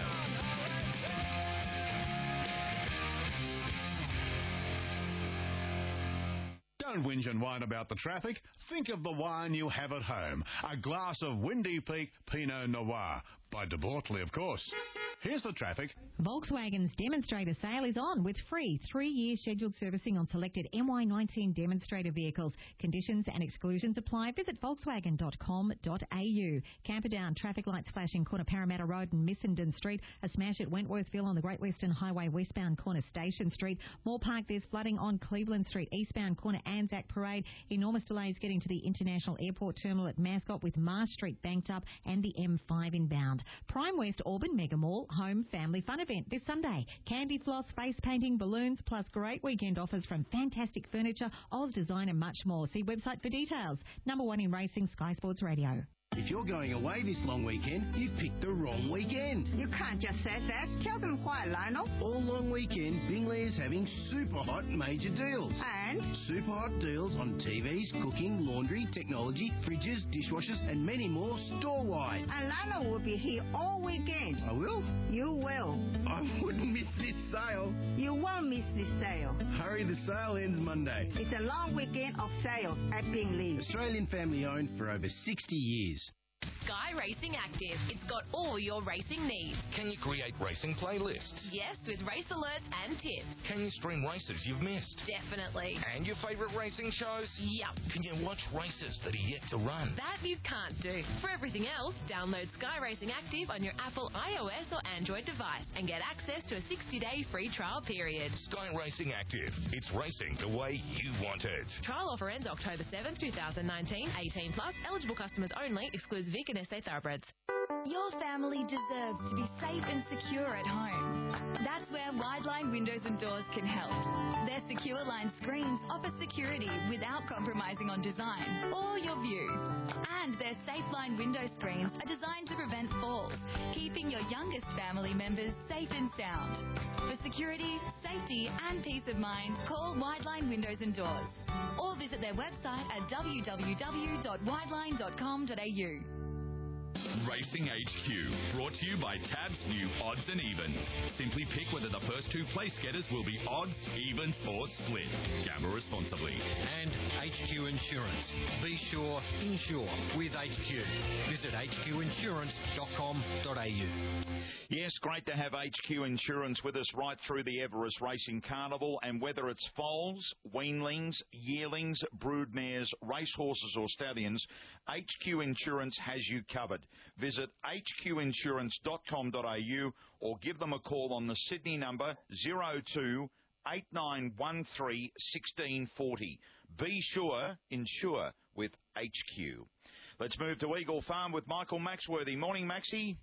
Don't whinge and whine about the traffic. Think of the wine you have at home. A glass of Windy Peak Pinot Noir. By De Bortley, of course. Here's the traffic. Volkswagen's demonstrator sale is on with free three-year scheduled servicing on selected M Y nineteen demonstrator vehicles. Conditions and exclusions apply. Visit volkswagen dot com dot a u. Camperdown, traffic lights flashing corner Parramatta Road and Missenden Street. A smash at Wentworthville on the Great Western Highway westbound corner Station Street. Moore Park, there's flooding on Cleveland Street eastbound corner Anzac Parade. Enormous delays getting to the International Airport Terminal at Mascot with Mars Street banked up and the M five inbound. Prime West Auburn Mega Mall Home Family Fun event this Sunday. Candy floss, face painting, balloons, plus great weekend offers from fantastic furniture, Oz Design and much more. See website for details. Number one in racing, Sky Sports Radio. If you're going away this long weekend, you've picked the wrong weekend. You can't just say that. Tell them why, Lionel. All long weekend, Bingley is having super hot major deals. And? Super hot deals on T Vs, cooking, laundry, technology, fridges, dishwashers, and many more store-wide. And Lionel will be here all weekend. I will? You will. I wouldn't miss this sale. You won't miss this sale. Hurry, the sale ends Monday. It's a long weekend of sales at Bingley. Australian family owned for over sixty years. Sky Racing Active. It's got all your racing needs. Can you create racing playlists? Yes, with race alerts and tips. Can you stream races you've missed? Definitely. And your favourite racing shows? Yep. Can you watch races that are yet to run? That you can't do. For everything else, download Sky Racing Active on your Apple iOS or Android device and get access to a sixty-day free trial period. Sky Racing Active. It's racing the way you want it. Trial offer ends October seventh, twenty nineteen. eighteen plus. Eligible customers only. Excludes Vic and S A Thoroughbreds. Your family deserves to be safe and secure at home. That's where Wideline Windows and Doors can help. Their Secure Line screens offer security without compromising on design or your view. And their SafeLine window screens are designed to prevent falls, keeping your youngest family members safe and sound. For security, safety and peace of mind, call Wideline Windows and Doors or visit their website at w w w dot wideline dot com dot a u. Racing H Q, brought to you by Tab's new Odds and Evens. Simply pick whether the first two place getters will be odds, evens or split. Gamble responsibly. And H Q Insurance. Be sure, insure with H Q. Visit h q insurance dot com dot a u. Yes, great to have H Q Insurance with us right through the Everest Racing Carnival, and whether it's foals, weanlings, yearlings, broodmares, racehorses or stallions, H Q Insurance has you covered. Visit h q insurance dot com dot a u or give them a call on the Sydney number zero two eight nine one three one six four zero. Be sure, insure with H Q. Let's move to Eagle Farm with Michael Maxworthy. Morning, Maxie.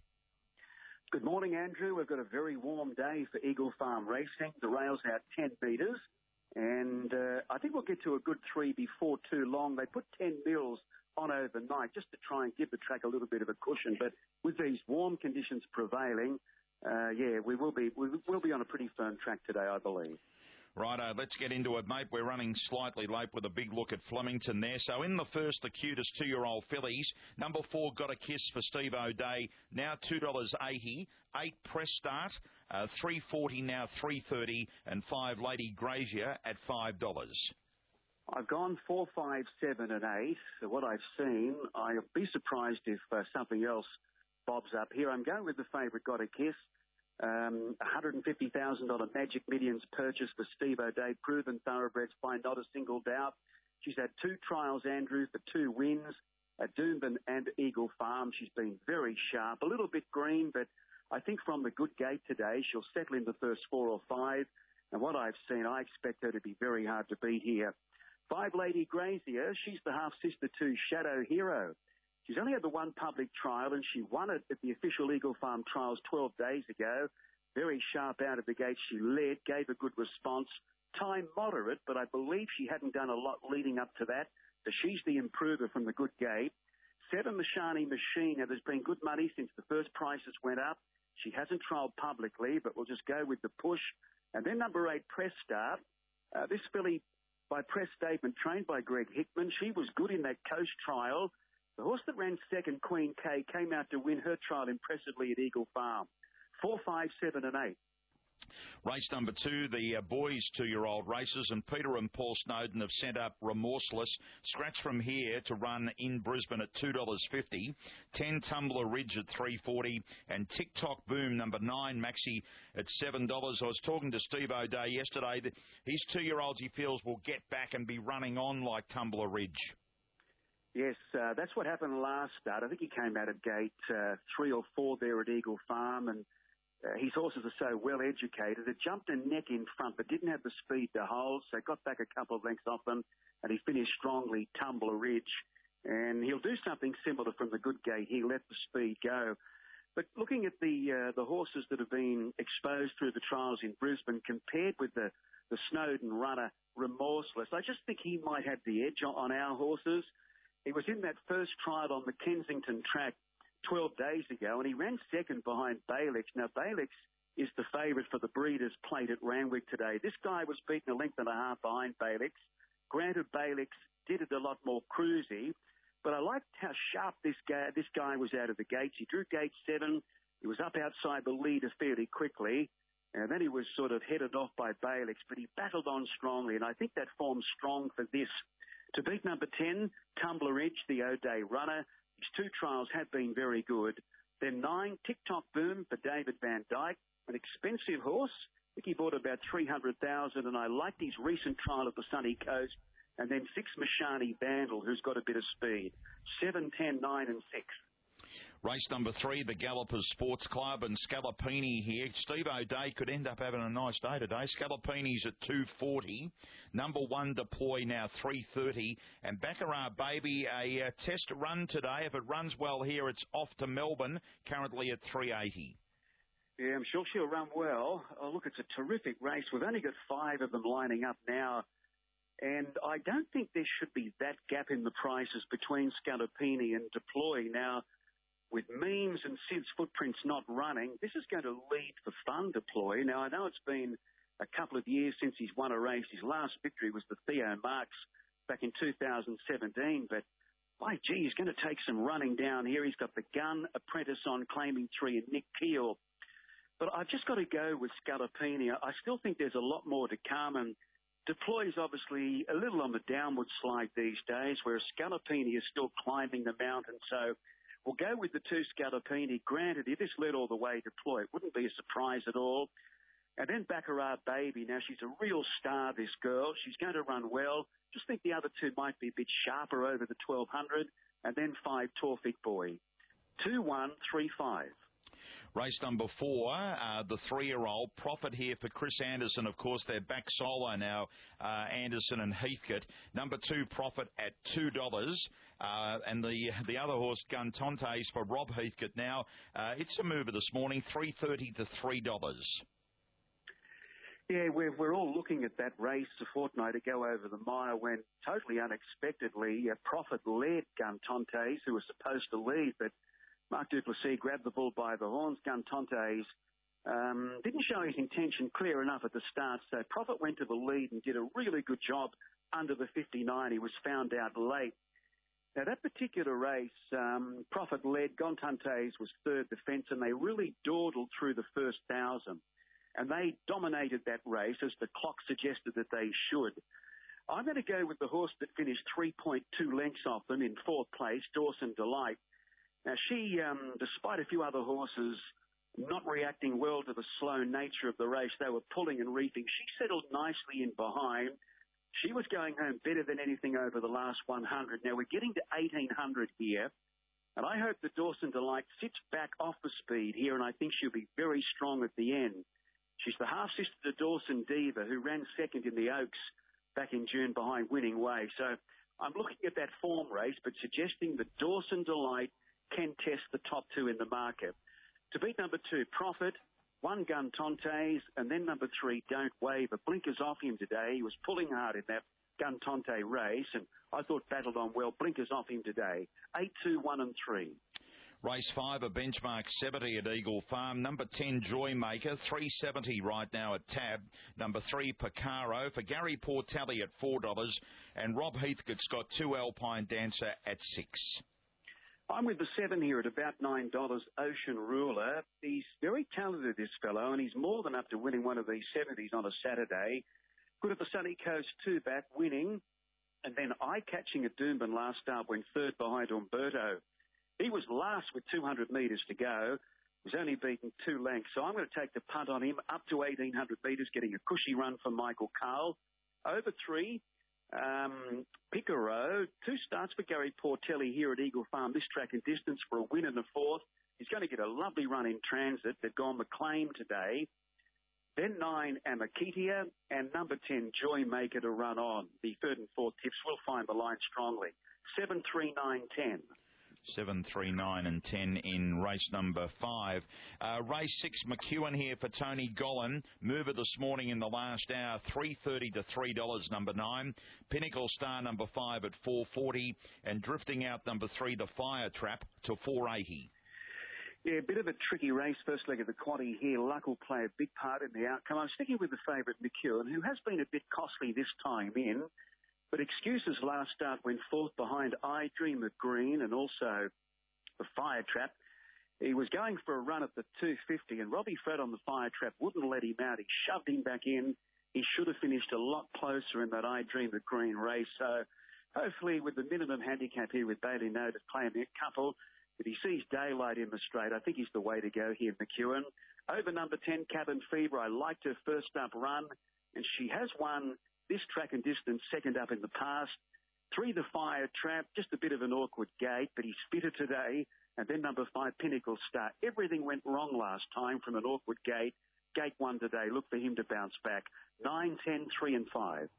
Good morning, Andrew. We've got a very warm day for Eagle Farm racing. The rail's out ten metres, and uh, I think we'll get to a good three before too long. They put ten mils on overnight just to try and give the track a little bit of a cushion, but with these warm conditions prevailing, uh, yeah, we will be we will be on a pretty firm track today, I believe. Righto, let's get into it, mate. We're running slightly late with a big look at Flemington there. So in the first, the cutest two-year-old fillies. Number four, Got a Kiss for Steve O'Day, now two dollars eighty. Eight, Press Start, uh, three forty now three thirty, and five, Lady Grazier at five dollars. I've gone four, five, seven, and eight. So what I've seen, I'll be surprised if uh, something else bobs up here. I'm going with the favourite, Got a Kiss. Um, one hundred fifty thousand dollars Magic Millions purchase for Steve O'Day. Proven thoroughbreds by not a single doubt. She's had two trials, Andrew, for two wins at Doomben and Eagle Farm. She's been very sharp, a little bit green, but I think from the good gate today, she'll settle in the first four or five. And what I've seen, I expect her to be very hard to beat here. Five, Lady Grazier. She's the half-sister to Shadow Hero. She's only had the one public trial, and she won it at the official Eagle Farm trials twelve days ago. Very sharp out of the gate. She led, gave a good response. Time moderate, but I believe she hadn't done a lot leading up to that. So she's the improver from the good gate. Seven, Mashani Machine. Now, there's been good money since the first prices went up. She hasn't trialled publicly, but we'll just go with the push. And then number eight, Press Start. Uh, this filly by Press Statement, trained by Greg Hickman. She was good in that Coast trial. The horse that ran second, Queen K, came out to win her trial impressively at Eagle Farm. Four, five, seven, and eight. Race number two, the uh, boys' two-year-old races, and Peter and Paul Snowden have sent up Remorseless. Scratch from here to run in Brisbane at two dollars fifty. ten, Tumbler Ridge at three forty, and TikTok Boom number nine, Maxi at seven dollars. I was talking to Steve O'Day yesterday. That his two-year-olds, he feels, will get back and be running on like Tumbler Ridge. Yes, uh, that's what happened last start. I think he came out of gate uh, three or four there at Eagle Farm, and uh, his horses are so well educated. It jumped a neck in front, but didn't have the speed to hold, so got back a couple of lengths off them, and he finished strongly, Tumbler Ridge. And he'll do something similar from the good gate. He let the speed go. But looking at the uh, the horses that have been exposed through the trials in Brisbane, compared with the, the Snowden runner, Remorseless, I just think he might have the edge on, on our horses. He was in that first trial on the Kensington track twelve days ago, and he ran second behind Bailix. Now, Bailix is the favourite for the Breeders' Plate at Randwick today. This guy was beaten a length and a half behind Bailix. Granted, Bailix did it a lot more cruisy, but I liked how sharp this guy, this guy was out of the gates. He drew gate seven. He was up outside the leader fairly quickly, and then he was sort of headed off by Bailix, but he battled on strongly, and I think that form's strong for this. To beat number ten, Tumbler Ridge, the O'Day runner. His two trials have been very good. Then nine, TikTok Boom for David Van Dyke, an expensive horse. I think he bought about three hundred thousand dollars, and I liked his recent trial at the Sunny Coast. And then six, Mashani Vandal, who's got a bit of speed. Seven, ten, nine, and six. Race number three, the Gallopers Sports Club, and Scalapini here. Steve O'Day could end up having a nice day today. Scalapini's at two forty. Number one, Deploy, now three thirty. And Baccarat Baby, a uh, test run today. If it runs well here, it's off to Melbourne, currently at three eighty. Yeah, I'm sure she'll run well. Oh, look, it's a terrific race. We've only got five of them lining up now. And I don't think there should be that gap in the prices between Scalapini and Deploy. Now, with Memes and Sid's footprints not running, this is going to lead for fun, Deploy. Now, I know it's been a couple of years since he's won a race. His last victory was the Theo Marks back in two thousand seventeen, but by gee, he's going to take some running down here. He's got the Gun, Apprentice on, Claiming Three, and Nick Keel. But I've just got to go with Scalapini. I still think there's a lot more to come, and Deploy is obviously a little on the downward slide these days, whereas Scalapini is still climbing the mountain. So we'll go with the two Scalapini. Granted, if this led all the way, Deploy, it wouldn't be a surprise at all. And then Baccarat Baby. Now, she's a real star, this girl. She's going to run well. Just think the other two might be a bit sharper over the twelve hundred. And then five, Torfik Boy. Two, one, three, five. Race number four, uh, the three-year-old. Profit here for Chris Anderson. Of course, they're back solo now, uh, Anderson and Heathcote. Number two, Profit at two dollars. Uh, and the the other horse, Gun Tontes, for Rob Heathcote now. Uh, it's a mover this morning, three thirty to three dollars. Yeah, we're, we're all looking at that race a fortnight ago over the mile when, totally unexpectedly, uh, Profit led Gun Tontes, who was supposed to lead, but Mark Duplessis grabbed the bull by the horns. Gun Tontes um, didn't show his intention clear enough at the start, so Profit went to the lead and did a really good job under the fifty-nine. He was found out late. Now, that particular race, um, Profit led. Gun Tontes was third defence, and they really dawdled through the first thousand. And they dominated that race, as the clock suggested that they should. I'm going to go with the horse that finished three point two lengths off them in fourth place, Dawson Delight. Now, she, um, despite a few other horses not reacting well to the slow nature of the race, they were pulling and reaping. She settled nicely in behind. She was going home better than anything over the last one hundred. Now, we're getting to eighteen hundred here, and I hope that Dawson Delight sits back off the speed here, and I think she'll be very strong at the end. She's the half-sister to Dawson Diva, who ran second in the Oaks back in June behind Winning Way. So I'm looking at that form race, but suggesting that Dawson Delight can test the top two in the market. To beat number two, Profit, one, Gun Tontes, and then number three, Don't Waver. Blinkers off him today. He was pulling hard in that Gun Tonte race, and I thought battled on well. Blinkers off him today. Eight, two, one, and three. Race five, a benchmark seventy at Eagle Farm. Number ten, Joymaker, three seventy right now at Tab. Number three, Picaro for Gary Portelli at four dollars. And Rob Heathcote's got two, Alpine Dancer at six. I'm with the seven here at about nine dollars, Ocean Ruler. He's very talented, this fellow, and he's more than up to winning one of these seventies on a Saturday. Good at the Sunny Coast, two back, winning. And then eye-catching at Doomben last start, went third behind Umberto. He was last with two hundred metres to go. Was only beaten two lengths. So I'm going to take the punt on him up to eighteen hundred metres, getting a cushy run from Michael Carl. Over three, um, Picaro. Two starts for Gary Portelli here at Eagle Farm. This track and distance for a win in the fourth. He's going to get a lovely run in transit. They've gone McLean today. Then nine, Amaketia, and number ten, Joymaker to run on. The third and fourth tips will find the line strongly. Seven, three, nine, ten. Seven, three, nine, and ten in race number five. Uh, race six, McEwen here for Tony Gollan. Mover this morning in the last hour, three thirty to three dollars. Number nine. Pinnacle Star number five at four forty, and drifting out number three, the Fire Trap to four eighty. Yeah, a bit of a tricky race, first leg of the quaddie here. Luck will play a big part in the outcome. I'm sticking with the favourite McEwen, who has been a bit costly this time in. But excuses last start went fourth behind I Dream of Green and also the Fire Trap. He was going for a run at the two fifty, and Robbie Fred on the Fire Trap wouldn't let him out. He shoved him back in. He should have finished a lot closer in that I Dream of Green race. So hopefully with the minimum handicap here with Bailey Noted playing the couple, if he sees daylight in the straight, I think he's the way to go here, McEwen. Over number ten, Cabin Fever, I liked her first up run, and she has won this track and distance second up in the past. Three, The Fire Trap, just a bit of an awkward gate, but he's fitter today. And then number five, Pinnacle Star. Everything went wrong last time from an awkward gate. Gate one today. Look for him to bounce back. Nine, ten, three and five.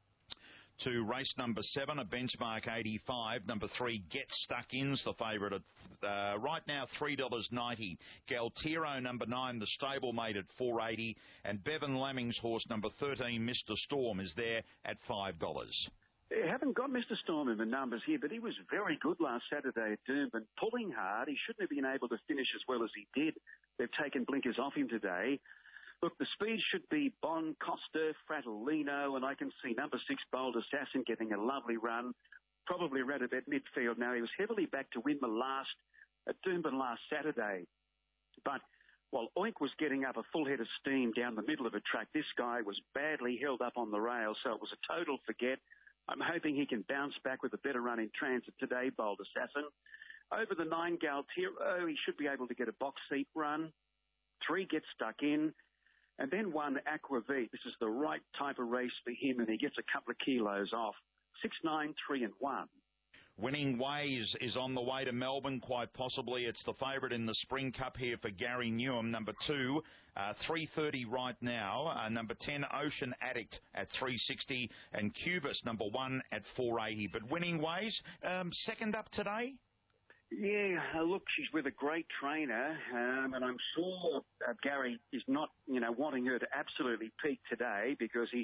To race number seven, a benchmark eighty-five. Number three, Get Stuck In's the favourite at uh, right now three dollars ninety. Galtiro number nine, the stablemate at four dollars eighty, and Bevan Lamming's horse number thirteen, Mister Storm, is there at five dollars. They haven't got Mister Storm in the numbers here, but he was very good last Saturday at Doomben, pulling hard. He shouldn't have been able to finish as well as he did. They've taken blinkers off him today. Look, the speed should be Bon, Costa, Fratellino, and I can see number six, Bold Assassin, getting a lovely run. Probably right about midfield now. He was heavily back to win the last at Doomben last Saturday. But while Oink was getting up a full head of steam down the middle of a track, this guy was badly held up on the rail, so it was a total forget. I'm hoping he can bounce back with a better run in transit today, Bold Assassin. Over the nine, Galtiro, he should be able to get a box seat run. Three, Get Stuck In. And then one, Aquavit. This is the right type of race for him, and he gets a couple of kilos off. Six, nine, three and one. Winning Ways is on the way to Melbourne, quite possibly. It's the favourite in the Spring Cup here for Gary Newham. Number two, uh, three thirty right now. Uh, number ten, Ocean Addict at three sixty. And Cubis, number one, at four eighty. But Winning Ways, um, second up today? Yeah, uh, look, she's with a great trainer, um, and I'm sure uh, Gary is not, you know, wanting her to absolutely peak today because he's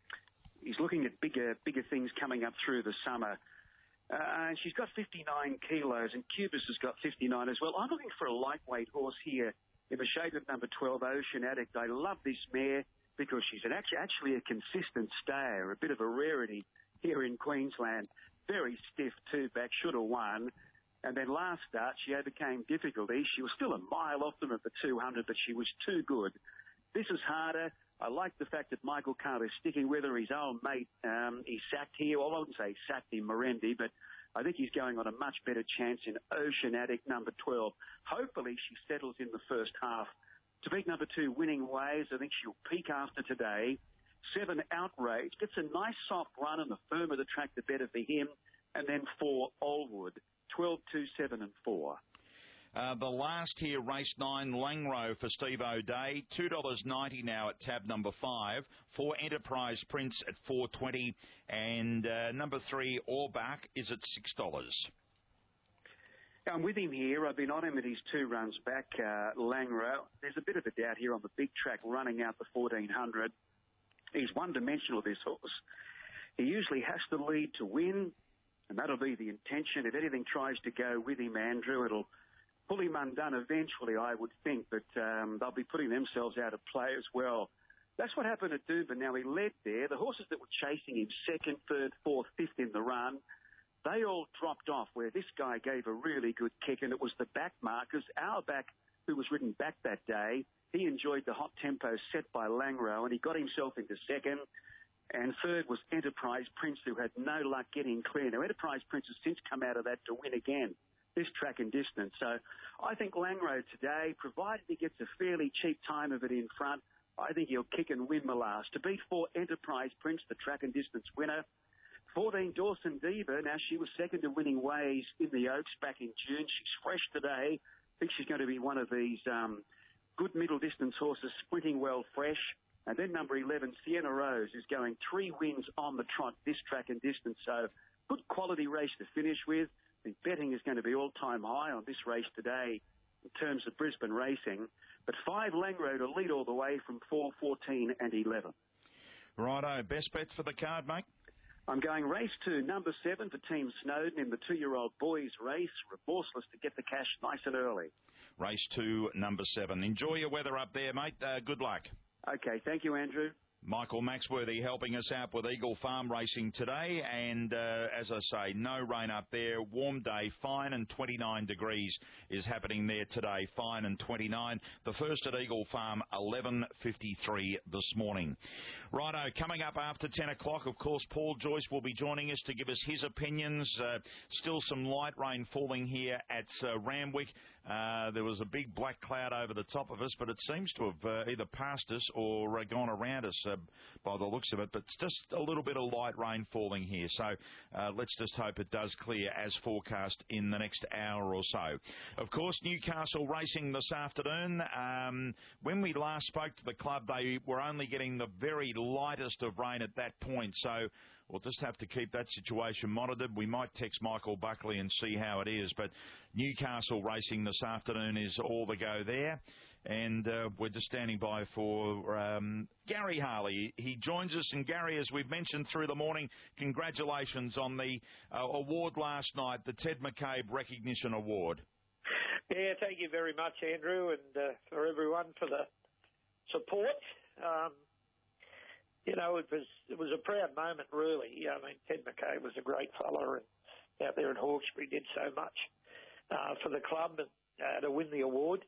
he's looking at bigger bigger things coming up through the summer. Uh, and she's got fifty-nine kilos, and Cubis has got fifty-nine as well. I'm looking for a lightweight horse here in the shade of number twelve, Ocean Addict. I love this mare because she's an actually, actually a consistent stayer, a bit of a rarity here in Queensland. Very stiff, two back, should have won. And then last start, she overcame difficulty. She was still a mile off them at the two hundred, but she was too good. This is harder. I like the fact that Michael Carter is sticking with her. His old mate, um, he sacked here. Well, I wouldn't say sacked him, Morendi, but I think he's going on a much better chance in Ocean Addict, number twelve. Hopefully she settles in the first half. To beat number two, Winning Ways, I think she'll peak after today. Seven, Outrage, gets a nice soft run, and the firmer the track, the better for him. And then four, Allwood. twelve, two, seven and four. Uh, the last here, race nine, Langro for Steve O'Day. two dollars ninety now at tab number five. Four, Enterprise Prince at four twenty. And uh, number three, Orbach, is at six dollars. I'm with him here. I've been on him at his two runs back, uh, Langro. There's a bit of a doubt here on the big track running out the fourteen hundred. He's one-dimensional, this horse. He usually has to lead to win. And that'll be the intention. If anything tries to go with him, Andrew, it'll pull him undone eventually, I would think. But um, they'll be putting themselves out of play as well. That's what happened at Doomben. Now, he led there. The horses that were chasing him, second, third, fourth, fifth in the run, they all dropped off, where this guy gave a really good kick, and it was the back markers. Our back, who was ridden back that day, he enjoyed the hot tempo set by Langro, and he got himself into second. And third was Enterprise Prince, who had no luck getting clear. Now, Enterprise Prince has since come out of that to win again, this track and distance. So I think Langro today, provided he gets a fairly cheap time of it in front, I think he'll kick and win the last. To beat four, Enterprise Prince, the track and distance winner. fourteen, Dawson Diva. Now, she was second to Winning Ways in the Oaks back in June. She's fresh today. I think she's going to be one of these um, good middle distance horses, sprinting well fresh. And then number eleven, Sienna Rose, is going three wins on the trot this track and distance. So good quality race to finish with. I think betting is going to be all-time high on this race today in terms of Brisbane racing. But five, Langro to lead all the way from four, fourteen and eleven. Righto. Best bets for the card, mate? I'm going race two, number seven for Team Snowden in the two-year-old boys race. Remorseless to get the cash nice and early. Race two, number seven. Enjoy your weather up there, mate. Uh, good luck. Okay, thank you, Andrew. Michael Maxworthy helping us out with Eagle Farm Racing today, and uh, as I say, no rain up there. Warm day, fine and twenty-nine degrees is happening there today. Fine and twenty-nine. The first at Eagle Farm, eleven fifty-three this morning. Righto, coming up after ten o'clock, of course, Paul Joyce will be joining us to give us his opinions. Uh, still some light rain falling here at uh, Randwick. Uh, there was a big black cloud over the top of us, but it seems to have uh, either passed us or uh, gone around us uh, by the looks of it. But it's just a little bit of light rain falling here. So uh, let's just hope it does clear as forecast in the next hour or so. Of course, Newcastle racing this afternoon. Um, when we last spoke to the club, they were only getting the very lightest of rain at that point. So we'll just have to keep that situation monitored. We might text Michael Buckley and see how it is. But Newcastle racing this afternoon is all the go there. And uh, we're just standing by for um, Gary Harley. He joins us. And Gary, as we've mentioned through the morning, congratulations on the uh, award last night, the Ted McCabe Recognition Award. Yeah, thank you very much, Andrew, and uh, for everyone for the support. Um, You know, it was it was a proud moment, really. I mean, Ted McCabe was a great fella, and out there in Hawkesbury did so much uh, for the club and uh, to win the award.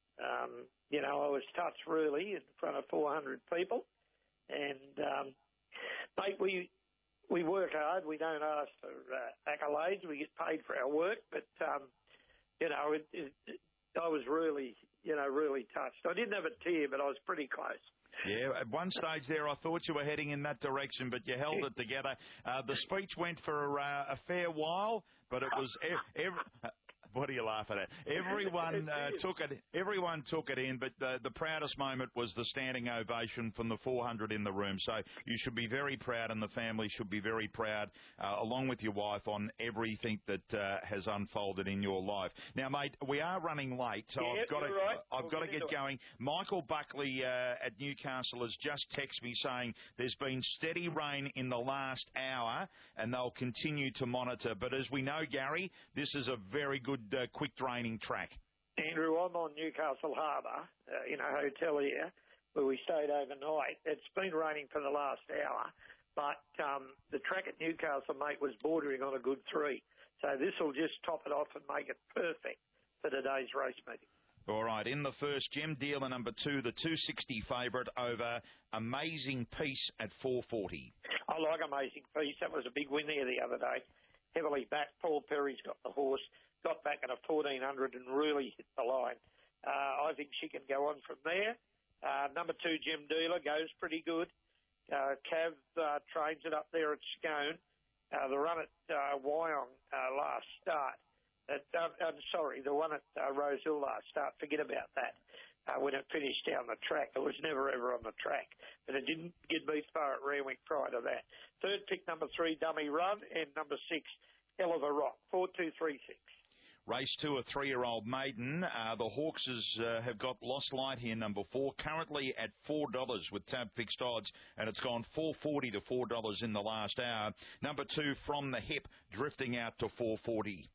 Um, you know, I was touched, really, in front of four hundred people. And, um, mate, we we work hard. We don't ask for uh, accolades. We get paid for our work. But, um, you know, it, it, it, I was really, you know, really touched. I didn't have a tear, but I was pretty close. Yeah, at one stage there I thought you were heading in that direction, but you held it together. Uh, the speech went for uh, a fair while, but it was... Every, every, what are you laughing at? Everyone uh, took it. Everyone took it in, but the, the proudest moment was the standing ovation from the four hundred in the room. So you should be very proud, and the family should be very proud, uh, along with your wife, on everything that uh, has unfolded in your life. Now, mate, we are running late, so yeah, I've got to. Right. I've we'll got to get get going. Michael Buckley uh, at Newcastle has just texted me saying there's been steady rain in the last hour, and they'll continue to monitor. But as we know, Gary, this is a very good Uh, quick draining track. Andrew, I'm on Newcastle Harbour uh, in a hotel here where we stayed overnight. It's been raining for the last hour, but um, the track at Newcastle, mate, was bordering on a good three. So this will just top it off and make it perfect for today's race meeting. All right, in the first, Gem Dealer number two, the two sixty favourite over Amazing Peace at four forty. I like Amazing Peace. That was a big win there the other day. Heavily backed. Paul Perry's got the horse. Got back in a fourteen hundred and really hit the line. Uh, I think she can go on from there. Uh, number two, Gem Dealer, goes pretty good. Uh, Cav uh, trains it up there at Scone. Uh, the run at uh, Wyong uh, last start. At, uh, I'm sorry, the one at uh, Rose Hill last start. Forget about that. Uh, when it finished down the track, it was never ever on the track. But it didn't get beat far at Randwick prior to that. Third pick, number three, Dummy Run, and number six, Hell of a Rock. Four, two, three, six. Race two, a three-year-old maiden. Uh, the Hawkses uh, have got Lost Light here, number four, currently at four dollars with tab fixed odds, and it's gone four forty to four dollars in the last hour. Number two, From the Hip, drifting out to four forty.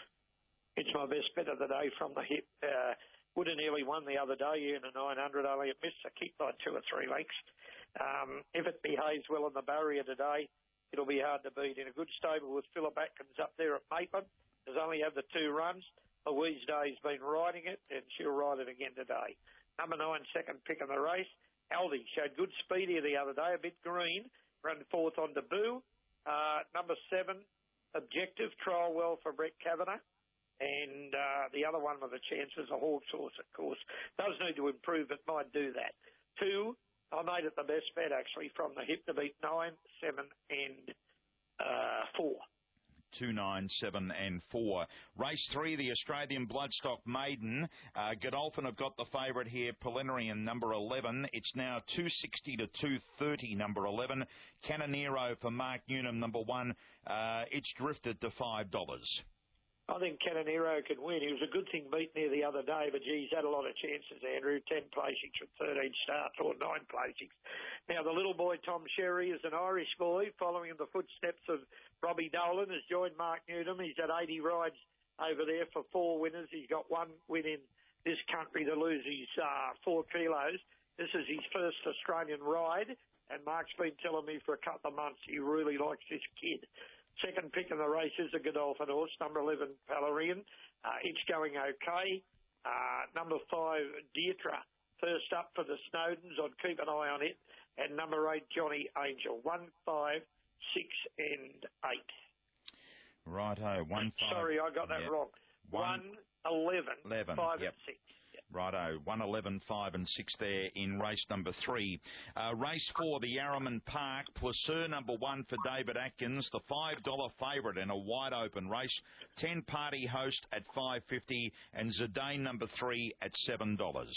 It's my best bet of the day, From the Hip. Uh, would have nearly won the other day in a nine hundred, only it missed a kick by two or three lengths. Um, if it behaves well in the barrier today, it'll be hard to beat. In a good stable with Philip Atkins up there at Maitland, has only had the two runs. Louise Day's been riding it, and she'll ride it again today. Number nine, second pick in the race. Aldi showed good speed here the other day, a bit green. Run fourth on debut. Uh, number seven, Objective, trial well for Brett Kavanagh. And uh, the other one with a chance is a Hawks horse, of course. Does need to improve, but might do that. Two, I made it the best bet, actually, From the Hip to beat nine, seven, and uh, four. Two, nine, seven, and four. Race three, the Australian Bloodstock Maiden. Uh, Godolphin have got the favourite here, Polynarian, number eleven. It's now two sixty to two thirty, number eleven. Canonero for Mark Newnham, number one. Uh, it's drifted to five dollars. I think Canonero can win. He was a good thing beaten here the other day, but geez, had a lot of chances, Andrew. Ten placings from thirteen starts, or nine placings. Now, the little boy, Tom Sherry, is an Irish boy, following in the footsteps of Robbie Dolan, has joined Mark Newnham. He's had eighty rides over there for four winners. He's got one win in this country to lose his uh, four kilos. This is his first Australian ride. and Mark's been telling me for a couple of months he really likes this kid. Second pick in the race is a Godolphin horse, number eleven, Valerian. Uh, it's going okay. Uh, number five, Deirdre, first up for the Snowdens. I'd keep an eye on it. And number eight, Johnny Angel. One, five, six, and eight. Righto, one, five. Sorry, I got that yep. wrong. One, one eleven, eleven, five, yep. and six. Righto, one, eleven, five and six there in race number three. Uh, race four, the Yarraman Park, Placer number one for David Atkins, the five dollar favourite in a wide open race. ten Party Host at five fifty and Zidane number three at seven dollars.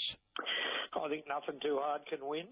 I think nothing too hard can win.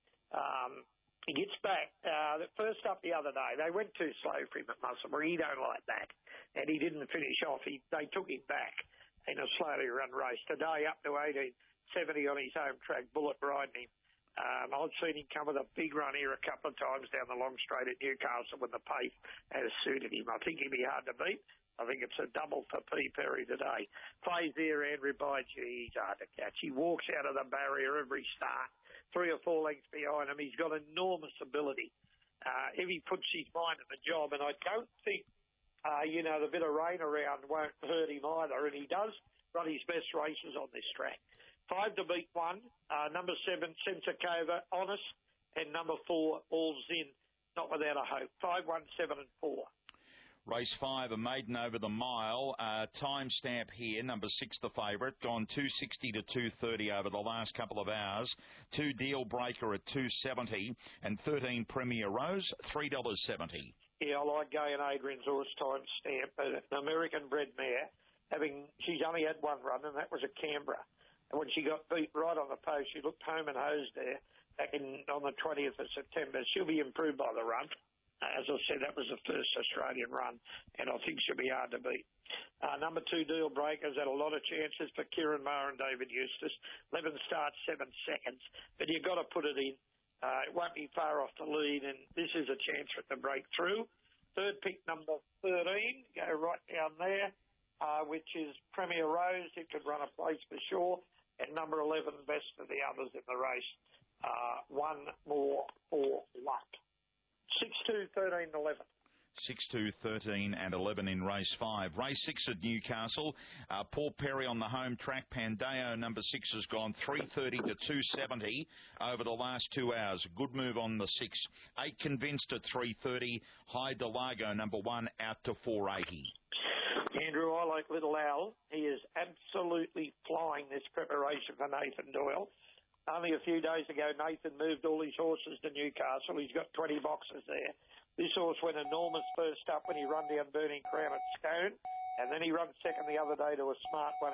Um, he gets back. Uh, first up the other day, they went too slow for him at Musselburgh. He don't like that. And he didn't finish off. He, they took him back in a slowly run race. Today up to eighteen seventy on his home track, Bullet riding him. Um, I've seen him come with a big run here a couple of times down the long straight at Newcastle when the pace has suited him. I think he'd be hard to beat. I think it's a double for P. Perry today. Plays there, Andrew Baidu, he's hard to catch. He walks out of the barrier every start, three or four lengths behind him. He's got enormous ability. Uh, if he puts his mind at the job, and I don't think Uh, you know, the bit of rain around won't hurt him either, and he does run his best races on this track. Five to beat one, uh, number seven, Sensakova, Honest, and number four, All's In, Not Without a Hope. Five, one, seven, and four. Race five, a maiden over the mile. Uh, time stamp here, number six, the favourite, gone two sixty to two thirty over the last couple of hours. Two Deal Breaker at two seventy, and thirteen Premier Rose, three dollars seventy. Yeah, I like Gay and Adrian's horse time stamp, but an American-bred mare, having she's only had one run, and that was at Canberra. And when she got beat right on the post, she looked home and hosed there back in on the twentieth of September. She'll be improved by the run. As I said, that was the first Australian run, and I think she'll be hard to beat. Uh, number two, Deal Breakers, had a lot of chances for Kieran Maher and David Eustace. eleven starts, seven seconds, but you've got to put it in. Uh, it won't be far off the lead, and this is a chance for it to break through. Third pick, number thirteen, go right down there, uh, which is Premier Rose. It could run a place for sure. And number eleven, best of the others in the race. Uh, one more for luck. six, two, thirteen, eleven. six, two, thirteen and eleven in race five. Race six at Newcastle. Uh, Paul Perry on the home track. Pandeo number six has gone three thirty to two seventy over the last two hours. Good move on the six. Eight Convinced at three thirty. High Delago number one out to four eighty. Andrew, I like Little Al. He is absolutely flying this preparation for Nathan Doyle. Only a few days ago, Nathan moved all his horses to Newcastle. He's got twenty boxes there. This horse went enormous first up when he run down Burning Crown at Scone, and then he run second the other day to a smart one